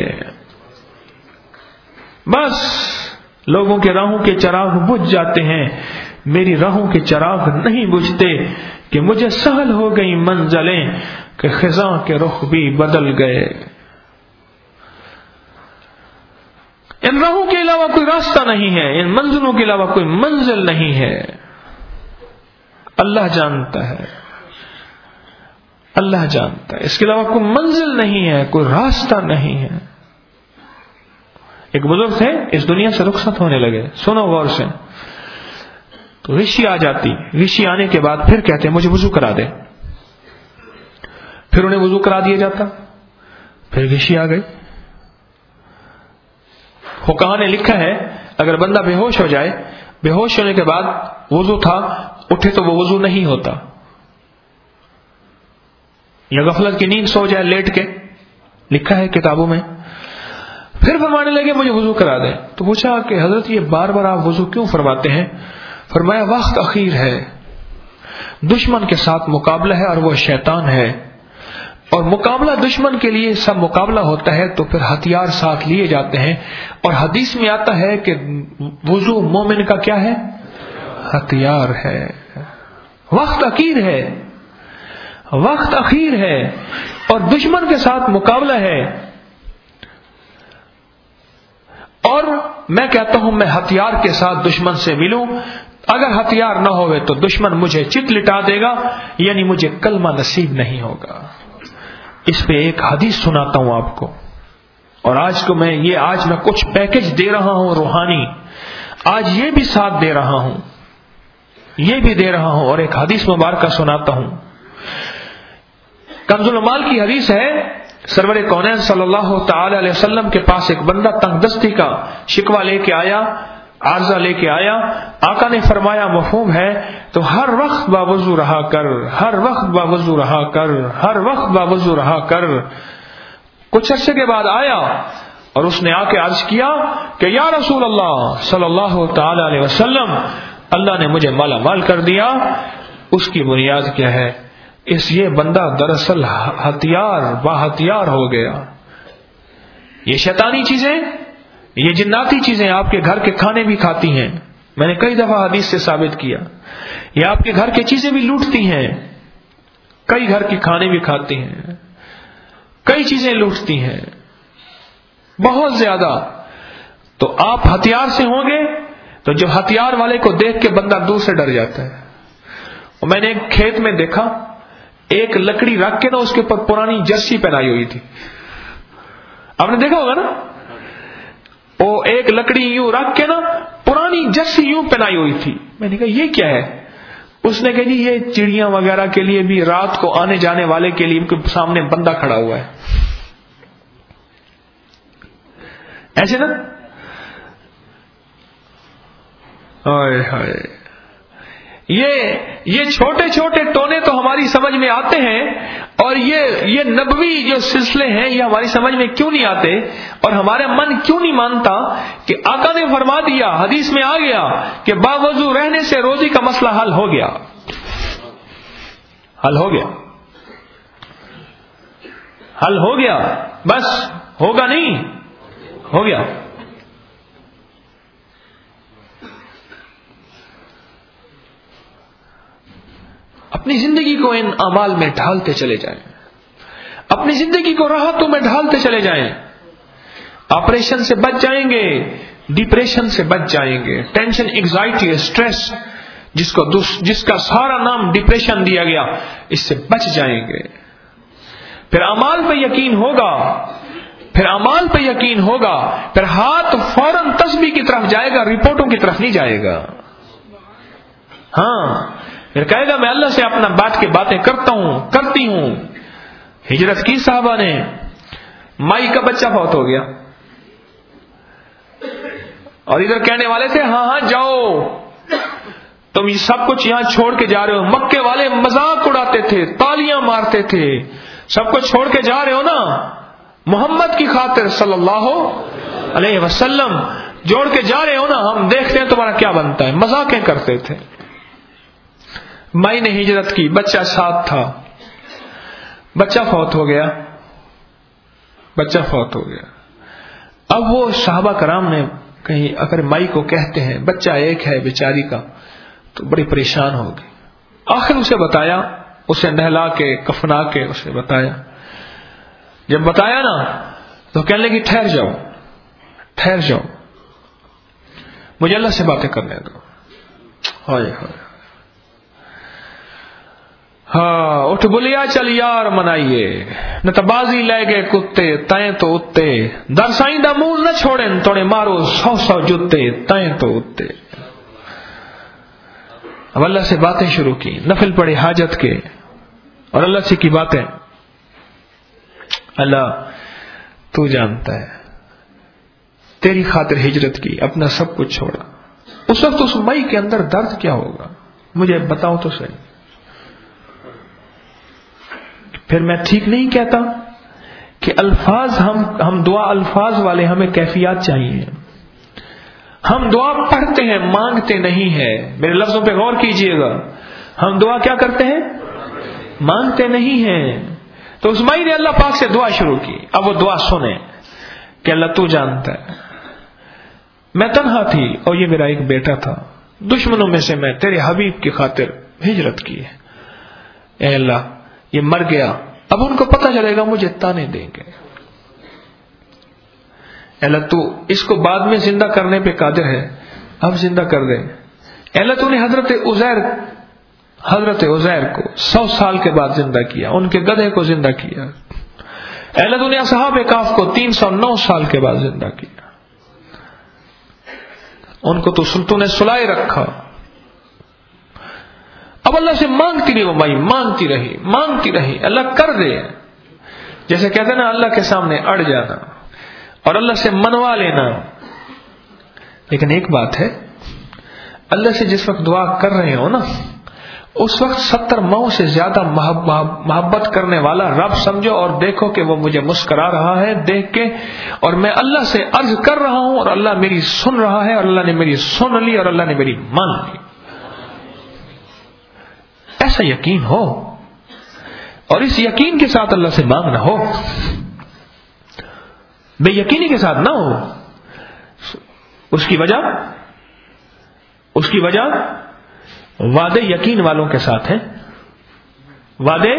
بس لوگوں کے راہوں کے چراغ بجھ جاتے ہیں, میری راہوں کے چراغ نہیں بجھتے کہ مجھے سہل ہو گئی منزلیں کہ خزاں کے رخ بھی بدل گئے. ان راہوں کے علاوہ کوئی راستہ نہیں ہے, ان منزلوں کے علاوہ کوئی منزل نہیں ہے. اللہ جانتا ہے, اللہ جانتا ہے, اس کے علاوہ کوئی منزل نہیں ہے, کوئی راستہ نہیں ہے. ایک بزرگ تھے, اس دنیا سے رخصت ہونے لگے. سنو غور سے. تو رشی آ جاتی, رشی آنے کے بعد پھر کہتے ہیں مجھے وضو کرا دے. پھر انہیں وضو کرا دیا جاتا. پھر رشی آ گئی. فقہاء نے لکھا ہے اگر بندہ بے ہوش ہو جائے, بے ہوش ہونے کے بعد وضو تھا, اٹھے تو وہ وضو نہیں ہوتا, یا غفلت کی نیند سو جائے لیٹ کے, لکھا ہے کتابوں میں. پھر فرمانے لگے مجھے وضو کرا دیں. تو پوچھا کہ حضرت یہ بار بار آپ وضو کیوں فرماتے ہیں؟ فرمایا وقت اخیر ہے, دشمن کے ساتھ مقابلہ ہے اور وہ شیطان ہے, اور مقابلہ دشمن کے لیے سب مقابلہ ہوتا ہے تو پھر ہتھیار ساتھ لیے جاتے ہیں. اور حدیث میں آتا ہے کہ وضو مومن کا کیا ہے؟ ہتھیار ہے. وقت اخیر ہے, وقت اخیر ہے اور دشمن کے ساتھ مقابلہ ہے. اور میں کہتا ہوں میں ہتھیار کے ساتھ دشمن سے ملوں, اگر ہتھیار نہ ہوئے تو دشمن مجھے چت لٹا دے گا, یعنی مجھے کلمہ نصیب نہیں ہوگا. اس پہ ایک حدیث سناتا ہوں آپ کو. اور آج کو میں یہ آج میں کچھ پیکج دے رہا ہوں روحانی, آج یہ بھی ساتھ دے رہا ہوں, یہ بھی دے رہا ہوں, اور ایک حدیث مبارکہ سناتا ہوں. کنز المال کی حدیث ہے, سرور کونین صلی اللہ تعالی علیہ وسلم کے پاس ایک بندہ تنگ دستی کا شکوہ لے کے آیا, عارضہ لے کے آیا. آقا نے فرمایا مفہوم ہے تو ہر وقت باوضو رہا کر, ہر وقت باوضو رہا کر, ہر وقت باوضو رہا کر. کچھ عرصے کے بعد آیا اور اس نے آ کے عرض کیا کہ یا رسول اللہ صلی اللہ تعالی علیہ وسلم, اللہ نے مجھے مالا مال کر دیا. اس کی بنیاد کیا ہے؟ اس یہ بندہ دراصل ہتھیار با ہتھیار ہو گیا. یہ شیطانی چیزیں, یہ جناتی چیزیں آپ کے گھر کے کھانے بھی کھاتی ہیں. میں نے کئی دفعہ حدیث سے ثابت کیا. یہ آپ کے گھر کی چیزیں بھی لوٹتی ہیں, کئی گھر کے کھانے بھی کھاتی ہیں, کئی چیزیں لوٹتی ہیں بہت زیادہ. تو آپ ہتھیار سے ہوں گے تو جو ہتھیار والے کو دیکھ کے بندہ دور سے ڈر جاتا ہے. اور میں نے ایک کھیت میں دیکھا, ایک لکڑی رکھ کے نا اس کے اوپر پرانی جرسی پہنائی ہوئی تھی. آپ نے دیکھا ہوگا نا, وہ ایک لکڑی یوں رکھ کے نا پرانی جرسی یوں پہنائی ہوئی تھی. میں نے کہا یہ کیا ہے؟ اس نے کہا جی یہ چڑیاں وغیرہ کے لیے بھی, رات کو آنے جانے والے کے لیے ان کے سامنے بندہ کھڑا ہوا ہے. ایسے نا. ہائے ہائے، یہ یہ چھوٹے چھوٹے ٹونے تو ہماری سمجھ میں آتے ہیں، اور یہ یہ نبوی جو سلسلے ہیں یہ ہماری سمجھ میں کیوں نہیں آتے، اور ہمارا من کیوں نہیں مانتا کہ آقا نے فرما دیا، حدیث میں آ گیا کہ باوضو رہنے سے روزی کا مسئلہ حل ہو گیا، حل ہو گیا، حل ہو گیا، بس ہوگا نہیں، ہو گیا. اپنی زندگی کو ان اعمال میں ڈھالتے چلے جائیں، اپنی زندگی کو راحتوں میں ڈھالتے چلے جائیں. آپریشن سے بچ جائیں گے، ڈپریشن سے بچ جائیں گے، ٹینشن، انگزائٹی، اسٹریس، جس کو جس کا سارا نام ڈپریشن دیا گیا، اس سے بچ جائیں گے. پھر اعمال پہ یقین ہوگا، پھر اعمال پہ یقین ہوگا، پھر ہاتھ فوراً تسبیح کی طرف جائے گا، رپورٹوں کی طرف نہیں جائے گا. ہاں، پھر کہے گا میں اللہ سے اپنا بات کے باتیں کرتا ہوں، کرتی ہوں. ہجرت کی صحابہ نے، مائی کا بچہ فوت ہو گیا، اور ادھر کہنے والے تھے ہاں ہاں جاؤ، تم یہ سب کچھ یہاں چھوڑ کے جا رہے ہو. مکے والے مذاق اڑاتے تھے، تالیاں مارتے تھے، سب کچھ چھوڑ کے جا رہے ہو نا محمد کی خاطر صلی اللہ علیہ وسلم، جوڑ کے جا رہے ہو نا، ہم دیکھتے ہیں تمہارا کیا بنتا ہے. مذاقیں کرتے تھے. مائی نے ہجرت کی، بچہ ساتھ تھا، بچہ فوت ہو گیا، بچہ فوت ہو گیا. اب وہ صحابہ کرام نے کہیں اگر مائی کو کہتے ہیں بچہ ایک ہے بیچاری کا، تو بڑی پریشان ہوگی. آخر اسے بتایا، اسے نہلا کے کفنا کے اسے بتایا. جب بتایا نا تو کہنے لگی ٹھہر جاؤ، ٹھہر جاؤ، مجھے اللہ سے باتیں کرنے دو. ہائے ہائے، ہاں اٹھ بلیا چل یار منائیے، نہ تبازی لے گئے کتے تائیں تو اتے، در سائیں دا مول نہ چھوڑیں توڑے مارو سو سو جتے تائیں تو اتے. اب اللہ سے باتیں شروع کی، نفل پڑے حاجت کے، اور اللہ سے کی باتیں. اللہ تو جانتا ہے، تیری خاطر ہجرت کی، اپنا سب کچھ چھوڑا. اس وقت اس مئی کے اندر درد کیا ہوگا مجھے بتاؤ تو صحیح. پھر میں ٹھیک نہیں کہتا کہ الفاظ ہم ہم دعا الفاظ والے، ہمیں کیفیات چاہیے. ہم دعا پڑھتے ہیں، مانگتے نہیں ہیں. میرے لفظوں پہ غور کیجئے گا، ہم دعا کیا کرتے ہیں؟ مانگتے نہیں ہیں. تو اس مائی نے اللہ پاک سے دعا شروع کی. اب وہ دعا سنیں کہ اللہ تو جانتا ہے، میں تنہا تھی اور یہ میرا ایک بیٹا تھا، دشمنوں میں سے میں تیرے حبیب کی خاطر ہجرت کی ہے. اے اللہ یہ مر گیا، اب ان کو پتہ چلے گا مجھے تانے دیں گے. اللہ تو اس کو بعد میں زندہ کرنے پہ قادر ہے، اب زندہ کر دے. اللہ تو نے حضرت عزیر حضرت عزیر کو سو سال کے بعد زندہ کیا، ان کے گدھے کو زندہ کیا. اللہ تو نے اصحاب کہف کو تین سو نو سال کے بعد زندہ کیا. ان کو تو سلطوں نے سلائے رکھا. اب اللہ سے مانگتی رہی، وہ مائی مانگتی رہی مانگتی رہی، اللہ کر دے. جیسے کہتے ہیں نا اللہ کے سامنے اڑ جانا اور اللہ سے منوا لینا. لیکن ایک بات ہے، اللہ سے جس وقت دعا کر رہے ہو نا، اس وقت ستر ماؤں سے زیادہ محبت کرنے والا رب سمجھو، اور دیکھو کہ وہ مجھے مسکرا رہا ہے دیکھ کے، اور میں اللہ سے عرض کر رہا ہوں اور اللہ میری سن رہا ہے، اور اللہ نے میری سن لی اور اللہ نے میری مان لی. ایسا یقین ہو، اور اس یقین کے ساتھ اللہ سے مانگنا ہو، بے یقینی کے ساتھ نہ ہو. اس کی وجہ اس کی وجہ وعدے یقین والوں کے ساتھ ہیں. وعدے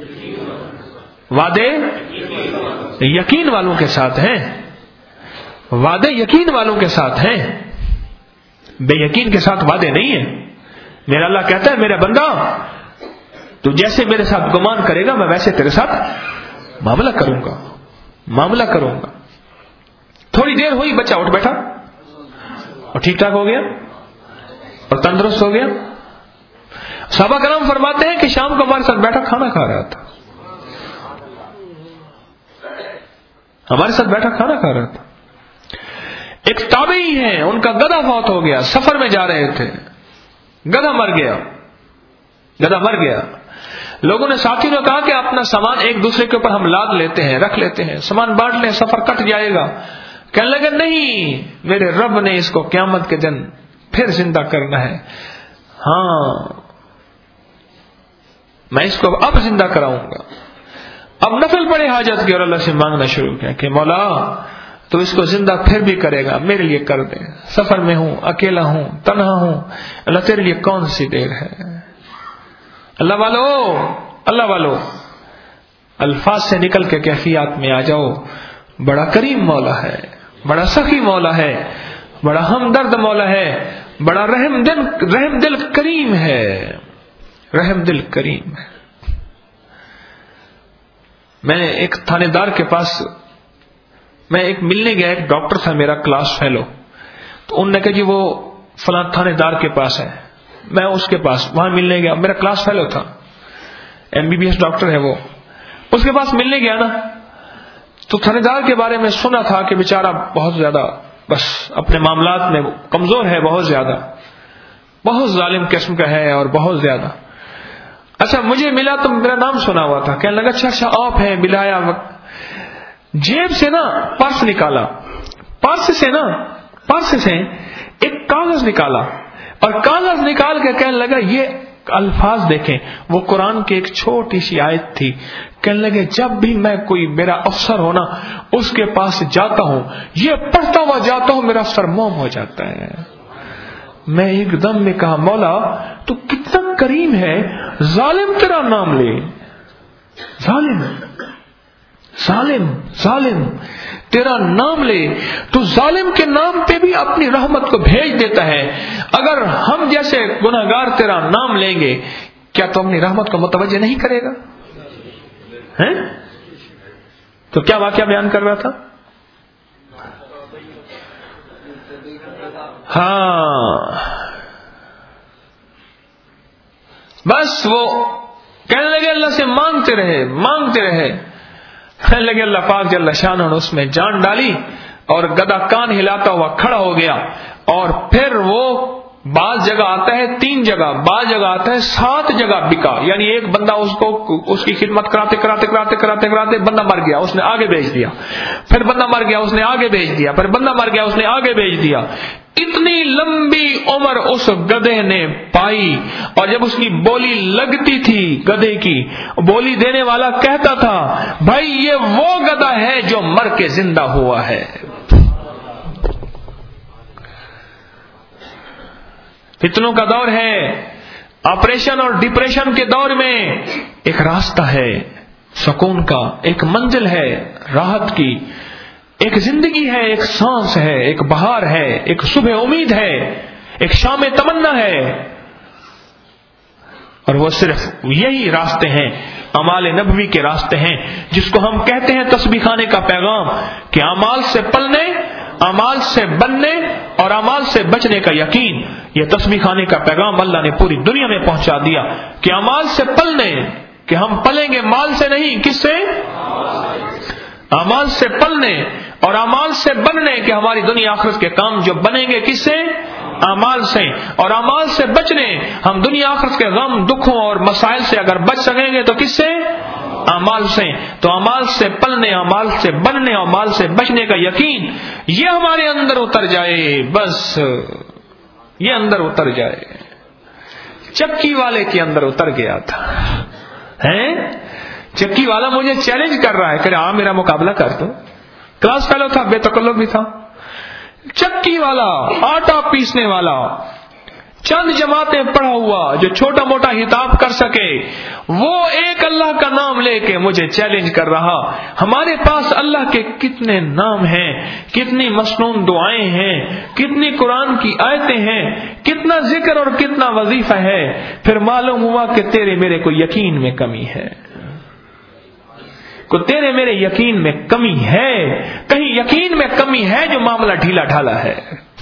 وعدے یقین والوں کے ساتھ ہیں. وعدے یقین والوں کے ساتھ ہیں، بے یقین کے ساتھ وعدے نہیں ہیں. میرا اللہ کہتا ہے میرا بندہ تو جیسے میرے ساتھ گمان کرے گا میں ویسے تیرے ساتھ معاملہ کروں گا معاملہ کروں گا. تھوڑی دیر ہوئی، بچہ اٹھ بیٹھا اور ٹھیک ٹھاک ہو گیا اور تندرست ہو گیا. صحابہ کرام فرماتے ہیں کہ شام کو ہمارے ساتھ بیٹھا کھانا کھا رہا تھا ہمارے ساتھ بیٹھا کھانا کھا رہا تھا ایک تابعی ہیں، ان کا گدھا فوت ہو گیا، سفر میں جا رہے تھے، گدھا مر گیا، گدھا مر گیا۔ لوگوں نے، ساتھیوں نے کہا کہ اپنا سامان ایک دوسرے کے اوپر ہم لاد لیتے ہیں، رکھ لیتے ہیں، سامان بانٹ لیں، سفر کٹ جائے گا۔ کہنے لگے نہیں، میرے رب نے اس کو قیامت کے دن پھر زندہ کرنا ہے، ہاں میں اس کو اب زندہ کراؤں گا۔ اب نفل پڑے حاجت کی اور اللہ سے مانگنا شروع کیا کہ مولا تو اس کو زندہ پھر بھی کرے گا، میرے لیے کر دے، سفر میں ہوں، اکیلا ہوں، تنہا ہوں، اللہ تیرے لیے کون سی دیر ہے۔ اللہ والو، اللہ والو، الفاظ سے نکل کے کیفیات میں آ جاؤ۔ بڑا کریم مولا ہے، بڑا سخی مولا ہے، بڑا ہمدرد مولا ہے، بڑا رحم دل رحم دل کریم ہے، رحم دل کریم ہے۔ میں ایک تھانے دار کے پاس میں ایک ملنے گیا، ایک ڈاکٹر تھا میرا کلاس فیلو، تو انہوں نے کہا جی وہ فلاں تھانے دار کے پاس ہے، میں اس کے پاس وہاں ملنے گیا، میرا کلاس فیلو تھا، M B B S doctor ہے وہ، اس کے پاس ملنے گیا نا، تو تھانے دار کے بارے میں سنا تھا کہ بیچارہ بہت زیادہ بس اپنے معاملات میں کمزور ہے، بہت زیادہ، بہت ظالم قسم کا ہے اور بہت زیادہ۔ اچھا مجھے ملا تو میرا نام سنا ہوا تھا، کہنے لگا اچھا اچھا آپ ہیں، ملایا، جیب سے نا پرس نکالا، پرس سے نا پرس سے ایک کاغذ نکالا اور کاغذ نکال کے کہنے لگا یہ الفاظ دیکھیں، وہ قرآن کی ایک چھوٹی سی آیت تھی، کہنے لگے جب بھی میں کوئی میرا افسر ہونا اس کے پاس جاتا ہوں، یہ پڑھتا ہوا جاتا ہوں، میرا افسر موم ہو جاتا ہے۔ میں ایک دم میں کہا مولا تو کتنا کریم ہے، ظالم تیرا نام لے، ظالم ظالم ظالم تیرا نام لے تو ظالم کے نام پہ بھی اپنی رحمت کو بھیج دیتا ہے۔ اگر ہم جیسے گناہگار تیرا نام لیں گے کیا تو اپنی رحمت کو متوجہ نہیں کرے گا؟ ہیں؟ تو کیا واقعہ بیان کر رہا تھا؟ ہاں بس وہ کہنے لگے اللہ سے مانگتے رہے مانگتے رہے کہنے لگے اللہ پاک جل شانہ نے اس میں جان ڈالی اور گدھا کان ہلاتا ہوا کھڑا ہو گیا، اور پھر وہ بعض جگہ آتا ہے تین جگہ، بعض جگہ آتا ہے سات جگہ بکا، یعنی ایک بندہ اس کو اس کی خدمت کراتے کراتے کراتے کراتے کراتے بندہ مر گیا، اس نے آگے بھیج دیا، پھر بندہ مر گیا، اس نے آگے بھیج دیا، پھر بندہ مر گیا، اس نے آگے بھیج دیا۔ اتنی لمبی عمر اس گدھے نے پائی، اور جب اس کی بولی لگتی تھی گدھے کی، بولی دینے والا کہتا تھا بھائی یہ وہ گدھا ہے جو مر کے زندہ ہوا ہے۔ فتنوں کا دور ہے، آپریشن اور ڈپریشن کے دور میں ایک راستہ ہے سکون کا، ایک منزل ہے راحت کی، ایک زندگی ہے، ایک سانس ہے، ایک بہار ہے، ایک صبح امید ہے، ایک شام تمنا ہے، اور وہ صرف یہی راستے ہیں، اعمال نبوی کے راستے ہیں، جس کو ہم کہتے ہیں تسبیح خانے کا پیغام، کہ اعمال سے پلنے، اعمال سے بننے اور اعمال سے بچنے کا یقین۔ یہ تسبیح خانے کا پیغام اللہ نے پوری دنیا میں پہنچا دیا کہ اعمال سے پلنے، کہ ہم پلیں گے مال سے نہیں، کس سے؟ اعمال سے پلنے، اور اعمال سے بننے، کہ ہماری دنیا آخرت کے کام جو بنیں گے کس سے؟ اعمال سے، اور اعمال سے بچنے، ہم دنیا آخرت کے غم دکھوں اور مسائل سے اگر بچ سکیں گے تو کس سے؟ اعمال سے۔ تو اعمال سے پلنے، اعمال سے بننے، اعمال سے بچنے کا یقین یہ ہمارے اندر اتر جائے، بس یہ اندر اتر جائے۔ چکی والے کے اندر اتر گیا تھا، ہیں؟ چکی والا مجھے چیلنج کر رہا ہے کہ ہاں میرا مقابلہ کر دو، کلاس فیلو تھا، بے تکلف بھی تھا۔ چکی والا، آٹا پیسنے والا، چند جماعتیں پڑھا ہوا جو چھوٹا موٹا خطاب کر سکے، وہ ایک اللہ کا نام لے کے مجھے چیلنج کر رہا۔ ہمارے پاس اللہ کے کتنے نام ہیں، کتنی مسنون دعائیں ہیں، کتنی قرآن کی آیتیں ہیں، کتنا ذکر اور کتنا وظیفہ ہے، پھر معلوم ہوا کہ تیرے میرے کو یقین میں کمی ہے، کو تیرے میرے یقین میں کمی ہے، کہیں یقین میں کمی ہے جو معاملہ ڈھیلا ڈھالا ہے،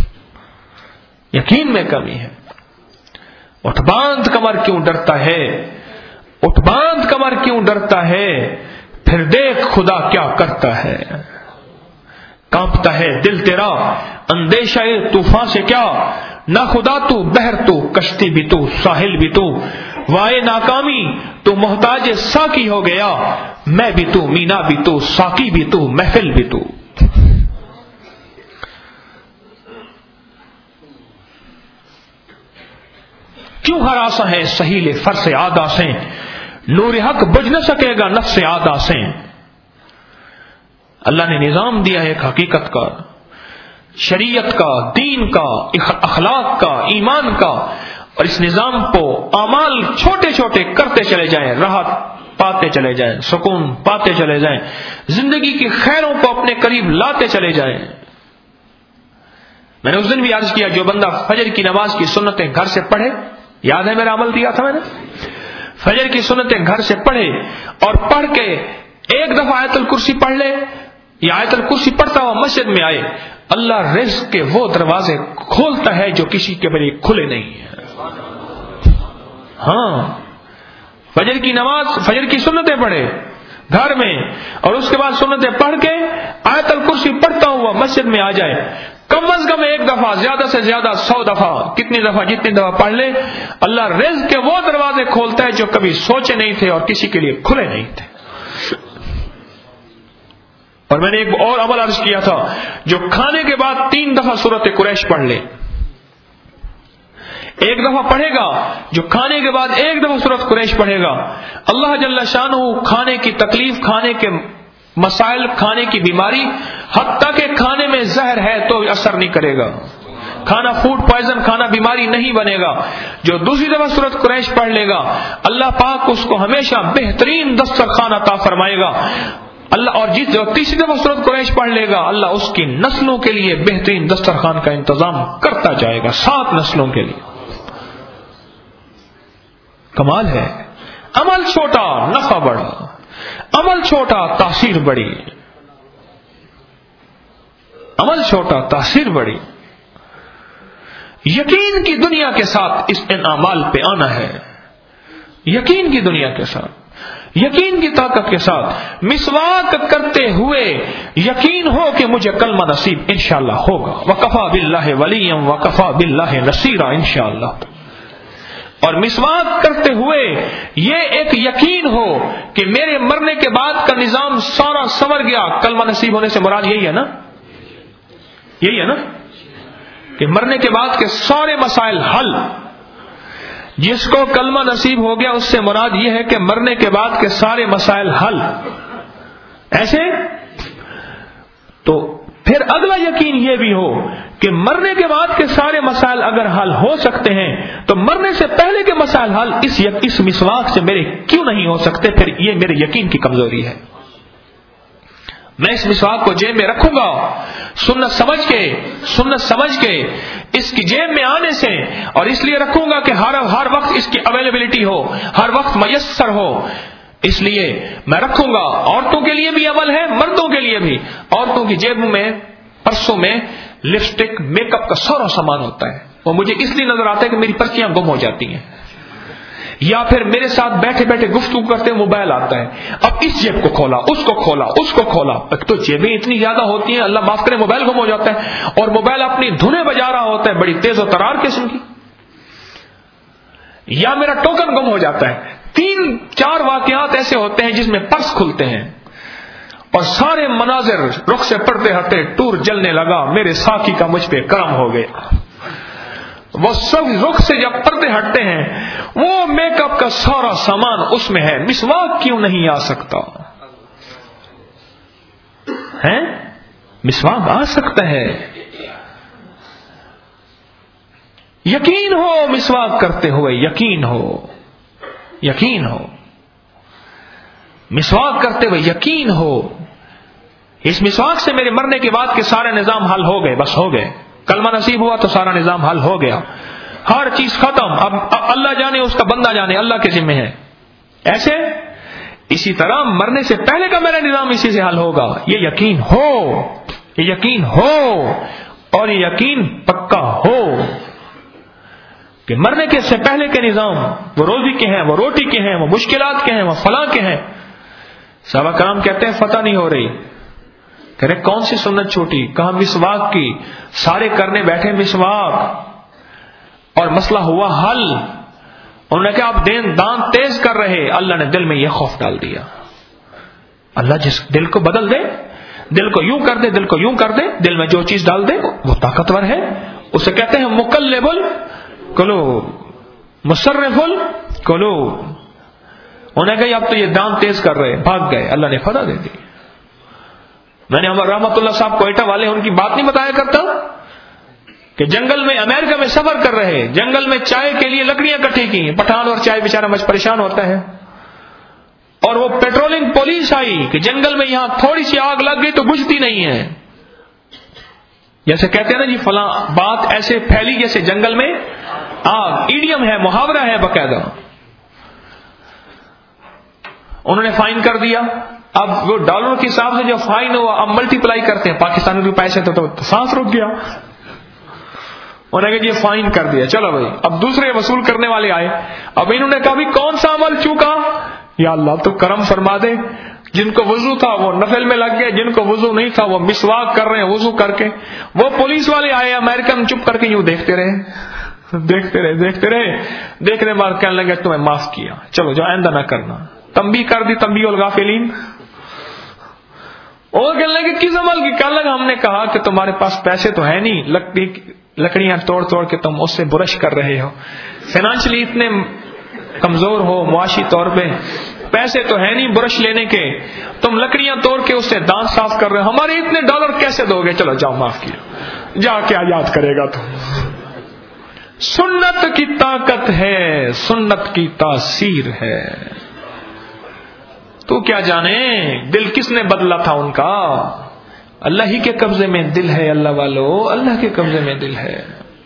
یقین میں کمی ہے۔ اٹھ باندھ کمر کیوں ڈرتا ہے، اٹھ باندھ کمر کیوں ڈرتا ہے، پھر دیکھ خدا کیا کرتا ہے۔ کانپتا ہے دل تیرا اندیشہ طوفان سے کیا، نہ خدا تو بحر تو کشتی بھی تو ساحل بھی تو، وائے ناکامی تو محتاج ساقی ہو گیا، میں بھی تو مینا بھی تو ساقی بھی تو محفل بھی تو۔ کیوں ہراساں ہے سہیل فرس عادا سے، نور حق بجھ نہ سکے گا نفس عادا سے۔ اللہ نے نظام دیا ہے ایک حقیقت کا، شریعت کا، دین کا، اخلاق کا، ایمان کا، اور اس نظام کو اعمال چھوٹے چھوٹے کرتے چلے جائیں، راحت پاتے چلے جائیں، سکون پاتے چلے جائیں، زندگی کی خیروں کو اپنے قریب لاتے چلے جائیں۔ میں نے اس دن بھی عرض کیا، جو بندہ فجر کی نماز کی سنتیں گھر سے پڑھے، یاد ہے میرا عمل دیا تھا میں نے، فجر کی سنتیں گھر سے پڑھے اور پڑھ کے ایک دفعہ آیت الکرسی پڑھ لے یا آیت الکرسی پڑھتا ہوا مسجد میں آئے، اللہ رزق کے وہ دروازے کھولتا ہے جو کسی کے لیے کھلے نہیں ہیں۔ ہاں، فجر کی نماز، فجر کی سنتیں پڑھے گھر میں، اور اس کے بعد سنتیں پڑھ کے آیت الکرسی پڑھتا ہوا مسجد میں آ جائے، کم از کم ایک دفعہ، زیادہ سے زیادہ سو دفعہ، کتنی دفعہ جتنی دفعہ پڑھ لے، اللہ رزق کے وہ دروازے کھولتا ہے جو کبھی سوچے نہیں تھے اور کسی کے لیے کھلے نہیں تھے۔ اور میں نے ایک اور عمل عرض کیا تھا، جو کھانے کے بعد تین دفعہ سورۃ قریش پڑھ لے، ایک دفعہ پڑھے گا جو کھانے کے بعد ایک دفعہ سورۃ قریش پڑھے گا، اللہ جل شانہ کھانے کی تکلیف، کھانے کے مسائل، کھانے کی بیماری، حتیٰ کہ کھانے میں زہر ہے تو اثر نہیں کرے گا، کھانا فوڈ پوائزن، کھانا بیماری نہیں بنے گا۔ جو دوسری دفعہ سورۃ قریش پڑھ لے گا، اللہ پاک اس کو ہمیشہ بہترین دسترخوان عطا فرمائے گا اللہ، اور جس جو تیسری دفعہ سورۃ قریش پڑھ لے گا، اللہ اس کی نسلوں کے لیے بہترین دسترخوان کا انتظام کرتا جائے گا، سات نسلوں کے لیے۔ کمال ہے، عمل چھوٹا نفع بڑا، عمل چھوٹا تاثیر بڑی، عمل چھوٹا تاثیر بڑی۔ یقین کی دنیا کے ساتھ اس ان اعمال پہ آنا ہے، یقین کی دنیا کے ساتھ، یقین کی طاقت کے ساتھ، مسواک کرتے ہوئے یقین ہو کہ مجھے کلمہ نصیب انشاءاللہ ہوگا، وکفا باللہ ولیا وکفا باللہ نصیرا انشاءاللہ۔ اور مسواک کرتے ہوئے یہ ایک یقین ہو کہ میرے مرنے کے بعد کا نظام سارا سنور گیا۔ کلمہ نصیب ہونے سے مراد یہی ہے نا، یہی ہے نا کہ مرنے کے بعد کے سارے مسائل حل۔ جس کو کلمہ نصیب ہو گیا اس سے مراد یہ ہے کہ مرنے کے بعد کے سارے مسائل حل۔ ایسے تو پھر اگلا یقین یہ بھی ہو کہ مرنے کے بعد کے سارے مسائل اگر حل ہو سکتے ہیں تو مرنے سے پہلے کے مسائل حل اس اس مسواک سے میرے کیوں نہیں ہو سکتے؟ پھر یہ میرے یقین کی کمزوری ہے۔ میں اس مسواک کو جیب میں رکھوں گا، سنت سمجھ کے سنت سمجھ کے اس کی جیب میں آنے سے، اور اس لیے رکھوں گا کہ ہر ہر وقت اس کی اویلیبلٹی ہو، ہر وقت میسر ہو، اس لیے میں رکھوں گا۔ عورتوں کے لیے بھی عمل ہے، مردوں کے لیے بھی۔ عورتوں کی جیب میں، پرسوں میں لپسٹک، میک اپ کا سارا سامان ہوتا ہے، وہ مجھے اس لیے نظر آتا ہے کہ میری پرچیاں گم ہو جاتی ہیں، یا پھر میرے ساتھ بیٹھے بیٹھے گفتگو کرتے ہیں موبائل آتا ہے، اب اس جیب کو کھولا، اس کو کھولا، اس کو کھولا، تو جیبیں اتنی زیادہ ہوتی ہیں، اللہ معاف کرے موبائل گم ہو جاتا ہے، اور موبائل اپنی دھنیں بجا رہا ہوتا ہے بڑی تیز و ترار قسم کی، یا میرا ٹوکن گم ہو جاتا ہے۔ تین چار واقعات ایسے ہوتے ہیں جس میں پرس کھلتے ہیں اور سارے مناظر رخ سے پڑتے ہٹے، ٹور جلنے لگا، میرے ساقی کا مجھ پہ کرم ہو گیا۔ وہ سب رخ سے جب پردے ہٹتے ہیں، وہ میک اپ کا سارا سامان اس میں ہے، مسواک کیوں نہیں آ سکتا ہے؟ مسواک آ سکتا ہے، یقین ہو مسواک کرتے ہوئے، یقین ہو، یقین ہو مسواک کرتے ہوئے، یقین ہو اس مسواک سے میرے مرنے کے بعد کے سارے نظام حل ہو گئے، بس ہو گئے۔ کلمہ نصیب ہوا تو سارا نظام حل ہو گیا، ہر چیز ختم، اب اللہ جانے اس کا بندہ جانے، اللہ کے ذمہ ہے۔ ایسے اسی طرح مرنے سے پہلے کا میرا نظام اسی سے حل ہوگا، یہ یقین ہو، یہ یقین ہو، اور یہ یقین پکا ہو کہ مرنے کے سے پہلے کے نظام وہ روزی کے ہیں، وہ روٹی کے ہیں، وہ مشکلات کے ہیں، وہ فلاں کے ہیں۔ صحابہ کرام کہتے ہیں فتح نہیں ہو رہی، کہہ رہے کون سی سنت چھوٹی؟ کہا مسواک کی. سارے کرنے بیٹھے مسواک اور مسئلہ ہوا حل. انہوں نے کہا آپ دین دان تیز کر رہے. اللہ نے دل میں یہ خوف ڈال دیا. اللہ جس دل کو بدل دے, دل کو یوں کر دے, دل کو یوں کر دے, دل میں جو چیز ڈال دے وہ طاقتور ہے. اسے کہتے ہیں مقلب القلوب, مصرف القلوب. انہوں نے کہا اب تو یہ دان تیز کر رہے, بھاگ گئے. اللہ نے فتح دے دی. میں نے عمر رحمت اللہ صاحب کوئٹہ والے ان کی بات نہیں بتایا کرتا کہ جنگل میں امریکہ میں سفر کر رہے, جنگل میں چائے کے لیے لکڑیاں اکٹھی کی. پٹھان اور چائے بیچارہ مجھ پریشان ہوتا ہے. اور وہ پیٹرولنگ پولیس آئی کہ جنگل میں یہاں تھوڑی سی آگ لگ گئی تو بجھتی نہیں ہے. جیسے کہتے ہیں نا جی فلاں بات ایسے پھیلی جیسے جنگل میں آگ. ایڈیم ہے, محاورہ ہے باقاعدہ. انہوں نے فائن کر دیا. اب وہ ڈالر کے حساب سے جو فائن ہوا اب ملٹی پلائی کرتے ہیں. پاکستانی روپے سے تو سانس رک گیا. انہوں نے کہا یہ فائن کر دیا, چلو بھائی. اب دوسرے وصول کرنے والے آئے. اب انہوں نے کہا بھی کون سا عمل چوکا؟ یا اللہ تو کرم فرما دے. جن کو وضو تھا وہ نفل میں لگ گئے, جن کو وضو نہیں تھا وہ مسواک کر رہے ہیں وضو کر کے. وہ پولیس والے آئے امریکن چپ کر کے یوں دیکھتے رہے دیکھتے رہے دیکھتے رہے دیکھنے بعد کہنے لگے تمہیں معاف کیا, چلو جو آئندہ نہ کرنا. تنبیہ کر دی, تنبیہ الغافلین. اور کہنے لگے کس عمل کی؟ کہنے لگا ہم نے کہا کہ تمہارے پاس پیسے تو ہے نہیں, لکڑی لکڑیاں توڑ توڑ کے تم اس سے برش کر رہے ہو, فائنانشلی اتنے کمزور ہو, معاشی طور پہ پیسے تو ہے نہیں برش لینے کے, تم لکڑیاں توڑ کے اس سے دانت صاف کر رہے ہو, ہمارے اتنے ڈالر کیسے دو گے؟ چلو جاؤ معاف کیا. جا کیا یاد کرے گا تو. سنت کی طاقت ہے, سنت کی تاثیر ہے. تو کیا جانے دل کس نے بدلا تھا ان کا؟ اللہ ہی کے قبضے میں دل ہے. اللہ والو, اللہ کے قبضے میں دل ہے.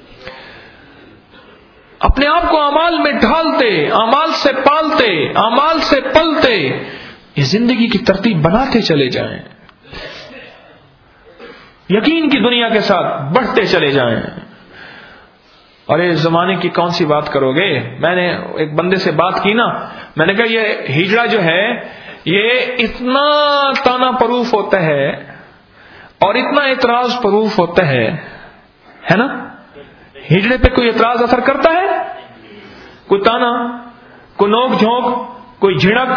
اپنے آپ کو اعمال میں ڈھالتے, اعمال سے پالتے, اعمال سے پلتے, یہ زندگی کی ترتیب بناتے چلے جائیں. یقین کی دنیا کے ساتھ بڑھتے چلے جائیں. اور اس زمانے کی کون سی بات کرو گے؟ میں نے ایک بندے سے بات کی نا, میں نے کہا یہ ہجڑا جو ہے یہ اتنا تانا پروف ہوتا ہے اور اتنا اعتراض پروف ہوتا ہے, ہے نا؟ ہجڑے پہ کوئی اعتراض اثر کرتا ہے؟ کوئی تانا, کوئی نوک جھونک, کوئی جھڑک,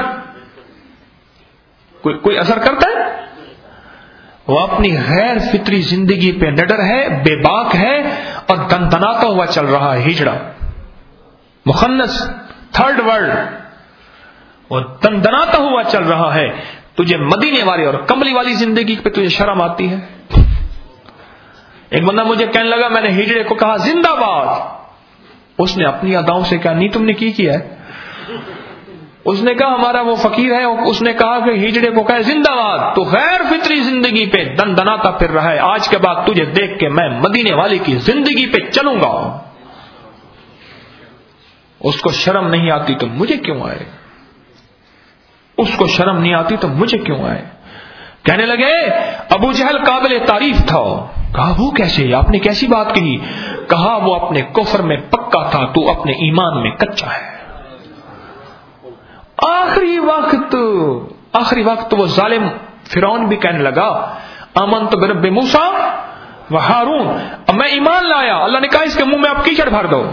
کوئی کوئی اثر کرتا ہے؟ وہ اپنی غیر فطری زندگی پہ نڈر ہے, بے باک ہے اور دندناتا ہوا چل رہا ہے. ہجڑا مخنث تھرڈ ورلڈ, وہ دندناتا ہوا چل رہا ہے. تجھے مدینے والی اور کملی والی زندگی پہ تجھے شرم آتی ہے؟ ایک بندہ مجھے کہنے لگا, میں نے ہجڑے کو کہا زندہ باد. اس نے اپنی اداؤں سے کہا نہیں تم نے کی کیا ہے. اس نے کہا ہمارا وہ فقیر ہے, اس نے کہا کہ ہجڑے کو کہے زندہ باد. تو غیر فطری زندگی پہ دن دناتا پھر رہا ہے. آج کے بعد تجھے دیکھ کے میں مدینے والی کی زندگی پہ چلوں گا. اس کو شرم نہیں آتی تو مجھے کیوں آئے, اس کو شرم نہیں آتی تو مجھے کیوں آئے. کہنے لگے ابو جہل قابل تعریف تھا. کہا وہ کیسے, آپ نے کیسی بات کہی؟ کہا وہ اپنے کفر میں پکا تھا, تو اپنے ایمان میں کچا ہے. آخری وقت آخری وقت وہ ظالم فرعون بھی کہنے لگا آمنت برب موسیٰ و ہارون, اب میں ایمان لایا. اللہ نے کہا اس کے منہ میں آپ کیچڑ بھر دو.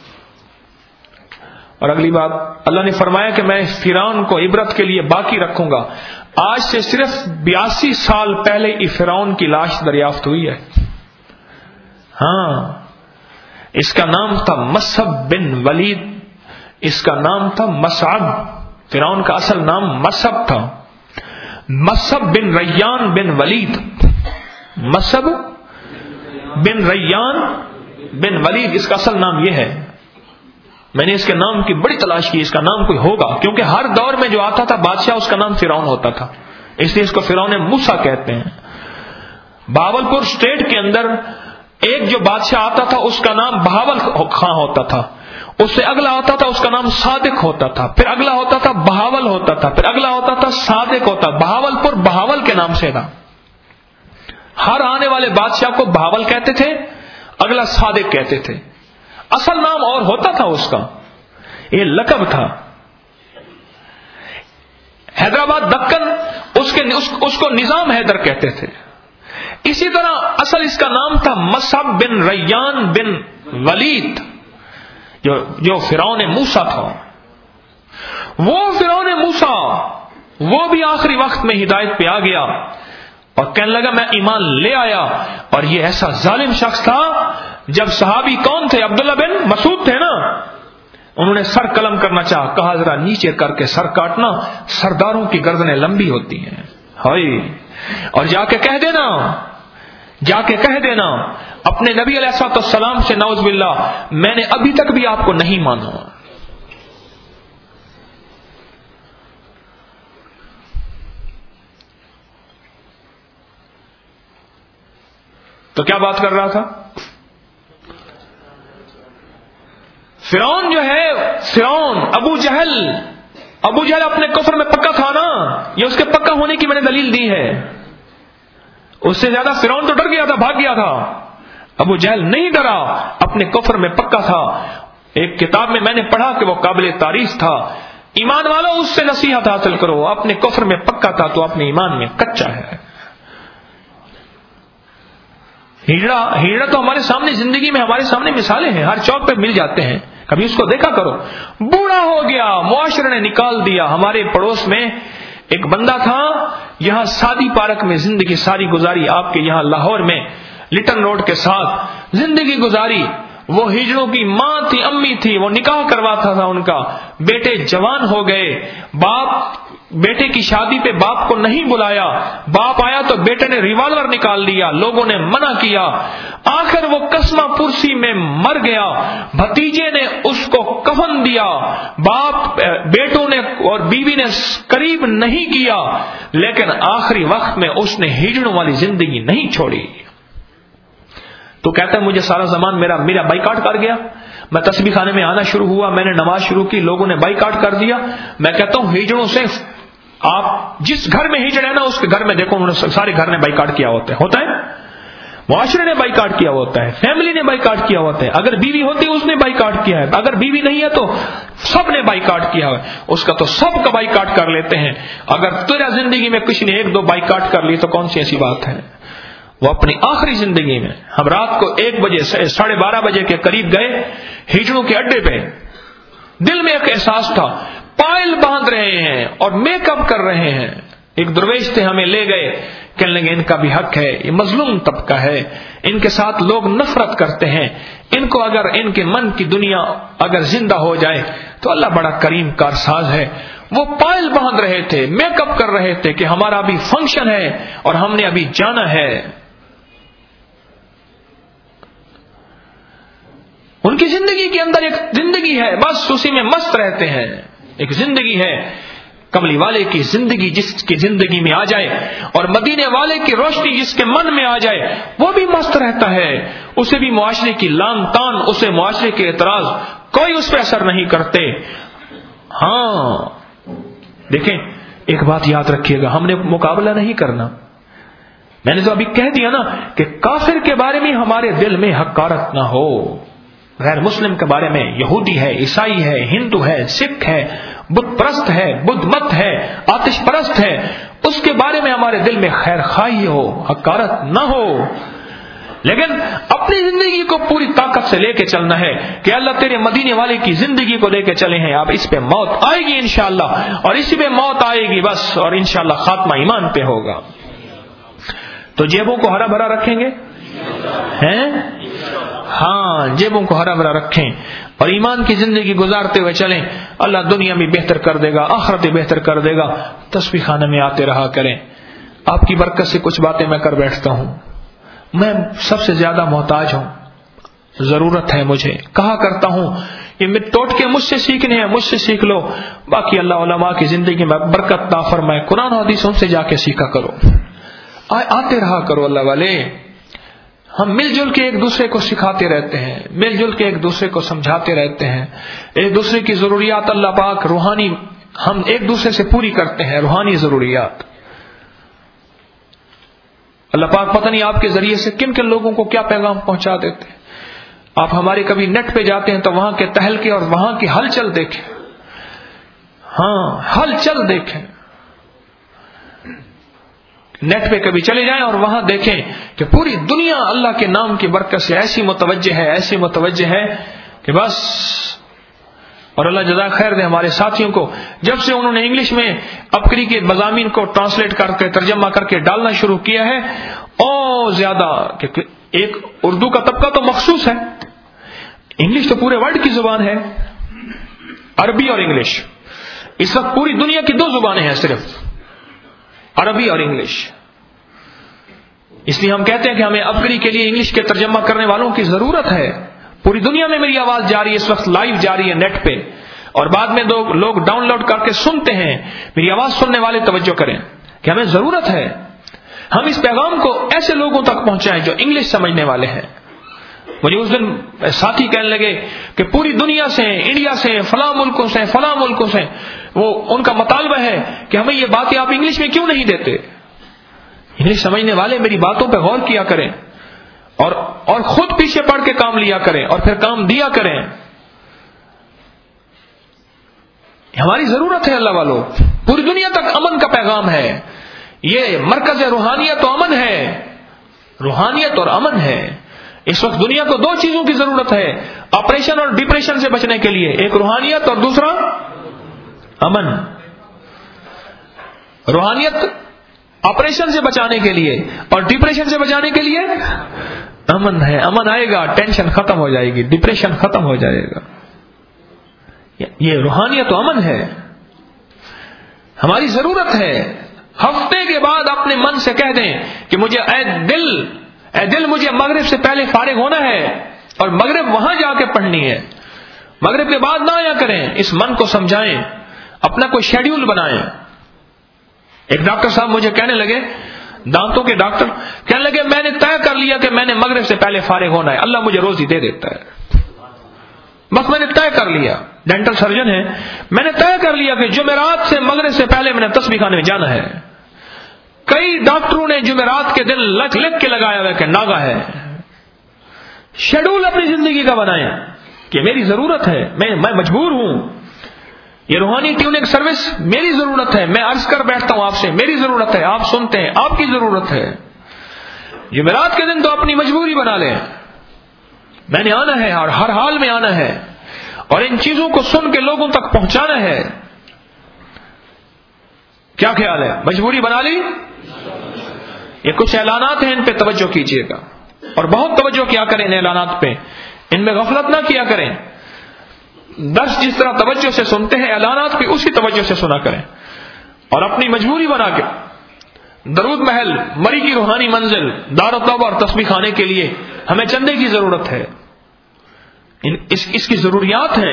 اور اگلی بات اللہ نے فرمایا کہ میں فرعون کو عبرت کے لیے باقی رکھوں گا. آج سے صرف بیاسی سال پہلے یہ فرعون کی لاش دریافت ہوئی ہے. ہاں, اس کا نام تھا مصعب بن ولید, اس کا نام تھا مصعب. فرعون کا اصل نام مصعب تھا, مصعب بن ریان بن ولید. مصعب بن ریان بن ولید اس کا اصل نام یہ ہے. میں نے اس کے نام کی بڑی تلاش کی, اس کا نام کوئی ہوگا, کیونکہ ہر دور میں جو آتا تھا بادشاہ اس کا نام فرعون ہوتا تھا, اس لیے اس کو فرعون موسیٰ کہتے ہیں. بہاولپور اسٹیٹ کے اندر ایک جو بادشاہ آتا تھا اس کا نام بہاول خاں ہوتا تھا, اس سے اگلا ہوتا تھا اس کا نام صادق ہوتا تھا, پھر اگلا ہوتا تھا بہاول ہوتا تھا, پھر اگلا ہوتا تھا صادق ہوتا. بہاولپور بہاول کے نام سے تھا. ہر آنے والے بادشاہ کو بہاول کہتے تھے, اگلا صادق کہتے تھے. اصل نام اور ہوتا تھا اس کا, یہ لقب تھا. حیدرآباد دکن اس کے اس, اس کو نظام حیدر کہتے تھے. اسی طرح اصل اس کا نام تھا مصعب بن ریان بن ولید، جو جو فرعون موسیٰ تھا. وہ فرعون موسیٰ وہ بھی آخری وقت میں ہدایت پہ آ گیا اور کہنے لگا میں ایمان لے آیا. اور یہ ایسا ظالم شخص تھا. جب صحابی کون تھے؟ عبداللہ بن مسعود تھے نا. انہوں نے سر قلم کرنا چاہا، کہا ذرا نیچے کر کے سر کاٹنا، سرداروں کی گردنیں لمبی ہوتی ہیں. ہائے. اور جا کے کہہ دینا جا کے کہہ دینا اپنے نبی علیہ الصلوۃ والسلام سے، نعوذ باللہ، میں نے ابھی تک بھی آپ کو نہیں مانا. تو کیا بات کر رہا تھا؟ فرعون جو ہے، فرعون ابو جہل ابو جہل اپنے کفر میں پکا تھا نا. یہ اس کے پکا ہونے کی میں نے دلیل دی ہے. اس سے زیادہ فرعون تو ڈر گیا تھا، بھاگ گیا تھا. ابو جہل نہیں ڈرا، اپنے کفر میں پکا تھا. ایک کتاب میں میں نے پڑھا کہ وہ قابل تعریف تھا. ایمان والو اس سے نصیحت حاصل کرو. اپنے کفر میں پکا تھا تو اپنے ایمان میں کچا ہے. ہجڑا ہجڑا تو ہمارے سامنے زندگی میں ہمارے سامنے مثالیں ہیں، ہر چوک پہ مل جاتے ہیں. کبھی اس کو دیکھا کرو. بوڑھا ہو گیا، معاشرے نے نکال دیا. ہمارے پڑوس میں ایک بندہ تھا، یہاں سادی پارک میں زندگی ساری گزاری. آپ کے یہاں لاہور میں لٹن روڈ کے ساتھ زندگی گزاری. وہ ہجڑوں کی ماں تھی، امی تھی. وہ نکاح کرواتا تھا ان کا. بیٹے جوان ہو گئے. باپ بیٹے کی شادی پہ باپ کو نہیں بلایا. باپ آیا تو بیٹے نے ریوالور نکال لیا. لوگوں نے منع کیا. آخر وہ قسمہ پرسی میں مر گیا. بھتیجے نے اس کو کفن دیا. باپ بیٹوں نے اور بیوی نے قریب نہیں کیا، لیکن آخری وقت میں اس نے ہجڑوں والی زندگی نہیں چھوڑی. تو کہتا ہے مجھے سارا زمان میرا میرا بائیکاٹ کر گیا. میں تسبیح خانے میں آنا شروع ہوا، میں نے نماز شروع کی، لوگوں نے بائیکاٹ کر دیا. میں کہتا ہوں ہجڑوں سے، آپ جس گھر میں ہجڑ ہے نا اس کے گھر میں دیکھو، انہوں نے سارے گھر نے بائیکاٹ کیا ہوتا ہے ہوتا ہے معاشرے نے بائیکاٹ کیا ہوتا ہے، فیملی نے بائیکاٹ کیا ہوتا ہے. اگر بیوی ہوتی اس نے بائیکاٹ کیا ہے، اگر بیوی نہیں ہے تو سب نے بائیکاٹ کیا ہے. اس کا تو سب کا بائیکاٹ کر لیتے ہیں. اگر تیرا زندگی میں کسی نے ایک دو بائیکاٹ کر لی تو کون سی ایسی بات ہے. وہ اپنی آخری زندگی میں، ہم رات کو ایک بجے سے ساڑھے بارہ بجے کے قریب گئے ہجڑوں کے اڈے پہ. دل میں ایک احساس تھا، پائل باندھ رہے ہیں اور میک اپ کر رہے ہیں. ایک درویش تھے، ہمیں لے گئے. کہنے لگے ان کا بھی حق ہے، یہ مظلوم طبقہ ہے، ان کے ساتھ لوگ نفرت کرتے ہیں. ان کو اگر ان کے من کی دنیا اگر زندہ ہو جائے تو اللہ بڑا کریم کارساز ہے. وہ پائل باندھ رہے تھے، میک اپ کر رہے تھے کہ ہمارا ابھی فنکشن ہے اور ہم نے ابھی جانا ہے. ان کی زندگی کے اندر ایک زندگی ہے، بس اسی میں مست رہتے ہیں. ایک زندگی ہے. کملی والے کی زندگی جس کی زندگی میں آ جائے اور مدینے والے کی روشنی جس کے من میں آ جائے وہ بھی مست رہتا ہے. اسے بھی معاشرے کی لان تان، اسے معاشرے کے اعتراض کوئی اس پہ اثر نہیں کرتے. ہاں دیکھیں ایک بات یاد رکھیے گا، ہم نے مقابلہ نہیں کرنا. میں نے تو ابھی کہہ دیا نا کہ کافر کے بارے میں ہمارے دل میں حقارت نہ ہو. غیر مسلم کے بارے میں، یہودی ہے، عیسائی ہے، ہندو ہے، سکھ ہے، بت پرست ہے، بدھ مت ہے، آتش پرست ہے، اس کے بارے میں ہمارے دل میں خیر خواہی ہو، حقارت نہ ہو. لیکن اپنی زندگی کو پوری طاقت سے لے کے چلنا ہے کہ اللہ تیرے مدینے والے کی زندگی کو لے کے چلے ہیں. اب اس پہ موت آئے گی انشاءاللہ، اور اسی پہ موت آئے گی بس، اور انشاءاللہ خاتمہ ایمان پہ ہوگا. تو جیبوں کو ہرا بھرا رکھیں گے ہیں؟ ہاں جیبوں کو ہرا بھرا رکھیں اور ایمان کی زندگی گزارتے ہوئے چلیں. اللہ دنیا میں بہتر کر دے گا، آخرت بہتر کر دے گا. تسبیح خانے میں آتے رہا کریں. آپ کی برکت سے کچھ باتیں میں کر بیٹھتا ہوں. میں سب سے زیادہ محتاج ہوں، ضرورت ہے مجھے. کہا کرتا ہوں یہ ٹوٹ کے مجھ سے سیکھنے ہیں، مجھ سے سیکھ لو. باقی اللہ علماء کی زندگی میں برکت عطا فرمائے. قرآن و حدیث ان سے جا کے سیکھا کرو، آتے رہا کرو. اللہ والے ہم مل جل کے ایک دوسرے کو سکھاتے رہتے ہیں، مل جل کے ایک دوسرے کو سمجھاتے رہتے ہیں. ایک دوسرے کی ضروریات اللہ پاک روحانی ہم ایک دوسرے سے پوری کرتے ہیں، روحانی ضروریات. اللہ پاک پتہ نہیں آپ کے ذریعے سے کن کن لوگوں کو کیا پیغام پہنچا دیتے ہیں. آپ ہمارے کبھی نیٹ پہ جاتے ہیں تو وہاں کے تہلکے اور وہاں کی ہلچل دیکھیں. ہاں ہلچل دیکھیں. نیٹ پہ کبھی چلے جائیں اور وہاں دیکھیں کہ پوری دنیا اللہ کے نام کی برکت سے ایسی متوجہ ہے ایسی متوجہ ہے کہ بس. اور اللہ جزاک خیر دے ہمارے ساتھیوں کو، جب سے انہوں نے انگلش میں عبقری کے مضامین کو ٹرانسلیٹ کر کے ترجمہ کر کے ڈالنا شروع کیا ہے، اور زیادہ کہ ایک اردو کا طبقہ تو مخصوص ہے، انگلش تو پورے ورلڈ کی زبان ہے، عربی اور انگلش. اس وقت پوری دنیا کی دو زبانیں ہیں صرف، عربی اور انگلش. اس لیے ہم کہتے ہیں کہ ہمیں عبقری کے لیے انگلش کے ترجمہ کرنے والوں کی ضرورت ہے. پوری دنیا میں میری آواز جاری ہے اس وقت، لائیو جاری ہے نیٹ پہ، اور بعد میں لوگ ڈاؤن لوڈ کر کے سنتے ہیں. میری آواز سننے والے توجہ کریں کہ ہمیں ضرورت ہے ہم اس پیغام کو ایسے لوگوں تک پہنچائیں جو انگلش سمجھنے والے ہیں. مجھے اس دن ساتھی کہنے لگے کہ پوری دنیا سے، انڈیا سے، فلاں ملکوں سے فلاں ملکوں سے، وہ ان کا مطالبہ ہے کہ ہمیں یہ باتیں آپ انگلش میں کیوں نہیں دیتے. انگلش سمجھنے والے میری باتوں پہ غور کیا کریں اور اور خود پیچھے پڑھ کے کام لیا کریں اور پھر کام دیا کریں. ہماری ضرورت ہے اللہ والوں. پوری دنیا تک امن کا پیغام ہے. یہ مرکز روحانیت و امن ہے، روحانیت اور امن ہے. اس وقت دنیا کو دو چیزوں کی ضرورت ہے آپریشن اور ڈپریشن سے بچنے کے لیے، ایک روحانیت اور دوسرا امن. روحانیت آپریشن سے بچانے کے لیے اور ڈپریشن سے بچانے کے لیے امن ہے. امن آئے گا ٹینشن ختم ہو جائے گی، ڈپریشن ختم ہو جائے گا. یہ روحانیت و امن ہے. ہماری ضرورت ہے ہفتے کے بعد اپنے من سے کہہ دیں کہ مجھے اے دل اے دل مجھے مغرب سے پہلے فارغ ہونا ہے اور مغرب وہاں جا کے پڑھنی ہے. مغرب کے بعد نہ آیا کریں. اس من کو سمجھائیں، اپنا کوئی شیڈیول بنائیں. ایک ڈاکٹر صاحب مجھے کہنے لگے، دانتوں کے ڈاکٹر کہنے لگے میں نے طے کر لیا کہ میں نے مغرب سے پہلے فارغ ہونا ہے، اللہ مجھے روزی دے دیتا ہے. بس میں نے طے کر لیا، ڈینٹل سرجن ہے، میں نے طے کر لیا کہ جمعرات سے مغرب سے پہلے میں نے تسبیح خانے میں جانا ہے. کئی ڈاکٹروں نے جمعرات کے دن لکھ لکھ کے لگایا ہوا کہ ناگا ہے. شیڈول اپنی زندگی کا بنائیں کہ میری ضرورت ہے، میں میں مجبور ہوں. یہ روحانی ٹیوننگ سروس میری ضرورت ہے. میں عرض کر بیٹھتا ہوں آپ سے، میری ضرورت ہے، آپ سنتے ہیں، آپ کی ضرورت ہے. جمعرات کے دن تو اپنی مجبوری بنا لیں، میں نے آنا ہے اور ہر حال میں آنا ہے اور ان چیزوں کو سن کے لوگوں تک پہنچانا ہے. کیا خیال ہے؟ مجبوری بنا لی؟ یہ کچھ اعلانات ہیں، ان پہ توجہ کیجیے گا اور بہت توجہ کیا کریں ان اعلانات پہ. ان میں غفلت نہ کیا کریں. درس جس طرح توجہ سے سنتے ہیں اعلانات بھی اسی توجہ سے سنا کریں اور اپنی مجبوری بنا کے درود محل، مری کی روحانی منزل، دار التوبہ اور تسبیح خانے کے لیے ہمیں چندے کی ضرورت ہے. اس, اس کی ضروریات ہیں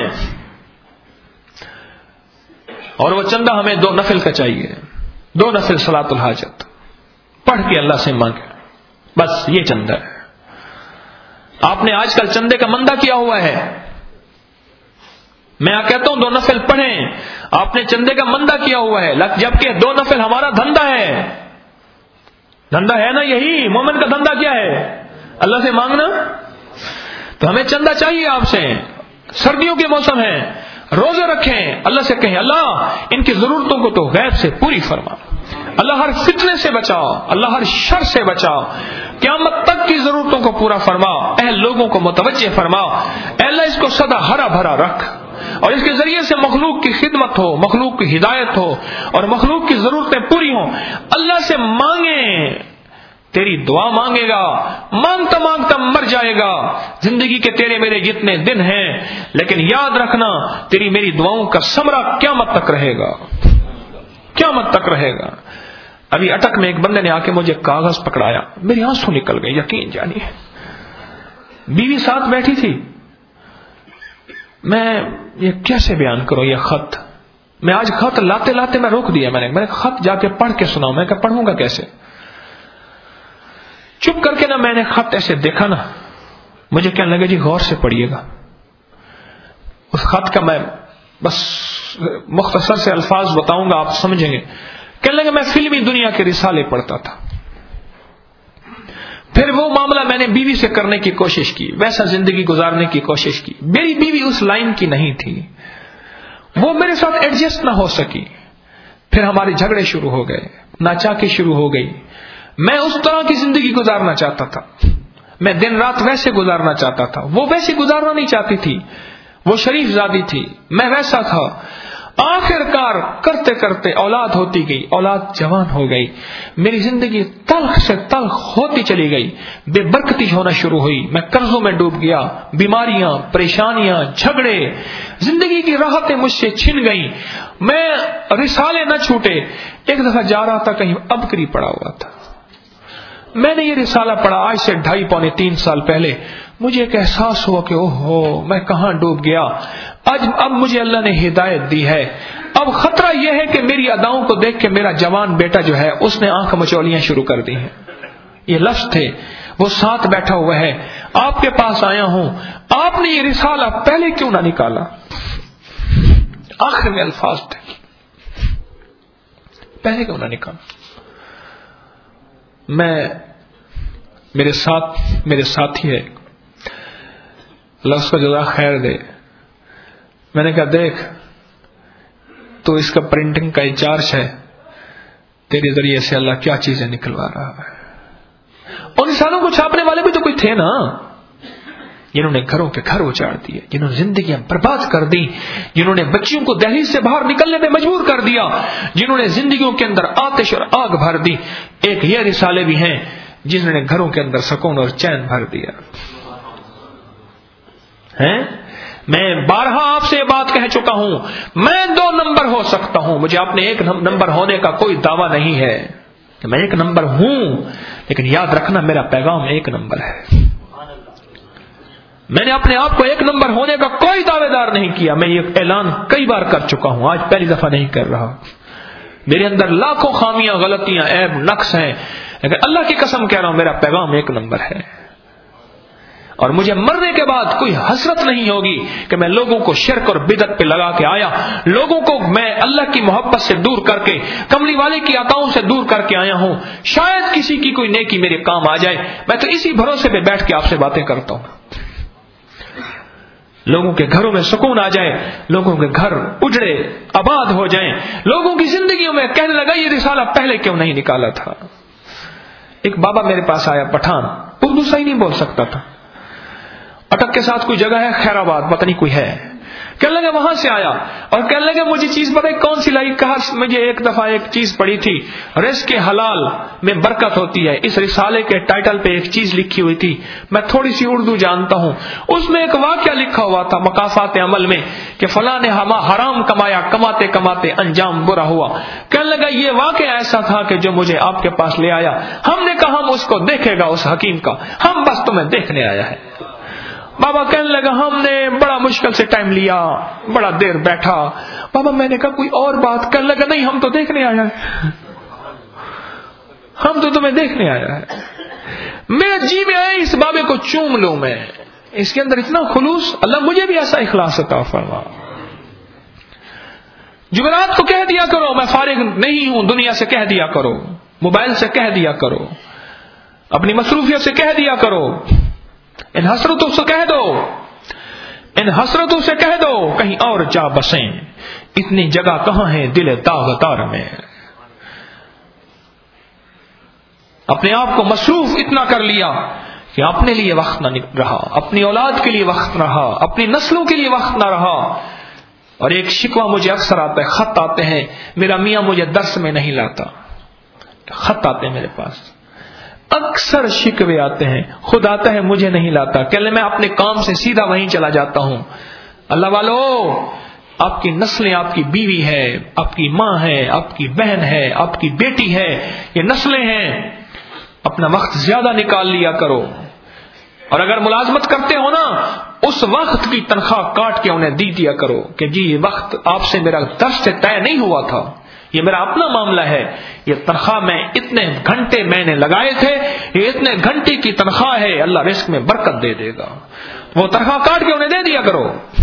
اور وہ چندہ ہمیں دو نفل کا چاہیے. دو نفل صلاۃ الحاجت پڑھ کے اللہ سے مانگے، بس یہ چندہ ہے. آپ نے آج کل چندے کا مندہ کیا ہوا ہے. میں کہتا ہوں دو نفل پڑھیں. آپ نے چندے کا مندہ کیا ہوا ہے، جبکہ دو نفل ہمارا دھندا ہے. دھندا ہے نا یہی؟ مومن کا دھندا کیا ہے؟ اللہ سے مانگنا. تو ہمیں چندہ چاہیے آپ سے. سردیوں کے موسم ہے، روزے رکھیں، اللہ سے کہیں اللہ ان کی ضرورتوں کو تو غیب سے پوری فرما. اللہ ہر فتنے سے بچاؤ، اللہ ہر شر سے بچاؤ، قیامت تک کی ضرورتوں کو پورا فرما. اہل لوگوں کو متوجہ فرما. اے اللہ اس کو سدا ہرا بھرا رکھ اور اس کے ذریعے سے مخلوق کی خدمت ہو، مخلوق کی ہدایت ہو اور مخلوق کی ضرورتیں پوری ہوں. اللہ سے مانگیں، تیری دعا مانگے گا، مانگتا مانگتا مر جائے گا. زندگی کے تیرے میرے جتنے دن ہیں، لیکن یاد رکھنا تیری میری دعاؤں کا ثمرہ قیامت تک رہے گا، قیامت تک رہے گا. ابھی اٹک میں ایک بندے نے آ کے مجھے کاغذ پکڑایا، میری آنسو نکل گئی. یقین جانیے بیوی ساتھ بیٹھی تھی. میں یہ کیسے بیان کروں یہ خط؟ میں آج خط لاتے لاتے میں روک دیا. میں نے میں نے خط جا کے پڑھ کے سناؤں. میں کہ پڑھوں گا کیسے؟ چپ کر کے نا میں نے خط ایسے دیکھا نا، مجھے کہنے لگا جی غور سے پڑھیے گا. اس خط کا میں بس مختصر سے الفاظ بتاؤں گا، آپ سمجھیں گے. کہنے لگا میں فلمی دنیا کے رسالے پڑھتا تھا، پھر وہ معاملہ میں نے بیوی سے کرنے کی کوشش کی، ویسا زندگی گزارنے کی کوشش کی. میری بیوی اس لائن کی نہیں تھی، وہ میرے ساتھ ایڈجسٹ نہ ہو سکی. پھر ہمارے جھگڑے شروع ہو گئے، ناچاکی شروع ہو گئی. میں اس طرح کی زندگی گزارنا چاہتا تھا، میں دن رات ویسے گزارنا چاہتا تھا، وہ ویسے گزارنا نہیں چاہتی تھی، وہ شریف زادی تھی، میں ویسا تھا. آخر کار کرتے کرتے اولاد ہوتی گئی، اولاد جوان ہو گئی، میری زندگی تلخ سے تلخ ہوتی چلی گئی، بے برکتی ہونا شروع ہوئی، میں قرضوں میں ڈوب گیا، بیماریاں، پریشانیاں، جھگڑے، زندگی کی راحتیں مجھ سے چھن گئیں. میں رسالے نہ چھوٹے. ایک دفعہ جا رہا تھا کہیں، ابکری پڑا ہوا تھا، میں نے یہ رسالہ پڑھا آج سے ڈھائی پونے تین سال پہلے. مجھے ایک احساس ہوا کہ اوہو میں کہاں ڈوب گیا. آج اب مجھے اللہ نے ہدایت دی ہے. اب خطرہ یہ ہے کہ میری اداؤں کو دیکھ کے میرا جوان بیٹا جو ہے اس نے آنکھ مچولیاں شروع کر دی ہیں. یہ لفظ تھے، وہ ساتھ بیٹھا ہوا ہے. آپ کے پاس آیا ہوں، آپ نے یہ رسالہ پہلے کیوں نہ نکالا؟ آخر میں الفاظ تھے، پہلے کیوں نہ نکالا؟ میں میرے ساتھ میرے ساتھی ہے، اللہ اس کو جزا خیر دے. میں نے کہا دیکھ تو اس کا پرنٹنگ کا انچارج ہے، تیرے ذریعے سے اللہ کیا چیزیں نکلوا رہا ہے. اور انسانوں کو چھاپنے والے بھی تو کوئی تھے نا، جنہوں نے گھروں کے گھر اجاڑ دیے، جنہوں نے زندگیاں برباد کر دی، جنہوں نے بچیوں کو دہلیز سے باہر نکلنے میں مجبور کر دیا، جنہوں نے زندگیوں کے اندر آتش اور آگ بھر دی. ایک یہ رسالے بھی ہیں جنہوں نے گھروں کے اندر سکون اور چین بھر دیا ہے. میں بارہا آپ سے بات کہہ چکا ہوں، میں دو نمبر ہو سکتا ہوں، مجھے اپنے ایک نمبر ہونے کا کوئی دعویٰ نہیں ہے کہ میں ایک نمبر ہوں، لیکن یاد رکھنا میرا پیغام ایک نمبر ہے. میں نے اپنے آپ کو ایک نمبر ہونے کا کوئی دعوے دار نہیں کیا. میں یہ اعلان کئی بار کر چکا ہوں، آج پہلی دفعہ نہیں کر رہا. میرے اندر لاکھوں خامیاں، غلطیاں، عیب، نقص ہیں، لیکن اللہ کی قسم کہہ رہا ہوں میرا پیغام ایک نمبر ہے. اور مجھے مرنے کے بعد کوئی حسرت نہیں ہوگی کہ میں لوگوں کو شرک اور بدعت پہ لگا کے آیا، لوگوں کو میں اللہ کی محبت سے دور کر کے، کملی والے کی عطاؤں سے دور کر کے آیا ہوں. شاید کسی کی کوئی نیکی میرے کام آ جائے. میں تو اسی بھروسے پہ بیٹھ کے آپ سے باتیں کرتا ہوں. لوگوں کے گھروں میں سکون آ جائے، لوگوں کے گھر اجڑے آباد ہو جائیں، لوگوں کی زندگیوں میں کہنے لگا یہ رسالہ پہلے کیوں نہیں نکالا تھا. ایک بابا میرے پاس آیا، پٹھان، اردو صحیح نہیں بول سکتا تھا. اٹک کے ساتھ کوئی جگہ ہے خیرآباد، پتہ نہیں کوئی ہے. کہنے لگے وہاں سے آیا اور کہنے لگے مجھے چیز پتہ ہے کون سی لائی. کہا مجھے ایک دفعہ ایک چیز پڑھی تھی، رزق حلال میں برکت ہوتی ہے. اس رسالے کے ٹائٹل پہ ایک چیز لکھی ہوئی تھی، میں تھوڑی سی اردو جانتا ہوں. اس میں ایک واقعہ لکھا ہوا تھا مقافات عمل میں کہ فلاں نے ہما حرام کمایا، کماتے کماتے انجام برا ہوا. کہنے لگا یہ واقعہ ایسا تھا کہ جو مجھے آپ کے پاس لے آیا. ہم نے کہا ہم اس کو دیکھے گا، اس حکیم کا، ہم بس تمہیں دیکھنے آیا ہے. بابا کہنے لگا ہم نے بڑا مشکل سے ٹائم لیا، بڑا دیر بیٹھا. بابا میں نے کہا کوئی اور بات. کہنے لگا نہیں ہم تو دیکھنے آیا ہے، ہم تو تمہیں دیکھنے آیا ہے. میرے جی میں آئے اس بابے کو چوم لوں، میں اس کے اندر اتنا خلوص. اللہ مجھے بھی ایسا اخلاص عطا فرما. جمعرات کو کہہ دیا کرو میں فارغ نہیں ہوں، دنیا سے کہہ دیا کرو، موبائل سے کہہ دیا کرو، اپنی مصروفیت سے کہہ دیا کرو. ان حسرتوں سے کہہ دو، ان حسرتوں سے کہہ دو کہیں اور جا بسیں. اتنی جگہ کہاں ہے دل داغدار میں. اپنے آپ کو مصروف اتنا کر لیا کہ اپنے لیے وقت نہ رہا، اپنی اولاد کے لیے وقت نہ رہا، اپنی نسلوں کے لیے وقت نہ رہا. اور ایک شکوہ مجھے اکثر آتا ہے، خط آتے ہیں، میرا میاں مجھے درس میں نہیں لاتا. خط آتے ہیں میرے پاس، اکثر شکوے آتے ہیں، خود آتا ہے مجھے نہیں لاتا. کہ میں اپنے کام سے سیدھا وہیں چلا جاتا ہوں. اللہ والو، آپ کی نسلیں، آپ کی بیوی ہے، آپ کی ماں ہے، آپ کی بہن ہے، آپ کی بیٹی ہے، یہ نسلیں ہیں. اپنا وقت زیادہ نکال لیا کرو. اور اگر ملازمت کرتے ہو نا، اس وقت کی تنخواہ کاٹ کے انہیں دی دیا کرو کہ جی یہ وقت آپ سے میرا درس سے طے نہیں ہوا تھا، یہ میرا اپنا معاملہ ہے، یہ تنخواہ میں اتنے گھنٹے میں نے لگائے تھے، یہ اتنے گھنٹے کی تنخواہ ہے، اللہ رزق میں برکت دے دے گا. وہ تنخواہ کاٹ کے انہیں دے دیا کرو.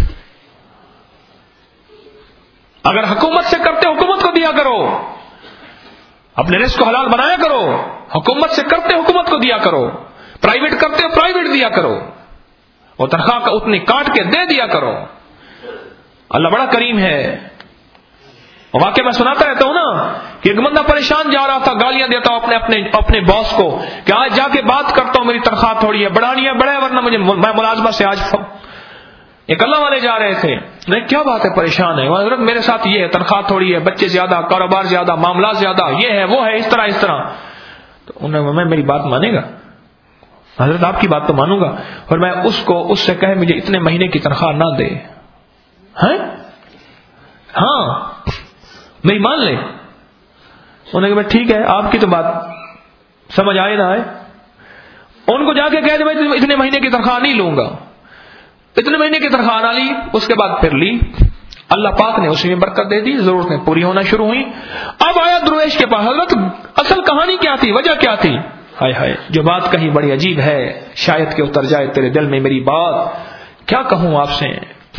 اگر حکومت سے کرتے حکومت کو دیا کرو. اپنے رزق کو حلال بنایا کرو. حکومت سے کرتے حکومت کو دیا کرو. پرائیویٹ کرتے پرائیویٹ دیا کرو. وہ تنخواہ کا اتنی کاٹ کے دے دیا کرو. اللہ بڑا کریم ہے. واقعہ میں سناتا رہتا ہوں نا کہ ایک بندہ پریشان جا رہا تھا، گالیاں دیتا ہوں اپنے اپنے اپنے باس کو کہ آج جا کے بات کرتا ہوں، میری تنخواہ تھوڑی ہے، بڑھانی ہے بڑھے ورنہ مجھے میں ملازمت سے آج ف... ایک اللہ والے جا رہے تھے، نہیں کیا بات ہے پریشان ہے حضرت، میرے ساتھ یہ ہے، تنخواہ تھوڑی ہے، بچے زیادہ، کاروبار زیادہ، معاملات زیادہ، یہ ہے وہ ہے، اس طرح اس طرح. تو انہوں نے میں میری بات مانے گا حضرت؟ آپ کی بات تو مانوں گا، اور میں اس کو اس سے کہے مجھے اتنے مہینے کی تنخواہ نہ دے، ہیں ہاں میری مان لے. انہوں نے کہا ٹھیک ہے آپ کی تو بات سمجھ آئے نہ آئے. ان کو جا کے کہہ دے میں اتنے مہینے کی تنخواہ نہیں لوں گا، اتنے مہینے کی تنخواہ نہ لی، اس کے بعد پھر لی. اللہ پاک نے اسی میں برکت دے دی، ضرورتیں پوری ہونا شروع ہوئی. اب آیا درویش کے پاس، حضرت اصل کہانی کیا تھی، وجہ کیا تھی؟ ہائے ہائے جو بات کہیں بڑی عجیب ہے، شاید کہ اتر جائے تیرے دل میں میری بات، کیا کہوں آپ سے.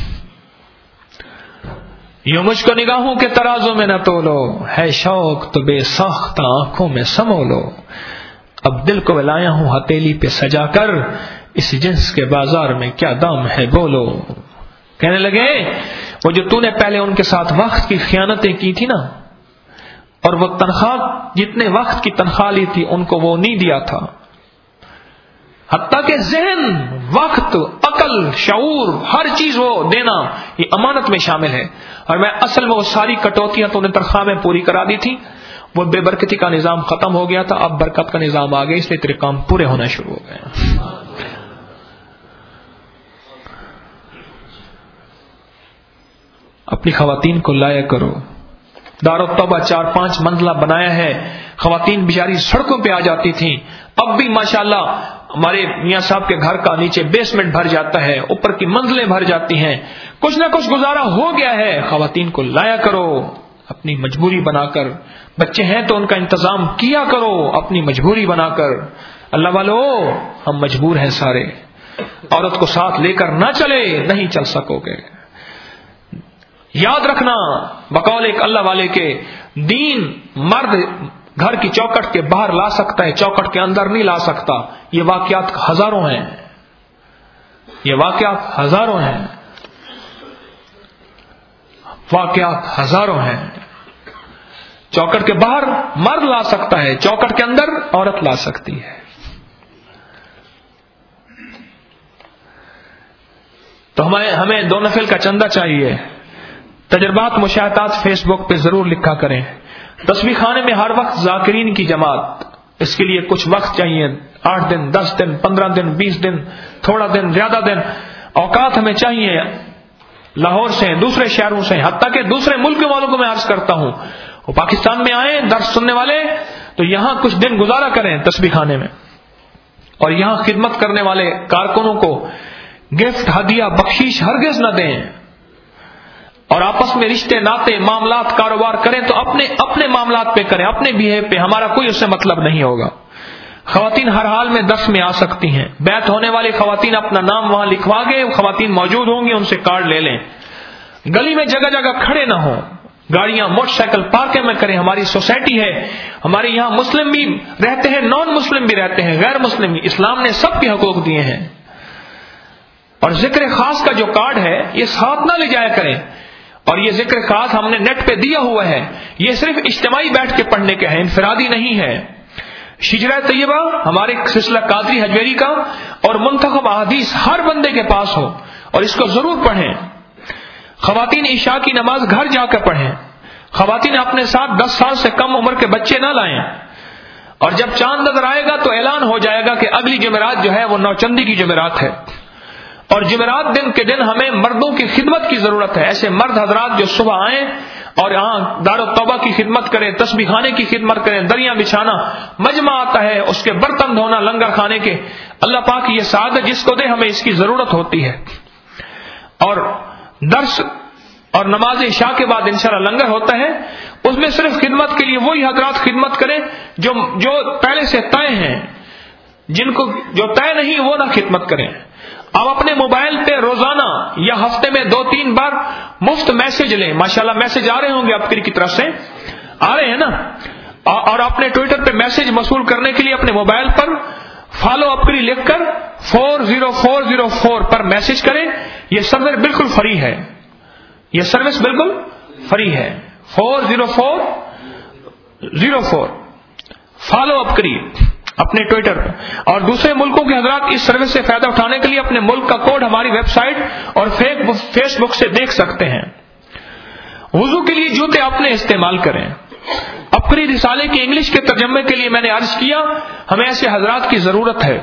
یوں مجھ کو نگاہوں کے ترازوں میں نہ تولو، ہے شوق تو بے ساختہ آنکھوں میں سمو لو. اب دل کو لایا ہوں ہتھیلی پہ سجا کر، اس جنس کے بازار میں کیا دام ہے بولو. کہنے لگے وہ جو تو نے پہلے ان کے ساتھ وقت کی خیانتیں کی تھی نا، اور وہ تنخواہ جتنے وقت کی تنخواہ لی تھی ان کو وہ نہیں دیا تھا، حتیٰ کہ ذہن، وقت، عقل، شعور، ہر چیز وہ دینا یہ امانت میں شامل ہے. اور میں اصل میں وہ ساری کٹوتیاں تو انہیں تنخواہ میں پوری کرا دی تھی، وہ بے برکتی کا نظام ختم ہو گیا تھا، اب برکت کا نظام آ گیا، اس لیے تیرے کام پورے ہونا شروع ہو گئے. اپنی خواتین کو لایا کرو. دارالتوبہ چار پانچ منزلہ بنایا ہے، خواتین بیچاری سڑکوں پہ آ جاتی تھیں، اب بھی ماشاءاللہ ہمارے میاں صاحب کے گھر کا نیچے بیسمنٹ بھر جاتا ہے، اوپر کی منزلیں بھر جاتی ہیں، کچھ نہ کچھ گزارا ہو گیا ہے. خواتین کو لایا کرو اپنی مجبوری بنا کر، بچے ہیں تو ان کا انتظام کیا کرو اپنی مجبوری بنا کر. اللہ والو ہم مجبور ہیں سارے، عورت کو ساتھ لے کر نہ چلے نہیں چل سکو گے. یاد رکھنا بقول ایک اللہ والے کے، دین مرد گھر کی چوکٹ کے باہر لا سکتا ہے، چوکٹ کے اندر نہیں لا سکتا. یہ واقعات ہزاروں ہیں، یہ واقعات ہزاروں ہیں، واقعات ہزاروں ہیں. چوکٹ کے باہر مرد لا سکتا ہے، چوکٹ کے اندر عورت لا سکتی ہے. تو ہمیں ہمیں دو نفل کا چندہ چاہیے. تجربات مشاہدات فیس بک پہ ضرور لکھا کریں. تسبیح خانے میں ہر وقت ذاکرین کی جماعت، اس کے لیے کچھ وقت چاہیے، آٹھ دن، دس دن، پندرہ دن، بیس دن، تھوڑا دن، زیادہ دن، اوقات ہمیں چاہیے. لاہور سے، دوسرے شہروں سے، حتیٰ کہ دوسرے ملک والوں کو میں عرض کرتا ہوں وہ پاکستان میں آئیں درس سننے والے تو یہاں کچھ دن گزارا کریں تسبیح خانے میں، اور یہاں خدمت کرنے والے کارکنوں کو گفٹ، ہدیہ، بخشش ہرگز نہ دیں. اور آپس میں رشتے ناتے، معاملات، کاروبار کریں تو اپنے اپنے معاملات پہ کریں، اپنے بیہیو پہ، ہمارا کوئی اس سے مطلب نہیں ہوگا. خواتین ہر حال میں درس میں آ سکتی ہیں. بیعت ہونے والی خواتین اپنا نام وہاں لکھوا گے، خواتین موجود ہوں گی، ان سے کارڈ لے لیں. گلی میں جگہ جگہ کھڑے نہ ہوں، گاڑیاں موٹر سائیکل پارکنگ میں کریں. ہماری سوسائٹی ہے، ہمارے یہاں مسلم بھی رہتے ہیں، نان مسلم بھی رہتے ہیں، غیر مسلم بھی. اسلام نے سب کے حقوق دیے ہیں. اور ذکر خاص کا جو کارڈ ہے یہ ساتھ نہ لے جایا کریں. اور یہ ذکر خاص ہم نے نیٹ پہ دیا ہوا ہے، یہ صرف اجتماعی بیٹھ کے پڑھنے کے ہیں، انفرادی نہیں ہے. شجرہ طیبہ ہمارے سلسلہ قادری حجویری کا اور منتخب احادیث ہر بندے کے پاس ہو اور اس کو ضرور پڑھیں. خواتین عشاء کی نماز گھر جا کر پڑھیں. خواتین اپنے ساتھ دس سال سے کم عمر کے بچے نہ لائیں. اور جب چاند نظر آئے گا تو اعلان ہو جائے گا کہ اگلی جمعرات جو ہے وہ نوچندی کی جمعرات ہے. اور جمعرات دن کے دن ہمیں مردوں کی خدمت کی ضرورت ہے. ایسے مرد حضرات جو صبح آئیں اور یہاں دارالتوبہ کی خدمت کریں، تسبیح خانے کی خدمت کریں، دریاں بچھانا، مجمع آتا ہے اس کے برتن دھونا لنگر کھانے کے. اللہ پاک یہ سعادت جس کو دے ہمیں اس کی ضرورت ہوتی ہے. اور درس اور نماز عشاء کے بعد انشاءاللہ لنگر ہوتا ہے، اس میں صرف خدمت کے لیے وہی حضرات خدمت کریں جو جو پہلے سے طے ہیں. جن کو جو طے نہیں وہ نہ خدمت کریں. آپ اپنے موبائل پہ روزانہ یا ہفتے میں دو تین بار مفت میسج لیں. ماشاءاللہ میسج آ رہے ہوں گے آپ کی طرف سے، آ رہے ہیں نا. اور اپنے ٹویٹر پہ میسج موصول کرنے کے لیے اپنے موبائل پر فالو اپری لکھ کر four zero four zero four پر میسج کریں. یہ سروس بالکل فری ہے، یہ سروس بالکل فری ہے. Four zero four zero four follow up کریے اپنے ٹویٹر پر، اور دوسرے ملکوں کے حضرات اس سروس سے فائدہ اٹھانے کے لیے اپنے ملک کا کوڈ ہماری ویب سائٹ اور فیس بک سے دیکھ سکتے ہیں۔ وضو کے لیے جوتے اپنے استعمال کریں۔ اپکری رسالے کے انگلش کے ترجمے کے لیے میں نے عرض کیا ہمیں ایسے حضرات کی ضرورت ہے۔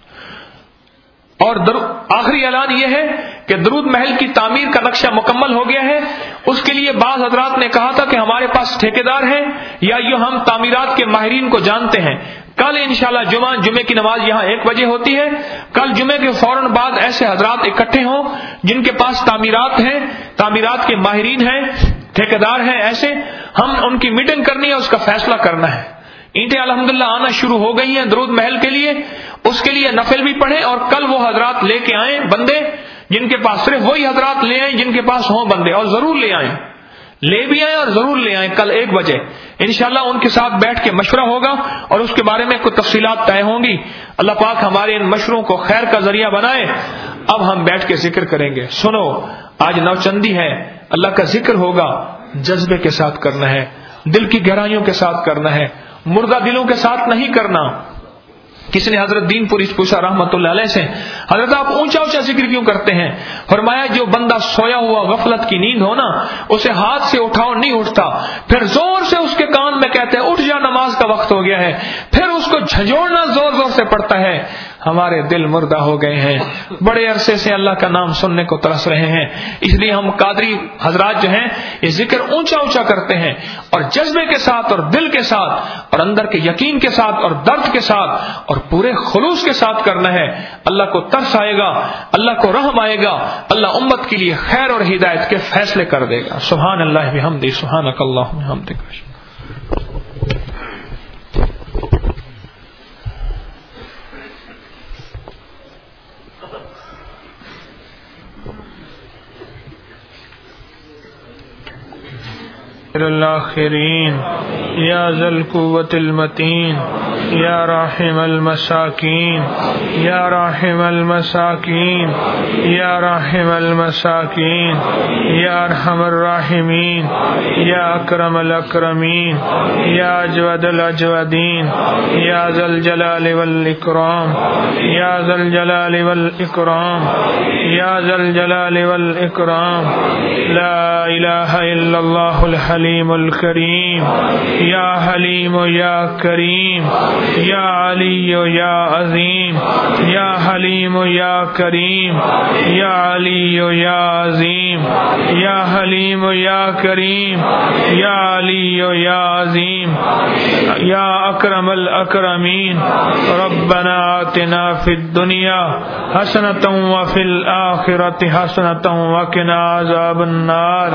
اور آخری اعلان یہ ہے کہ درود محل کی تعمیر کا نقشہ مکمل ہو گیا ہے۔ اس کے لیے بعض حضرات نے کہا تھا کہ ہمارے پاس ٹھیکیدار ہیں یا یہ ہم تعمیرات کے ماہرین کو جانتے ہیں۔ کل انشاءاللہ جمعہ جمعے کی نماز یہاں ایک بجے ہوتی ہے۔ کل جمعے کے فوراً بعد ایسے حضرات اکٹھے ہوں جن کے پاس تعمیرات ہیں، تعمیرات کے ماہرین ہیں، ٹھیکیدار ہیں، ایسے ہم ان کی میٹنگ کرنی ہے، اس کا فیصلہ کرنا ہے۔ اینٹیں الحمدللہ آنا شروع ہو گئی ہیں درود محل کے لیے، اس کے لیے نفل بھی پڑھیں، اور کل وہ حضرات لے کے آئیں بندے جن کے پاس، صرف وہی حضرات لے آئیں جن کے پاس ہوں بندے، اور ضرور لے آئیں، لے بھی آئیں اور ضرور لے آئیں کل ایک بجے انشاءاللہ ان کے ساتھ بیٹھ کے مشورہ ہوگا اور اس کے بارے میں کچھ تفصیلات طے ہوں گی۔ اللہ پاک ہمارے ان مشوروں کو خیر کا ذریعہ بنائے۔ اب ہم بیٹھ کے ذکر کریں گے۔ سنو، آج نوچندی ہے، اللہ کا ذکر ہوگا، جذبے کے ساتھ کرنا ہے، دل کی گہرائیوں کے ساتھ کرنا ہے، مردہ دلوں کے ساتھ نہیں کرنا۔ کسی نے حضرت دین پوری پوچھا رحمت اللہ علیہ سے، حضرت آپ اونچا اونچا ذکر کیوں کرتے ہیں؟ فرمایا جو بندہ سویا ہوا غفلت کی نیند ہو نا، اسے ہاتھ سے اٹھاؤ نہیں اٹھتا، پھر زور سے اس کے کان میں کہتے ہیں اٹھ جا نماز کا وقت ہو گیا ہے، پھر اس کو جھنجھوڑنا زور زور سے پڑتا ہے۔ ہمارے دل مردہ ہو گئے ہیں، بڑے عرصے سے اللہ کا نام سننے کو ترس رہے ہیں، اس لیے ہم قادری حضرات جو ہیں یہ ذکر اونچا اونچا کرتے ہیں، اور جذبے کے ساتھ اور دل کے ساتھ اور اندر کے یقین کے ساتھ اور درد کے ساتھ اور پورے خلوص کے ساتھ کرنا ہے۔ اللہ کو ترس آئے گا، اللہ کو رحم آئے گا، اللہ امت کے لیے خیر اور ہدایت کے فیصلے کر دے گا۔ سبحان اللہ بحمدہ، سبحانک اللہم وبحمدک۔ الآخرین یا ذا القوة المتین یا راحم المساکین یا راحم المساکین یا راحم المساکین یا ارحم الراحمین یا اکرم الاکرمین یا اجود الاجودین یا ذا الجلال والاکرام یا ذا الجلال والاکرام یا ذا الجلال والاکرام۔ لا الہ الا اللہ الحلیم الکریم یا حلیم یا کریم یا علی یا عظیم یا حلیم یا کریم یا علی یا عظیم یا حلیم یا کریم یا علی یا عظیم یا اکرم الاکرمین۔ ربنا آتنا فی الدنیا حسنۃ وفی الآخرۃ حسنۃ وقنا عذاب النار۔